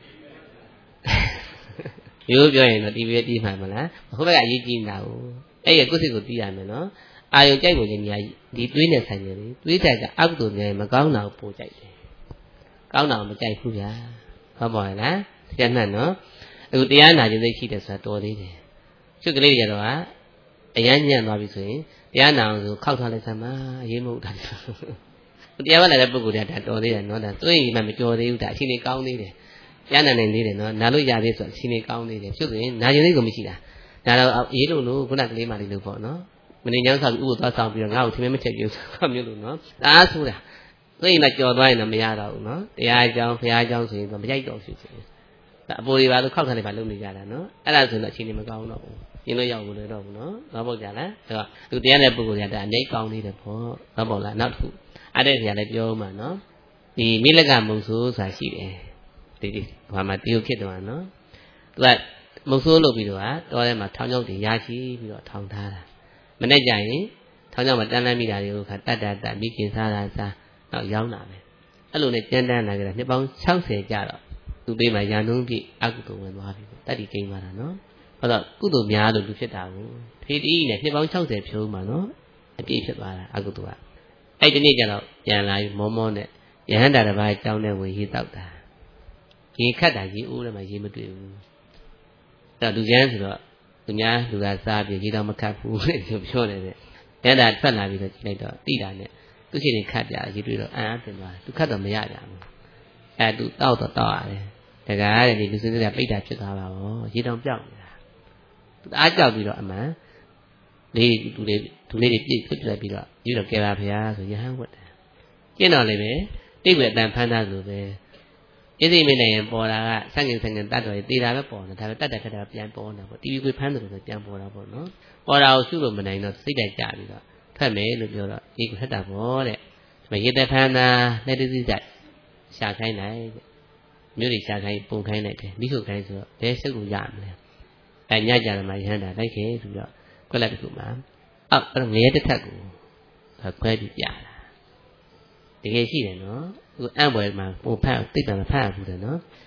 ရိုးပြောရင်တော့တီဗီပဲတီးမှမလားဟိုဘက်ကအရေးကြီးနေတာကိုအဲ့ရကိုယ်စိတ်ကိုတီးရမယ်နော်အာယုံကြိုက်ကိုခြင်းညာဒီတွေးနဲ့ဆိုင်တယ်လေတွေးကြိုက်ကအကုသိုလ်များမကောင်းတာကိုပို့ကြိုက်တယ်ကောင်းတာမကြိုက်ဘူးဗျာဟုတ်ပါရဲ့လားတရားနှံ့နော်အခုတရားနာခြင်းသိရှိတယ်ဆိုတာတော်သေးတယ်ချုပ်ကလေးတွေကြတော့အရမ်းညံ့သွားပြီဆိုရင်တရားနာအောင်ဆိုခောက်ထားလိုက်စမ်းပါအရေးမဟုတ်တာတရားဝတ်လာတဲ့ပုဂ္ဂိုလ်တွေကဒါတော်သေးတယ်နော်ဒါသွေးရင်မှမကြော်သေးဘူးဒါအချိန်လေးကောင်းသေးတယ်တရားနာနိုင်သေးတယ်နော်နာလို့ရသေးဆိုအချိန်လေးကောင်းသေးတယ်ချုပ်ဆိုရင်နာခြင်းသိကိုမရှိတာဒါတော့အေးလို့ခုနကလေးမလေးလို့ပေါ့နော်မနေညောင်းဆောက်ပြီးဥပ္ပသွားဆောင်ပြီးတော့ငါ့ကိုထမင်းမချက်ပြလို့ဆိုမျိုးလို့နော်ဒါဆိုတာသွေးရင်မှကြော်သွားရင်တော့မရတော့ဘူးနော်တရားအကြောင်းဘုရားအကြောင်းဆိုရင်တော့မကြိုက်တော့ဘူးဖြစ်တယ်ဒါအပေါ်တွေပါလို့ခောက်ထားနေပါလုပ်နေကြတာနော်အဲ့ဒါဆိုတော့အချိန်လေးမကောင်းတော့ဘူးရင်းလို့ရောက်ဘူးလေတော့ဘူးနော်တော့ပေါ့ကြလားဒါကသူတရားတဲ့ပုဂ္ဂိုလ်တွေကဒါအနေကောင်းသေးတယ်ပေါ့တော့ပေါ့လားနောက်တစ်ခုအဲ့တဲ့ဆရာလည်းပြောမှနော်ဒီမိလကမုံဆိုးဆိုတာရှိတယ်ဒီဘာမှတရုတ်ဖြစ်တော့နော်သူကမုံဆိုးလုပ်ပြီးတော့တောထဲမှာထောင်ချောက်တွေရရှိပြီးတော့ထောင်ထားတာမနေ့ကျရင်ထောင်ချောက်မှာတန်းလန်းမိတာတွေကိုခါတတ်မိခင်စားတာစားနောက်ရောင်းတာပဲအဲ့လိုနဲ့ကျန်းတန်းလာကြတာနှစ်ပေါင်း60ကြာတော့သူပေးမှရန်တုံးပြည့်အကုသိုလ်ဝင်သွားပြီတတ်တည်ကိန်းသွားတာနော်ဟုတ်တော့ကုသိုလ်များလို့လူဖြစ်တာကိုဖေတီးနဲ့နှစ်ပေါင်း60ဖြုံးမှနော်အပြည့်ဖြစ်သွားတာအကုသိုလ်ကအဲ့ဒီနေ့ကျတော့ပြန်လာပြီးမောမောနဲ့ယဟန္တာတစ်ပါးကြောင်းနဲ့ဝင်ရေတောက်တာရေခတ်တာရေအိုးထဲမှာရေမတွေ့ဘူးအဲ့တော့လူကျန်းဆိုတော့သူများလူကစားပြီးရေတော့မခတ်ဘူးလို့ပြောနေတယ်ယဟန္တာထွက်လာပြီးတော့ကြည့်လိုက်တော့တိတာနဲ့သူရှိနေခတ်ပြရေတွေ့တော့အံ့အားသင်သွားတယ်သူခတ်တော့မရကြဘူးအဲ့သူတောက်တော့တောက်ရတယ်တကားတဲ့ဒီလူစင်းတွေကပိတ်တာဖြစ်သွားပါဘောရေတောင်ပြောက်နေတာသူအားကြောက်ပြီးတော့အမှန်လေးသူလေးတွေပြည့်ဖြစ်ပြလိုက်ပြီးတော့ယူတော့ကဲပါဗျာဆိုရဟန်းဝတ်တယ်ကျင့်တော်လည်းပဲတိတ်ွယ်အတန်ဖမ်းသားဆိုပဲဣသိမိနေရင်ပေါ်တာကဆန့်ကျင်တတ်တော်တေးတာပဲပေါ်နေတာဒါပဲတတ်တယ်ခက်တာပြန်ပေါ်နေတာပေါ့တီဗီကိုဖမ်းတယ်ဆိုပြန်ပေါ်တာပေါ့နော်ပေါ်တာကိုရှုလို့မနိုင်တော့စိတ်တိုက်ကြပြီးတော့ဖတ်မယ်လို့ပြောတော့ဒီကိုဖတ်တာပေါ့တဲ့ရေသက်ဖမ်းသားလက်တည်းစိတ်ရှာခိုင်းလိုက်မြို့တွေရှာခိုင်းပုံခိုင်းလိုက်တယ်မိခုခိုင်းဆိုတော့ဘယ်စိတ်ကိုရမလဲအဲညကြတယ်မှာရဟန္တာလိုက်ခဲ့ဆိုပြီးတော့ကွက်လက်တစ်ခုမှာအောက်အဲ့ငရဲတစ်ထက်ကိုခွဲပြီးပြတာတကယ်ရှိတယ်နော်သူအံ့ဘွယ်မှာပုံဖတ်သိတယ်မဖတ်ဘူးတယ်နော်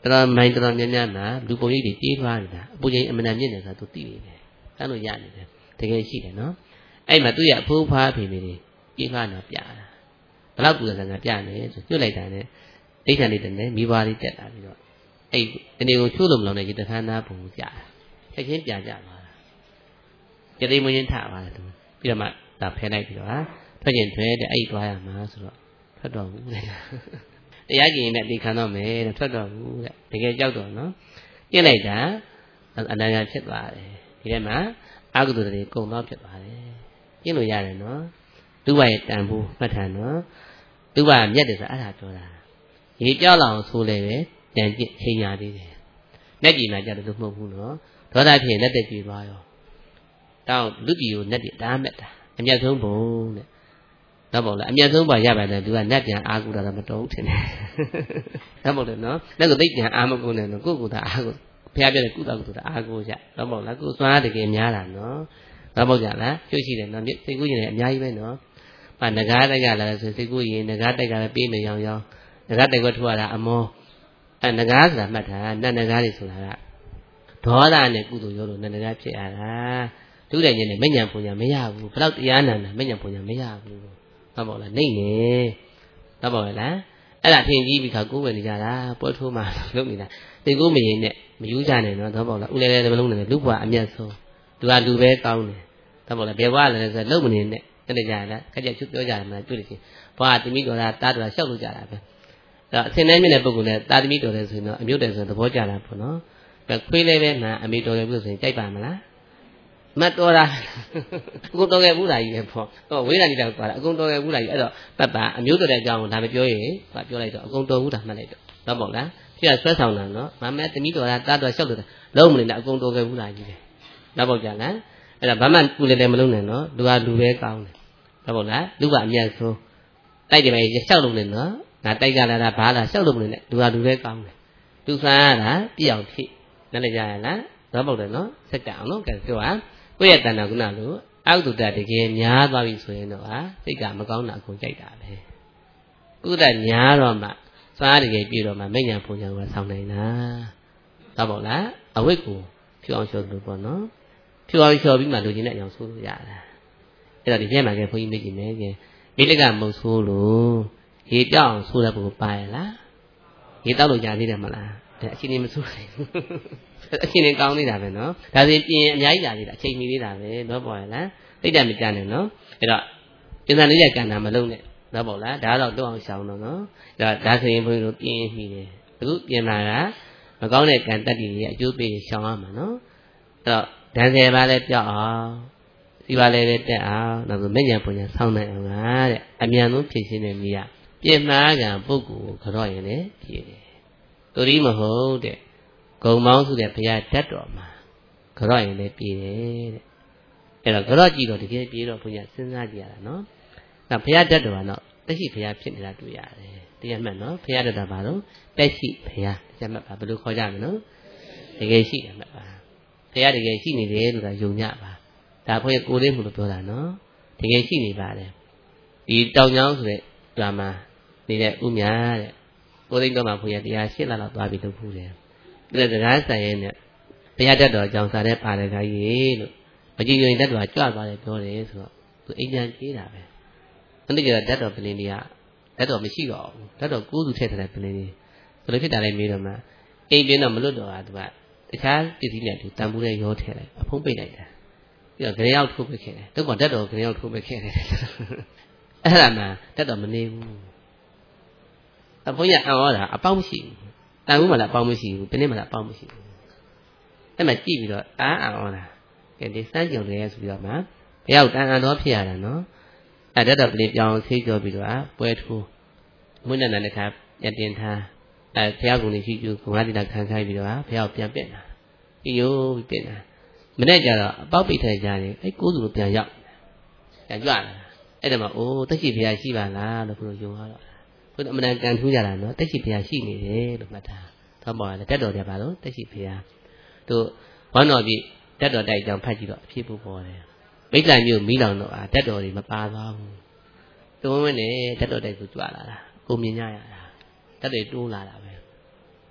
တော်မိုင်းတော်များများမှာလူပုံရိပ်တွေတေးသွားနေတာအပူချိန်အမှန်တန်မြင့်တယ်ဆိုတာသူသိနေတယ်တန်းလို့ရနေတယ်တကယ်ရှိတယ်နော်အဲ့မှာသူ့ရဲ့အဖိုးဖွားအဖေမေတွေပြေးသွားတော့ပြတာဘလောက်ပူတယ်ဆိုတာပြနေဆိုညှို့လိုက်တာနဲ့ဒိဋ္ဌာန်လေးတည်းနဲ့မိဘလေးတက်လာပြီးတော့အဲ့တနေ့ကိုချိုးလို့မလုံးနဲ့ဒီတခါနာပုံပြတာချက်ချင်းပြကြပါလားကြတိမွင်းထပါလားသူပြီးတော့မှဒါဖယ်လိုက်ပြီးတော့ဟာထွက်ကျင်ထွက်တဲ့အဲ့သွားရမှာဆိုတော့ထွက်တော့ဘူးတဲ့တရားကျင်နဲ့ဒီခံတော့မယ်တဲ့ထွက်တော့ဘူးတဲ့တကယ်ကြောက်တော့နော်ပြစ်လိုက်တာအနာဂတ်ဖြစ်သွားတယ်ဒီထဲမှာအကုသိုလ်တွေကုန်တော့ဖြစ်သွားတယ်ပြစ်လို့ရတယ်နော်သူ့ဘရဲ့တန်ဖိုးမှတ်ထားနော်သူ့ဘမြတ်တယ်ဆိုအဲ့ဒါပြောတာရေကြောက်လောက်ဆိုလဲပဲကြံကြည့်ချိန်ရသေးတယ်မျက်ကြည်မှာကြတယ်လို့မဟုတ်ဘူးနော်ဒေါသဖြစ်ရင်လက်သက်ကြွေသွားရောတောင်းလူပြည်ကိုနဲ့တည်းတားမဲ့တာအမျက်ဆုံးဘုံတဲ့တော့ပေါ့လားအမျက်ဆုံးပါရပါတယ်သူကနတ်ပြန်အားကိုးတာတော့မတော်ဘူးထင်တယ်တော့ပေါ့လေနော်လက်ကိုသိပြန်အားမကိုးနဲ့နော်ကိုယ့်ကိုယ်သာအားကိုးဘုရားပြောတဲ့ကုသကုသအားကိုးကြတော့ပေါ့လားကိုယ်စွမ်းတကယ်များတာနော်တော့ပေါ့ကြလားကျုပ်ရှိတယ်နော်စိတ်ကူးရင်လည်းအများကြီးပဲနော်ငကားတိုက်ကလည်းဆိုစိတ်ကူးရင်ငကားတိုက်ကလည်းပေးမယ်ရောင်ရောင်ငကားတိုက်ကထွားတာအမောငကားဆိုတာမှတ်တာနတ်ငကားတွေဆိုတာကဒေါသနဲ့ကုသိုလ်ရောလို့နတ်ငကားဖြစ်ရတာသူ့တဲ့ညနေမညံပုံညာမရဘူးဘယ်တော့တရားနာမညံပုံညာမရဘူးဟုတ်ပါလားနေနေဟုတ်ပါလားအဲ့ဒါထင်ကြီးပြီးခါကိုယ်ဝင်နေကြတာပွဲထိုးမှလုပ်နေတာသင်ကိုမရင်နဲ့မယူကြနဲ့နော်ဟုတ်ပါလားဦးလဲလဲမလုံးနဲ့လူ့ဘဝအမျက်ဆုံးသူကလူပဲကောင်းတယ်ဟုတ်ပါလားဘယ်ဘဝလဲဆိုတော့လုံမနေနဲ့တဲ့ကြလားခက်ကြချုပ်ပြောကြတယ်မလားတွေ့လို့ရှိရင်ဘဝသမီးတော်တာတားတော်ရှောက်လို့ကြတာပဲအဲ့တော့အစင်တိုင်းမြင့်တဲ့ပုဂ္ဂိုလ်နဲ့တာသမီးတော်တယ်ဆိုရင်တော့အမျိုးတယ်ဆိုရင်သဘောကျတာပေါ့နော်ခွေးလဲပဲမှအမေတော်တယ်လို့ဆိုရင်ကြိုက်ပါမလားမတော်တာအကုန်တော်ခဲ့ဘူးလားကြီးပဲပေါ့တော့ဝိရဏိတောက်သွားတာအကုန်တော်ခဲ့ဘူးလားကြီးအဲ့တော့ပတ်ပါအမျိုးတော်တဲ့အကြောင်းကိုဒါမပြောရင်ပြောလိုက်တော့အကုန်တော်ဘူးတာမှတ်လိုက်တော့တော့ပေါ့လားပြဆွဲဆောင်တာနော်မမဲသမီးတော်တာတားတော်လျှောက်လို့လုံးမနေနဲ့အကုန်တော်ခဲ့ဘူးလားကြီးပဲတော့ပေါ့ကြလားအဲ့ဒါဘာမှကုလည်းမလုံးနဲ့နော်လူကလူပဲကောင်းတယ်တော့ပေါ့လားလူကအမြတ်ဆုံးတိုက်တယ်ပဲလျှောက်လို့နေနော်ငါတိုက်ကလာတာဘာလားလျှောက်လို့မနေနဲ့လူကလူပဲကောင်းတယ်သူစားရတာပြည့်အောင်ဖြစ်နားလည်ကြရလားတော့ပေါ့တယ်နော်စက်ကြအောင်နော်ကဲပြောပါကိုယ့်ရဲ့တဏ္ဍာကုဏလို့အောက်တုတ္တတကယ်များသွားပြီဆိုရင်တော့စိတ်ကမကောင်းတာအကုန်ကြိုက်တာပဲကုသများတော့မှစားတကယ်ပြည့်တော့မှမိညာပုံညာကဆောင်းနိုင်တာဟုတ်ပါလားအဝိတ်ကိုဖြူအောင်လျှော်လို့ပေါ့နော်ဖြူအောင်လျှော်ပြီးမှလူချင်းတဲ့အကြောင်းဆိုးလို့ရတာအဲ့တော့ဒီပြဲမှာကဲဘုန်းကြီးမေ့ကြည့်မယ်ကဲမိလကမုတ်ဆိုးလို့ရေပြောင်းအောင်ဆိုးတဲ့ပုဂ္ဂိုလ်ပါရလားရေတောက်လို့ကြာသေးတယ်မလားအချင်းနေမဆိုးဘူးအချင်းနေကောင်းနေတာပဲနော်ဒါဆိုရင်ပြင်အများကြီးလာသေးတာအချိန်မီသေးတာပဲတော့ပေါ်ရလားသိတယ်မကြနဲ့နော်အဲ့တော့ကျန်တဲ့လေးရကံတာမလုံးနဲ့တော့ပေါ်လားဒါတော့တော့အောင်ရှောင်းတော့နော်အဲ့တော့ဒါဆိုရင်ဘုန်းကြီးတို့ပြင်မိတယ်အခုပြင်လာတာမကောင်းတဲ့ကံတက်တွေရဲ့အကျိုးပေးရှောင်းရမှာနော်အဲ့တော့ဒဏ်ဆယ်ပါလဲပြောက်အောင်စီပါလဲပဲတက်အောင်နောက်ဆိုမဉ္ဇဉ်ပုံညာဆောင်းနိုင်အောင်တဲ့အမြန်ဆုံးဖြည့်ရှင်းတဲ့နေရာပြင်မှားကံပုဂ္ဂိုလ်ကြောရင်လည်းဖြည့်တယ်သူရီမဟုတ်တဲ့ဂုံမောင်းဆိုတဲ့ဘုရားဓာတ်တော်မှာကြောရင်လည်းပြေတယ်တဲ့အဲ့တော့ကြောကြည့်တော့တကယ်ပြေတော့ဘုရားစဉ်းစားကြည့်ရတာနော်အဲ့ဘုရားဓာတ်တော်ကတော့တက်ရှိဘုရားဖြစ်နေတာတွေ့ရတယ်တရားမှတ်နော်ဘုရားဓာတ်တော်ဘာလို့တက်ရှိဘုရားတရားမှတ်ပါဘယ်လိုခေါ်ကြမလဲနော်တကယ်ရှိတယ်မှတ်ပါဘုရားတကယ်ရှိနေတယ်လို့ကယုံကြပါဒါဘုရားကိုယ်လေးမှုလို့ပြောတာနော်တကယ်ရှိနေပါတယ်ဒီတောင်ကျောင်းဆိုတဲ့ဓမ္မနေတဲ့ဥညာတဲ့ကိုယ်သိတော့မှဘုရားတရားရှင်းလာတော့သွားပြီးလုပ်ဖို့တယ်ဒါစကားဆိုင်ရဲ့နဲ့ဘုရားတတ်တော်ကြောင့်စာတဲ့ပါတယ်ခါကြီးလို့မကြည်ရင်တတ်တော်ကြွသွားတယ်ပြောတယ်ဆိုတော့သူအိမ်ပြန်ပြေးတာပဲအဲ့ဒီကျတော့တတ်တော်ပလင်တွေကတတ်တော်မရှိတော့ဘူးတတ်တော်ကိုးစုထည့်ထားတဲ့ပလင်တွေဘယ်လိုဖြစ်တာလဲမေးတော့မှအိမ်ပြင်းတော့မလွတ်တော့သူကတခြားပစ္စည်းတွေသူတန်ဖိုးတဲ့ရောထည့်လိုက်အဖုံးပိတ်လိုက်တာပြီးတော့ဂရေရောက်ထိုးပစ်ခဲ့တယ်တော့တတ်တော်ဂရေရောက်ထိုးပစ်ခဲ့တယ်အဲ့ဒါမှတတ်တော်မနေဘူးအဘုန်းကြီးအံ့ဩတာအပေါင်းမရှိဘူးတန်ဘူးမှလည်းအပေါင်းမရှိဘူးဒီနေ့မှလည်းအပေါင်းမရှိဘူးအဲ့မှာကြည့်ပြီးတော့အံ့ဩတာကဲဒီစမ်းကြုံတယ်ဆိုပြီးတော့မှဘုရားတန်အံတော်ဖြစ်ရတာနော်အဲ့တတ်တော်ပလင်ပြောင်းဆေးကြောပြီးတော့ပွဲထိုးမွန်းတဲ့နံတစ်ခါပြန်တင်ထားအဲ့ဘုရားကုံလေးရှိကျူးငါးတိနာခံခိုင်းပြီးတော့ဘုရားပြန်ပြင့်တာအီယိုးပြင့်တာမနေ့ကျတော့အပေါက်ပိတ်ထဲကြတယ်အဲ့ကိုးစုလိုပြန်ရောက်ပြန်ကြွလာအဲ့ဒါမှအိုးတက်ရှိဘုရားရှိပါလားလို့ဘုရားယုံရတော့ဘုရားအမှန်တန်ကန်ထူးကြတာနော်တက်ရှိဘုရားရှိနေတယ်လို့မှတ်တာသောပေါ်ရတယ်တက်တော်တယ်ပါလို့တက်ရှိဘုရားတို့ဝမ်းတော်ပြီတက်တော်တိုက်ကြောင်ဖတ်ကြည့်တော့အဖြစ်ဖို့ပေါ်တယ်မိစ္ဆာမျိုးမိလောင်တော့တက်တော်တွေမပါသွားဘူးတုံးဝင်းနဲ့တက်တော်တိုက်ကိုကြွလာတာကိုမြင်ကြရတာတက်တွေတိုးလာတာပဲ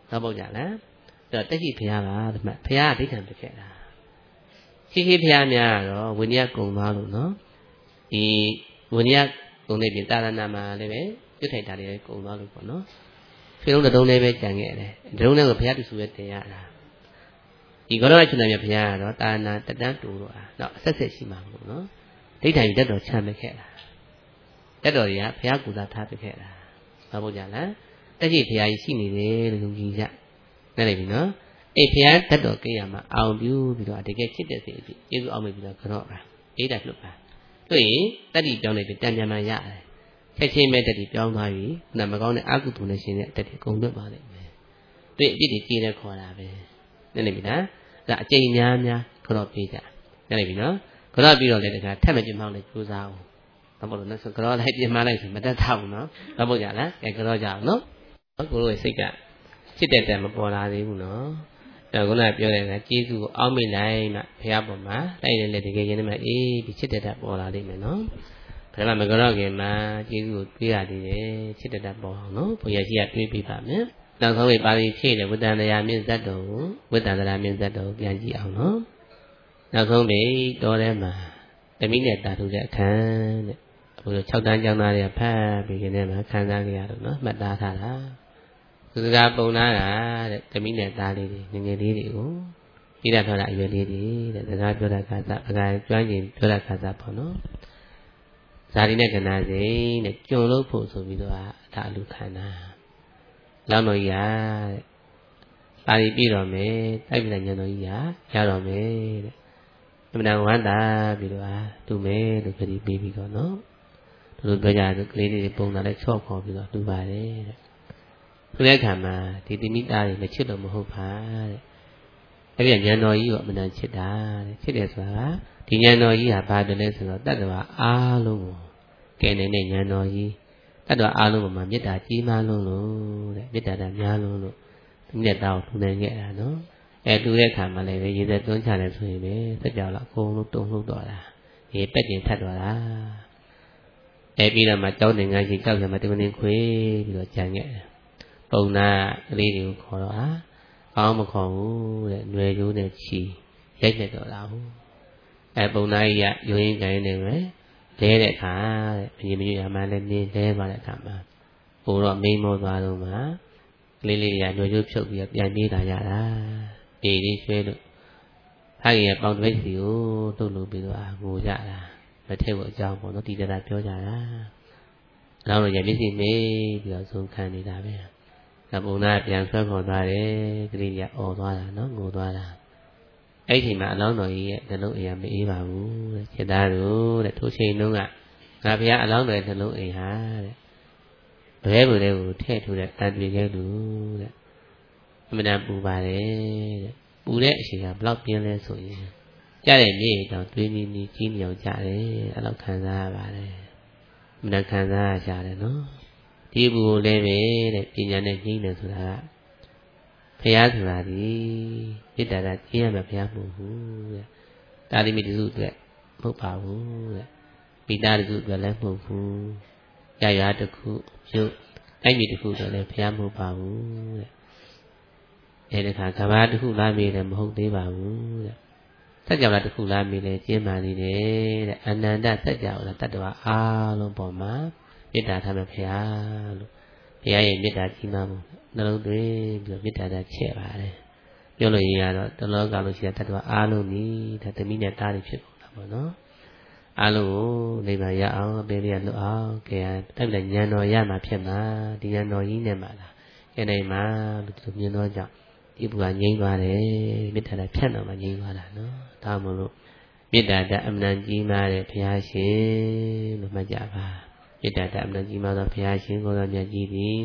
သောပုတ်ကြလားအဲ့တော့တက်ရှိဘုရားပါဒီမှာဘုရားကဒိဋ္ဌံပြခဲ့တာရှိဘုရားများတော့ဝိနည်းကုံသွားလို့နော်ဒီဝိနည်းကုံနေပြင်သာသနာမှာလည်းပဲပြုထိုက်တာတွေကုံသွားလို့ပေါ့နော်ဖြေလုံးတုံးလေးပဲကြံခဲ့တယ်တုံးလေးကိုဘုရားတူစုပဲတင်ရတာဒီကောရချွန်တော်မြတ်ဘုရားကတော့သာသနာတတန်းတူတော့နော်အဆက်ဆက်ရှိမှာပေါ့နော်ဒိဋ္ဌံကြီးတက်တော်ချမ်းပဲခဲ့တာတက်တော်ကြီးကဘုရားကူသာထားပြခဲ့တာဘာလို့ကြလားတက်ရှိဘုရားကြီးရှိနေတယ်လို့ယုံကြည်ကြနဲ့လေပြီနော်အဲ့ဘုရားတက်တော်ကိရမှာအောင်ပြုပြီးတော့တကယ်ချစ်တဲ့စိတ်အဖြစ်ကျေးဇူးအောင်ပြီးတော့ကြော့ပါအေးတာလွတ်ပါတွေ့ရင်တတိပြောင်းလိုက်ပြီးတန်ပြန်မှရတယ်ချက်ချင်းပဲတတိပြောင်းသွားပြီခုနမကောင်းတဲ့အကုသိုလ်နဲ့ရှင်တဲ့တတိကုန်လွတ်ပါလိမ့်မယ်တွေ့အပြစ်တွေကြီးတဲ့ခေါ်တာပဲနဲ့လေပြီနော်ဒါအကျိန်များကြော့ပေးကြနဲ့လေပြီနော်ကြော့ပြီးတော့လေတခါထက်မပြင်းမောင်းလေကြိုးစားအောင်ဘာလို့လဲဆိုကြော့လိုက်ပြင်းမလိုက်ဆိုမတက်တော့ဘူးနော်ဘာလို့ကြလားအဲကြော့ကြအောင်နော်ကိုလိုရဲ့စိတ်ကချစ်တဲ့တန်မပေါ်လာသေးဘူးနော်အဲ့ခုနပြောတဲ့ကကျေးဇူးကိုအောက်မေ့လိုက်မှဘုရားပေါ်မှာတိုက်တယ်လေတကယ်ရင်လည်းအေးဒီချစ်တဲ့တတ်ပေါ်လာလိမ့်မယ်နော်ဘယ်မှာမကြောက်ခင်မှာကျေးဇူးကိုတွေးရသေးတယ်ချစ်တဲ့တတ်ပေါ်အောင်နော်ဘုရားကြီးကတွေးပေးပါမယ်နောက်ဆုံးပါဠိဖြည့်တယ်ဝိတ္တန္တရာမြင့်ဇတ်တော်ကိုဝိတ္တန္တရာမြင့်ဇတ်တော်ကိုပြန်ကြည့်အောင်နော်နောက်ဆုံးပြီတော်ထဲမှာတမိနဲ့တာထုတဲ့အခန်းတဲ့အခု6တန်းကျောင်းသားတွေကဖတ်ပြီးခင်ထဲမှာခံစားကြရတော့နော်မှတ်သားထားတာသူကပုံနာတာတဲ့တမိနဲ့သားလေးတွေငငယ်လေးတွေကိုပြီးတာပြောတာအရွယ်လေးတွေတဲ့စကားပြောတာကစားအကာကျွမ်းကျင်ပြောတာကစားပေါ့နော်ဇာတိနဲ့ကနာစိတဲ့ကြုံလို့ဖို့ဆိုပြီးတော့ဒါအလူခံတာလောင်းတော်ကြီးတဲ့ပါဠိပြတော်မယ်တိုက်ပြညံတော်ကြီးရတော်မယ်တဲ့အမှန်တန်ဝမ်းသာပြီးတော့တူမယ်လို့ခရီးပေးပြီးတော့နော်သူတို့ပြောကြတယ်ကလေးတွေပုံလာလဲချော့ခေါ်ပြီးတော့တူပါတယ်တဲ့ဆိုတဲ့အခါမှာဒီတိမိသားတွေမချစ်လို့မဟုတ်ပါတဲ့အဲ့ဒီဉာဏ်တော်ကြီးကိုအမှန်တန်ချစ်တာတဲ့ချစ်တယ်ဆိုတာဒီဉာဏ်တော်ကြီးဟာဘာတလဲဆိုတော့တတ္တဝါအားလုံးကိုကဲနေတဲ့ဉာဏ်တော်ကြီးတတ္တဝါအားလုံးမှာမေတ္တာကြီးမားလုံးလို့တဲ့မေတ္တာတများလုံးလို့ဒီမြတ်သားကိုထူနိုင်ခဲ့တာနော်အဲတူတဲ့အခါမှာလည်းရေသက်သွန်းချတယ်ဆိုရင်ပဲစကြဝဠာအကုန်လုံးတုံ့လှုပ်တော့တာရေပက်ကျင်ထတ်တော့တာအဲပြီးတော့မှကြောင်းတင်ငန်းကြီးကြောက်ရမှာတမင်းခွေပြီးတော့ကြံခဲ့တယ်ပုံနာကလေးတွေကိုခေါ်တော့ကောင်းမခေါ်ဘူးတဲ့ຫນွေကျိုးနဲ့ချီရိုက်လက်တော့တာဟုတ်အဲပုံနာကြီးကရုံရင်းကြိုင်းနေပဲလဲတဲ့အခါတဲ့မကြီးမကြီးအမှန်လည်းနေလဲပါတဲ့အခါမှာဟိုတော့မိန်မောသွားတော့မှကလေးလေးတွေကຫນွေကျိုးဖြုတ်ပြီးပြန်ပြေးလာကြတာအေးလေးရွှဲလို့ဟာကြီးကပေါင်တပိတ်စီကိုတုတ်လို့ပြီးတော့ငိုကြတာမထည့်ဖို့အကြောင်းပေါ့နော်ဒီတရာပြောကြတာနောက်တော့ရမျက်စိမေးပြီးတော့ဆုံးခံနေတာပဲပုံနာပြန်ဆွဲခေါ်သွားတယ်ကလေးကြီးအော်သွားတာနော်ငိုသွားတာအဲ့ဒီမှာအလောင်းတော်ကြီးရဲ့နှလုံးအိမ်ကမအေးပါဘူးတဲ့ခြေသားတို့တဲ့ထိုချိန်တုန်းကငါဘုရားအလောင်းတော်ရဲ့နှလုံးအိမ်ဟာတဲ့ဘယ်လိုလဲကိုထည့်ထိုးတဲ့တန်ပြေခဲ့လို့တဲ့အမှန်တန်ပူပါတယ်တဲ့ပူတဲ့အချိန်ကဘလောက်ပြင်းလဲဆိုရင်ကြတဲ့မြေတောင်တွေးနေကြီးနေအောင်ကြတယ်အဲ့လောက်ခံစားရပါတယ်အမှန်တန်ခံစားရကြတယ်နော်ဒီဘူလည်းပဲတဲ့ပညာနဲ့ကြီးတယ်ဆိုတာကဘုရားဆိုတာဒီမေတ္တာကကြီးရမယ်ဘုရားမဟုတ်ဘူးတဲ့တာတိမိတစုအတွက်မဟုတ်ပါဘူးတဲ့ပိတာတစုအတွက်လည်းမဟုတ်ဘူးရရတစ်ခုရုပ်အဲ့ဒီတစ်ခုတော့လည်းဘုရားမဟုတ်ပါဘူးတဲ့အဲဒီခါကဘာတစ်ခုလားမေးတယ်မဟုတ်သေးပါဘူးတဲ့စัจ java တစ်ခုလားမေးတယ်ကျင်းပါနေတယ်တဲ့အနန္တစัจ java တတ္တဝါအားလုံးပေါ်မှာမေတ္တာထားမယ်ဘုရားလို့ဘုရားရဲ့မေတ္တာကြီးမားမှုနှလုံးသွင်းပြီးတော့မေတ္တာဓာတ်ချဲ့ပါတယ်ပြောလို့ရတော့တလောကလို့ရှိတဲ့တ attva အားလုံးဒီဒါသမီးနဲ့သားတွေဖြစ်ကုန်တာပေါ့နော်အားလုံးကိုနိဗ္ဗာန်ရအောင်အပေလေးလွတ်အောင်ကဲတိုက်လိုက်ဉာဏ်တော်ရမှာဖြစ်မှာဒီဉာဏ်တော်ကြီးနဲ့မှလားကျန်နိုင်မှာလို့သူမြင်တော့ကြောင့်ဒီဘူကငြိမ်းသွားတယ်မေတ္တာဓာတ်ဖြတ်တော့မှငြိမ်းသွားတာနော်ဒါမှမဟုတ်မေတ္တာဓာတ်အမှန်ကြီးမားတဲ့ဘုရားရှင်လို့မှတ်ကြပါမေတ္တာဓာတ်အမှန်ကြီးမားသောဘုရားရှင်ကိုယ်တော်မြတ်ကြီးသည်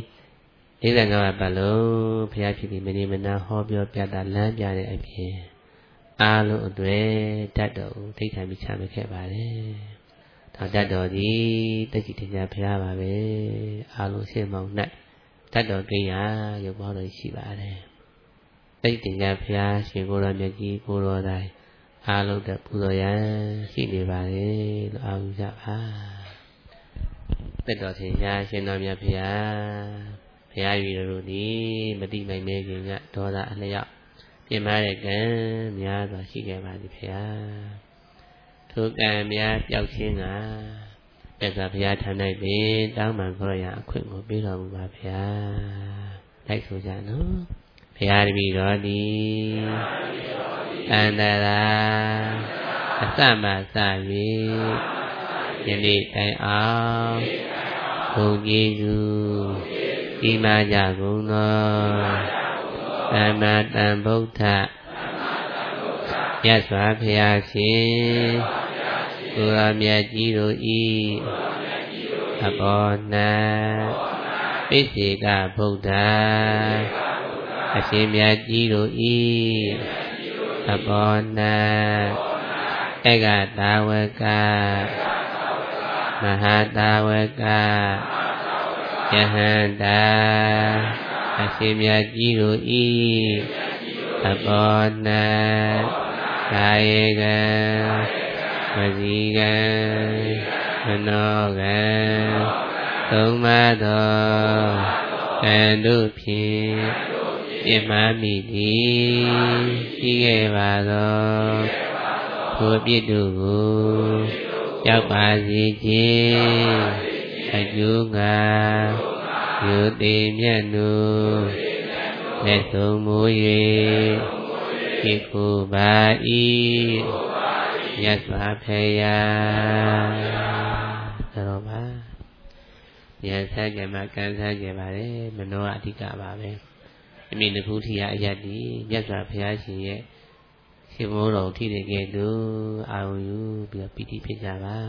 45ပတ်လုံးဘုရားဖြစ်ပြီးမနေမနာဟောပြောပြတာလမ်းပြတဲ့အပြင်အားလုံးအတွေ့တတ်တော်ကိုထိတ်ခံပြီးချမှတ်ခဲ့ပါတယ်။ဒါတတ်တော်သည်တက္ကိတ္တဘုရားပါပဲအားလုံးရှင်းမောင်၌တတ်တော်ကိရာရုပ်ပေါင်းတော်ရှိပါတယ်။တက္ကိတ္တဘုရားရှင်ကိုယ်တော်မြတ်ကြီးကိုယ်တော်တိုင်အားလုံးတပူဇော်ရန်ရှိနေပါတယ်လို့အားလုံးကြပါ။တတ်တော်ရှင်ရှင်တော်မြတ်ဘုရားဘုရားကြီးတို့ဒီမတိနိုင်နေခင်ကဒေါသအလျောက်ပြင်မာတဲ့ကံများစွာရှိခဲ့ပါသည်ဘုရားထိုကံများပျောက်ခြင်းကမြတ်စွာဘုရားထံ၌ပင်တောင်းပန်ခေါ်ရအခွင့်ကိုပေးတော်မူပါဘုရားလိုက်ဆိုကြနော်ဘုရားတပည့်တော်သည်အန္တရာအစမှစ၍ယနေ့တိုင်အောင်ဘုံကြီးစုဒီမာကြကုန်သောသမ္မာသမ္ဗုဒ္ဓမြတ်စွာဘုရားရှင်ကိုယ်တော်မြတ်ကြီးတို့ဤအဘော၌ပိစေကဗုဒ္ဓအရှင်မြတ်ကြီးတို့ဤအဘော၌ဧကတာဝကမဟာတာဝကယဟန္တာအရှင်မြတ်ကြီးတို့ဤအဘော၌ကာယေကံဝစီကံမနောကံသုံးပါးသောကံတို့ဖြင့်ပြမမိသည်ရှိခဲ့ပါသောထိုပြစ်တို့ကိုရောက်ပါစေခြင်းအကျိုးငါယုတိမြတ်နုလက်ဆုံးမူ၍ဒီခုပါဤမြတ်စွာဘုရားတော်ပါဉာဏ်ဆက်ကြမှာကံဆက်ကြပါလေမနောအဓိကပါပဲအမိနဖူးထီရအယတ်ဒီမြတ်စွာဘုရားရှင်ရဲ့ရှင်မိုးတော်ထိတဲ့ကဲ့သို့အာရုံယူပြီးတော့ပီတိဖြစ်ကြပါ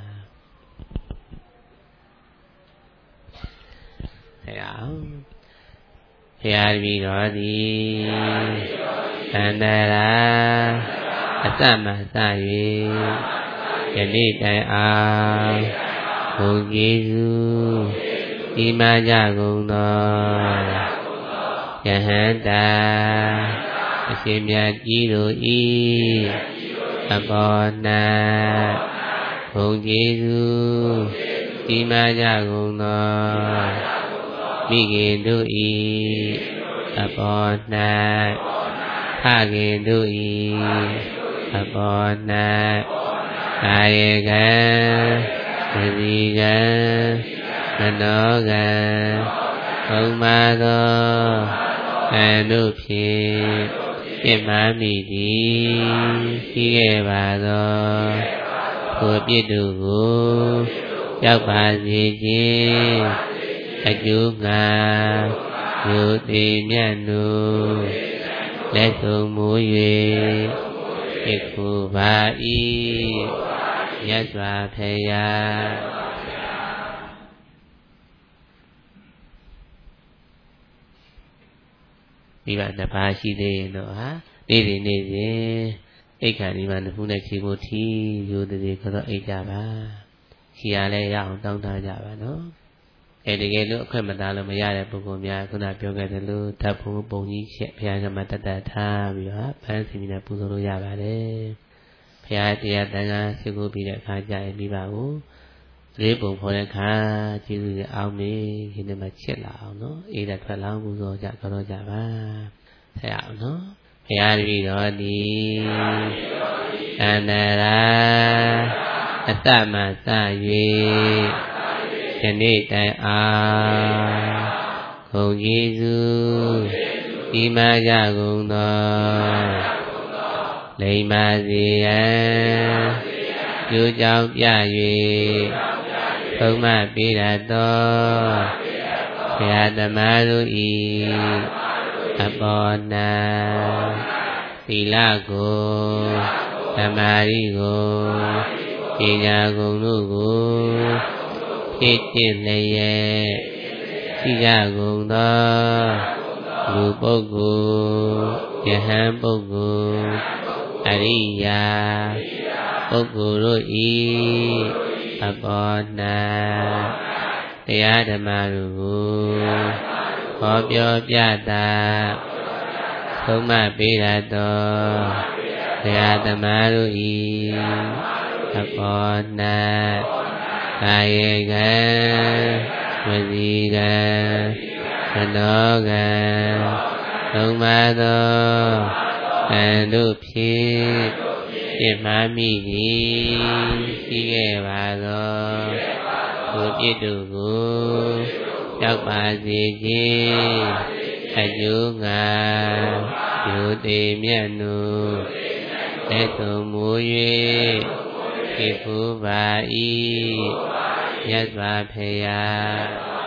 ဘုရားတပည့်တော်သည်အန္တရာအစမှစ၍ယနေ့တိုင်အောင်ဘုံကြီးစုဒီမာကြကုန်သောယဟန္တာအရှင်မြတ်ကြီးတို့ဤအဘော၌ဘုံကြီးစုဒီမာကြကုန်သောမိခင်တို့ဤအဘော၌ဖခင်တို့ဤအဘော၌ကာယေကံဝစီကံမနောကံသုံးပါးသောကံတို့ဖြင့်ပြမမိသည်ရှိခဲ့ပါသောထိုပြစ်တို့ကိုရောက်ပါစေခြင်းအကျိုးငါယုတိမြတ်နုလက်ဆုံးမူ၍ဒီခုပါဤမြတ်စွာဘုရားမိဘနှစ်ပါးရှိသေးရင်တော့ဟာနေ့စဉ်အိတ်ခါဒီမှာနှစ်ခုနဲ့ခြေကိုထီရိုးသေးကတော့အိတ်ကြပါခီရလဲရအောင်တောင်းတကြပါနော်တကယ်လို့အခွင့်မသားလို့မရတဲ့ပုဂ္ဂိုလ်များခုနပြောခဲ့တယ်လို့ဓာတ်ဖို့ပုံကြီးချက်ဘုရားကမှတတ်ထားပြီးတော့ပန်းစီမီနဲ့ပူဇော်လို့ရပါတယ်ဘုရားတရားတန်ခါရှိခိုးပြီးတဲ့အခါကျရင်ပြီးပါဘူးလေးပုံဖော်တဲ့အခါကျေးဇူးရအောင်မေးဒီနေ့မှချက်လာအောင်နော်အေးတဲ့ထွက်လောင်းပူဇော်ကြကြောကြပါဆက်အောင်နော်ဘုရားတပည့်တော်သည်အန္တရာအတ္တမှစ၍ယနေ့တိုင်အောင်ဘုံကြီးစုဒီမာကြကုန်သောလိမ္မာစေယံကျိုးကြောင့်ပြ၍သုံးမပေးတတ်သောဘုရားသမားတို့ဤအပေါ်၌သီလကိုသမာဓိကိုပညာကုန်တို့ကိုဖြစ်ဖြစ်လျက်ရှိကြကုန်သောလူပုဂ္ဂိုလ်ယဟန်ပုဂ္ဂိုလ်အရိယာပုဂ္ဂိုလ်တို့ဤအပေါ်၌တရားဓမ္မတို့ကိုဟောပြောပြတာသုံးမပေးတတ်သောတရားဓမ္မတို့ဤအပေါ်၌ကာယေကံဝစီကံမနောကံသုံးပါးသောကံတို့ဖြင့်ပြစ်မှားမိသည်ရှိခဲ့ပါသောထိုပြစ်တို့ကိုရောက်ပါစေခြင်းအကျိုးငါယုတိမြတ်နုလက်သုံးမူ၍ဖြစ်ဖို့ပါ၏မြတ်စွာဘုရား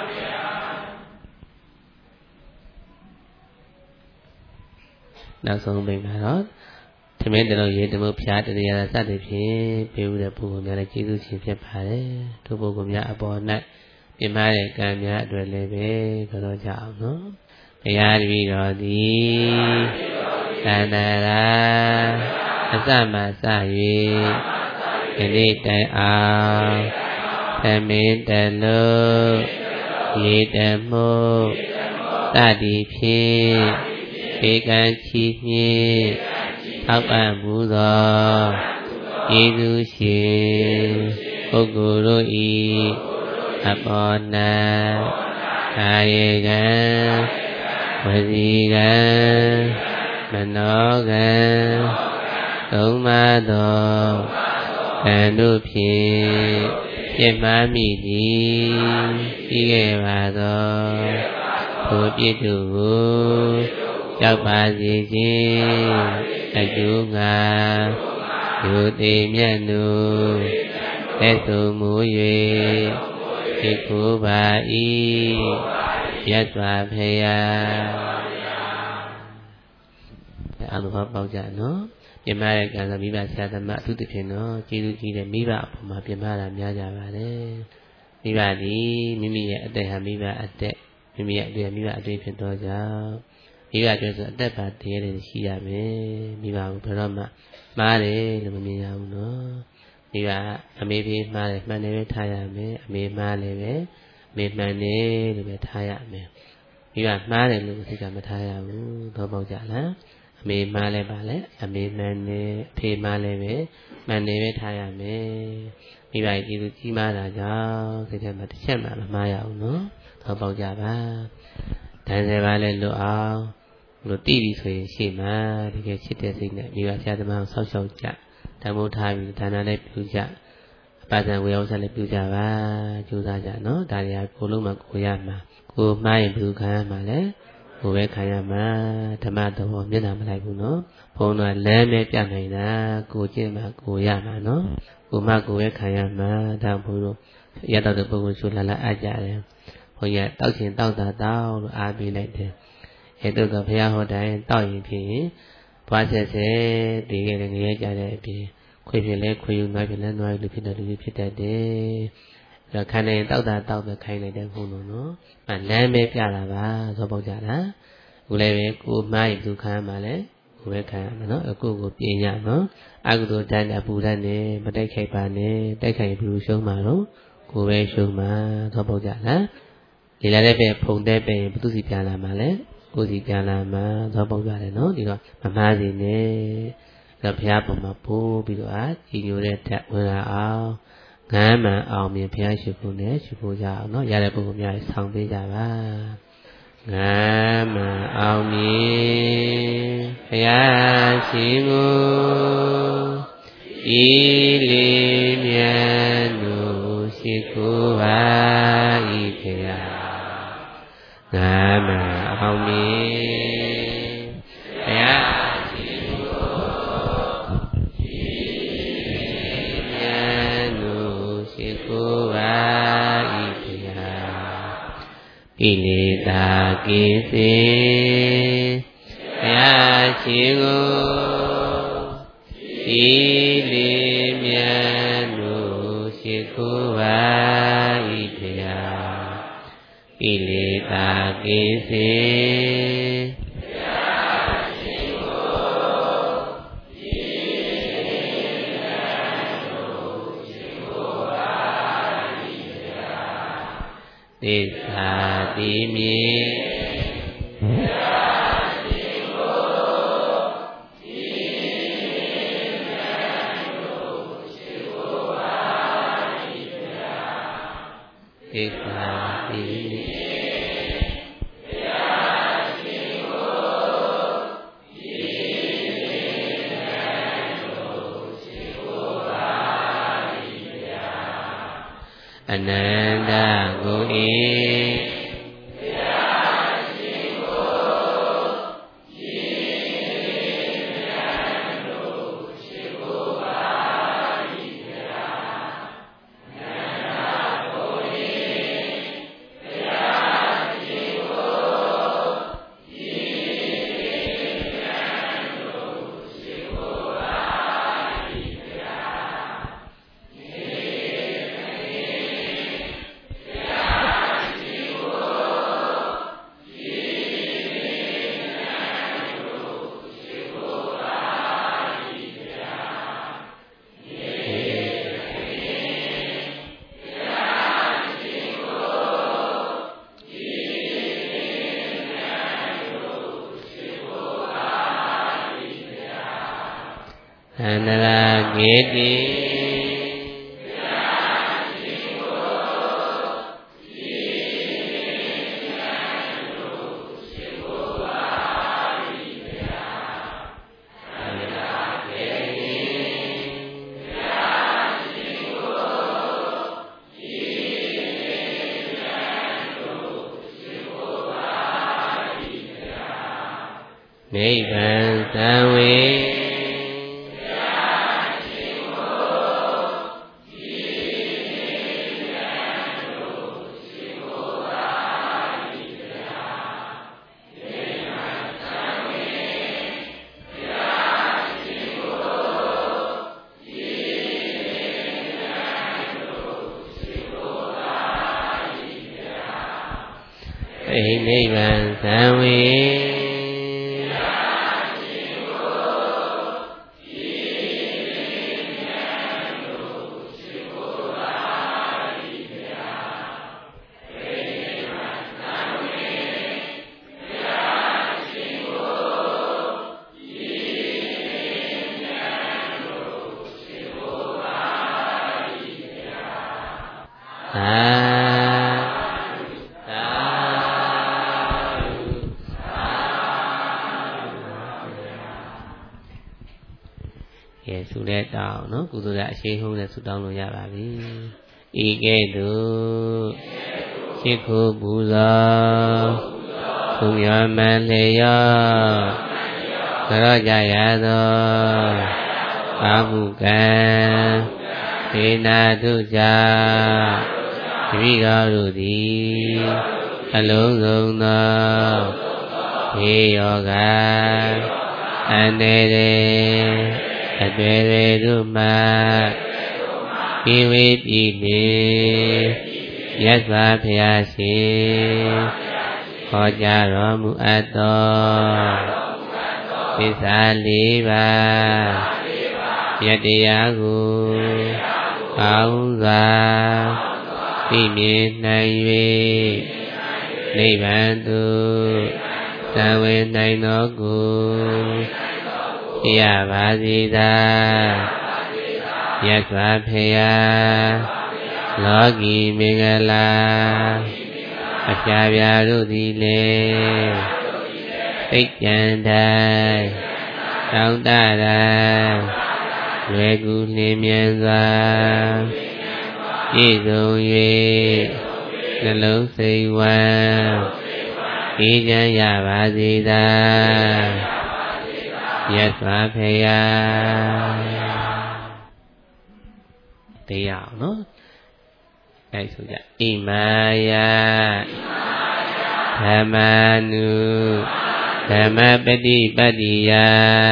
နောက်ဆုံးပိမှာတော့သမင်းတလုံးရေတမှုဖျားတရားစသဖြင့်ပြုတဲ့ပုဂ္ဂိုလ်များလည်းကျေးဇူးရှင်ဖြစ်ပါတယ်ထိုပုဂ္ဂိုလ်များအပေါ်၌ပြမတဲ့ကံများအတွက်လည်းပဲကြောကြအောင်နော်ဘုရားတပည့်တော်သည်သန္တရာအစမှစ၍ယနေ့တိုင်အောင်သမင်းတလုံးရေတမှုစသည်ဖြင့်ဧကံချီမြင့်ထောက်ပံ့မှုသောယေရှုရှင်ပုဂ္ဂိုလ်တို့၏အပေါ်၌ကာယကံဝစီကံမနောကံသုံးပါးသောကံတို့ဖြင့်ပြစ်မှားမိသည်ရှိခဲ့ပါသောထိုပြစ်တို့ကိုရောက်ပါစေခြင်းအကျိုးငါယုတိမြတ်နုသက်သုံးမူ၍ဖြစ်ဖို့ပါ၏မြတ်စွာဘုရားအလိုပေါက်ကြနော်ပြမတဲ့ကံဆိုမိဘဆရာသမားအထူးသဖြင့်နော်ကျေးဇူးကြီးတဲ့မိဘအပေါ်မှာပြမတာများကြပါတယ်မိဘသည်မိမိရဲ့အသက်ဟာမိဘအသက်မိမိရဲ့အတွေ့မိဘအတွေ့ဖြစ်တော့ကြောင့်မိဘအတွက်ဆိုအသက်ပါတည်းတယ်ရှိရမယ်မိဘကိုဘယ်တော့မှမှားတယ်လို့မမြင်ရဘူးနော်မိဘအမေဖေးမှားတယ်မှန်တယ်ပဲထားရမယ်အမေမှားလည်းပဲအမေမှန်တယ်လို့ပဲထားရမယ်မိဘမှားတယ်လို့စိတ်ကမထားရဘူးတော့ပေါက်ကြလားအမေမှားလည်းပါလေအမေမှန်တယ်အဖေမှားလည်းပဲမှန်တယ်ပဲထားရမယ်မိဘကျေးဇူးကြီးမားတာကြောင့်စိတ်ထဲမှာတစ်ချက်မှမမှားရဘူးနော်တော့ပေါက်ကြပါတန်ဆယ်ပါလဲလွတ်အောင်လို့တည်ပြီဆိုရင်ရှေ့မှာတကယ်ချစ်တဲ့စိတ်နဲ့မိဘဆရာသမားကိုဆောက်ရှောက်ကြဓမ္မထားပြီးဒါနလည်းပြုကြအပ္ပဇံဝေယဝဆလည်းပြုကြပါကြိုးစားကြနော်ဒါတွေကကိုလုံးမှကိုရမှာကိုမှားရင်ဘယ်သူခံရမှာလဲကိုပဲခံရမှာဓမ္မတော်မျက်နှာမလိုက်ဘူးနော်ဘုံတော်လမ်းပဲပြနိုင်တာကိုကျင့်မှာကိုရမှာနော်ကိုမှကိုပဲခံရမှာဒါဘုရားရတတ်တဲ့ပုဂ္ဂိုလ်ဆိုလာအားကြတယ်ဘုန်းကြီးတောက်ရှင်တောက်တာတောက်လို့အားပေးလိုက်တယ်အဲ့တော့ဘုရားဟောတိုင်းတောက်ရင်ဖြစ်ရင်ဘွားဆက်ဆက်တည်ခဲ့တဲ့ငရဲကြတဲ့အပြင်ခွေဖြစ်လဲခွေယူနွားဖြစ်လဲနွားယူဖြစ်တဲ့လူတွေဖြစ်တတ်တယ်အဲ့တော့ခံနေတောက်တာတောက်ပဲခိုင်းလိုက်တဲ့ဘုံတော်နော်လမ်းပဲပြတာပါသောပေါက်ကြတာအခုလည်းပဲကိုမှားရင်သူခံရမှာလဲကိုပဲခံရမှာနော်အခုကိုပြင်ရနော်အကုသိုလ်တန်းအပူတန်းနဲ့မတိုက်ခိုက်ပါနဲ့တိုက်ခိုက်ဘယ်လိုရှုံးမှာတော့ကိုပဲရှုံးမှာသောပေါက်ကြလားဒီလာတဲ့ပဲဖုန်တဲ့ပဲဘသူစီပြန်လာမှာလဲကိုစီပြန်လာမှာသောပေါက်ကြတယ်နော်ဒီတော့မမှားစီနဲ့ဒါဘုရားပုံမှာပို့ပြီးတော့ကြီးညိုတဲ့တက်ဝင်လာအောင်ငမ်းမှန်အောင်မြင်ဘုရားရှိခိုးနဲ့ရှိခိုးကြအောင်နော်ရတဲ့ပုဂ္ဂိုလ်များဆောင်ပေးကြပါငမ်းမှန်အောင်မြင်ဘုရားရှိခိုးဤလေးမြတ်တို့ရှိခိုးပါဤဘုရားငမ်းမှန်အောင်မြင်ဘုရားဣလေသာကိစေဘုရားရှိခိုးဤလေးမြတ်တို့ရှိခိုးပါဤဘုရားဣလေသာကိစေဘုရားရှိခိုးဤလေးမြတ်တို့ရှိခိုးပါဤဘုရားသစ္စာတိမြေဘုရားရှိခိုးဤလေးမြတ်တို့ရှိခိုးပါဤဘုရားသစ္စာတိမြေဘုအနန္တကိုဧအန္တရာကေတိနိဗ္ဗာန်သံဝေနိဗ္ဗာန်သံဝေဆုတဲ့တောင်းနော်ကုသိုလ်ရအရှိန်ဟုံးနဲ့ဆုတောင်းလို့ရပါပြီဤကဲ့သို့ရှိခိုးပူဇော်ဘုရားမန်လျောသရောကြရသောအာဟုကံဒေနာတုကြတပိတော်တို့သည်အလုံးစုံသောဘေးယောဂအန္တရာယ်အတွေ့တွေတို့မှပြီးဝေးပြီးနေမြတ်စွာဘုရားရှင်ဟောကြားတော်မူအပ်သောသစ္စာလေးပါးယတ္တရားကိုကောင်းစွာသိမြင်နိုင်၍နိဗ္ဗာန်သို့သံဝင်နိုင်သောကိုရပါစေသာမြတ်စွာဘုရားလောကီမင်္ဂလာအပြာပြာတို့သည်လည်းသိကြံတိုင်းတောင်းတတိုင်းလွယ်ကူလင်းမြန်စွာပြည့်စုံ၍နှလုံးစိတ်ဝမ်းအေးချမ်းရပါစေသာမြတ်စွာဘုရားတရားအောင်နော်အဲဆိုကြဣမာယဓမ္မာနုဓမ္မပฏิပတ္တိယ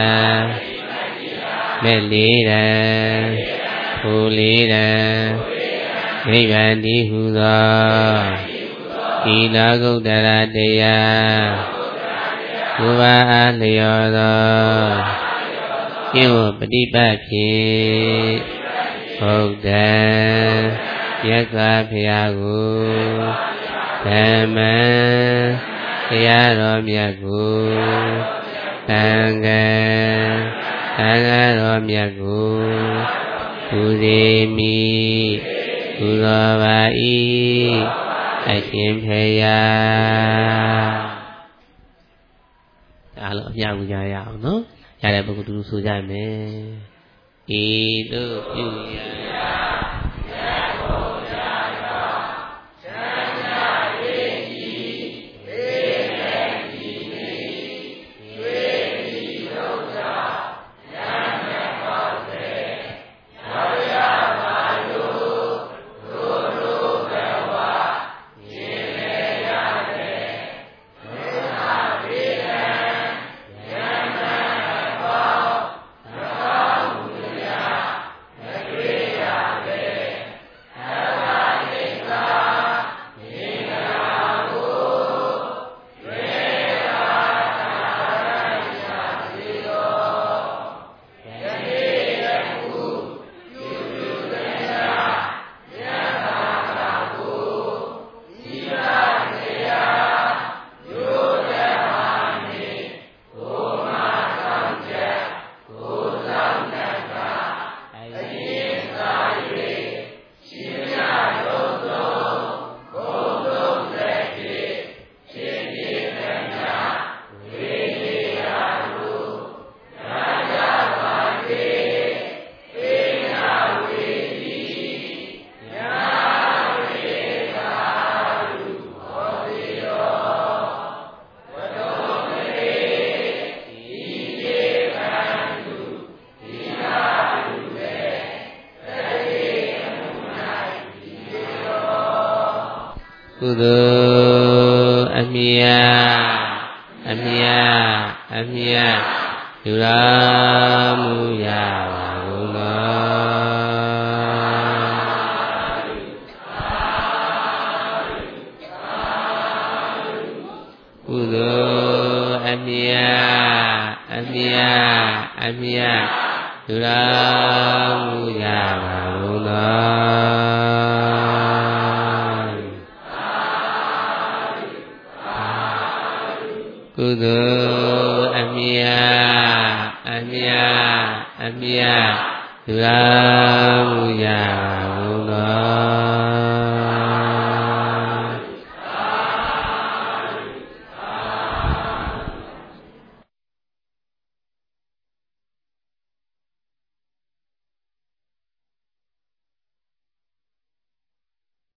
မဲ့လေးတံဖူလေးတံနိဗ္ဗာန်တည်ဟူသောဤလောကုတ္တရာတရားကိုယ်ပါအားလျော်သောကျင့်ဝတ်ပฏิပတ်ဖြင့်ဘုဒ္ဓံမြတ်စွာဘုရားကိုဓမ္မံတရားတော်မြတ်ကိုသံဃံသံဃာတော်မြတ်ကိုပူဇေမိပူဇော်ပါ၏အရှင်ဘုရားအားလုံးအပြာပူကြရအောင်နော်ရတဲ့ပုဂ္ဂိုလ်တူဆိုကြမယ်ဤသို့ပြုရကုသိုလ်အမြတ်ယူတော်မူရပါကုန်သောကုသိုလ်အမြတ်ယူတော်မူရပါကုန်သောကုသိုလ်အမြတ်ယူတော်မူရပါကုန်သော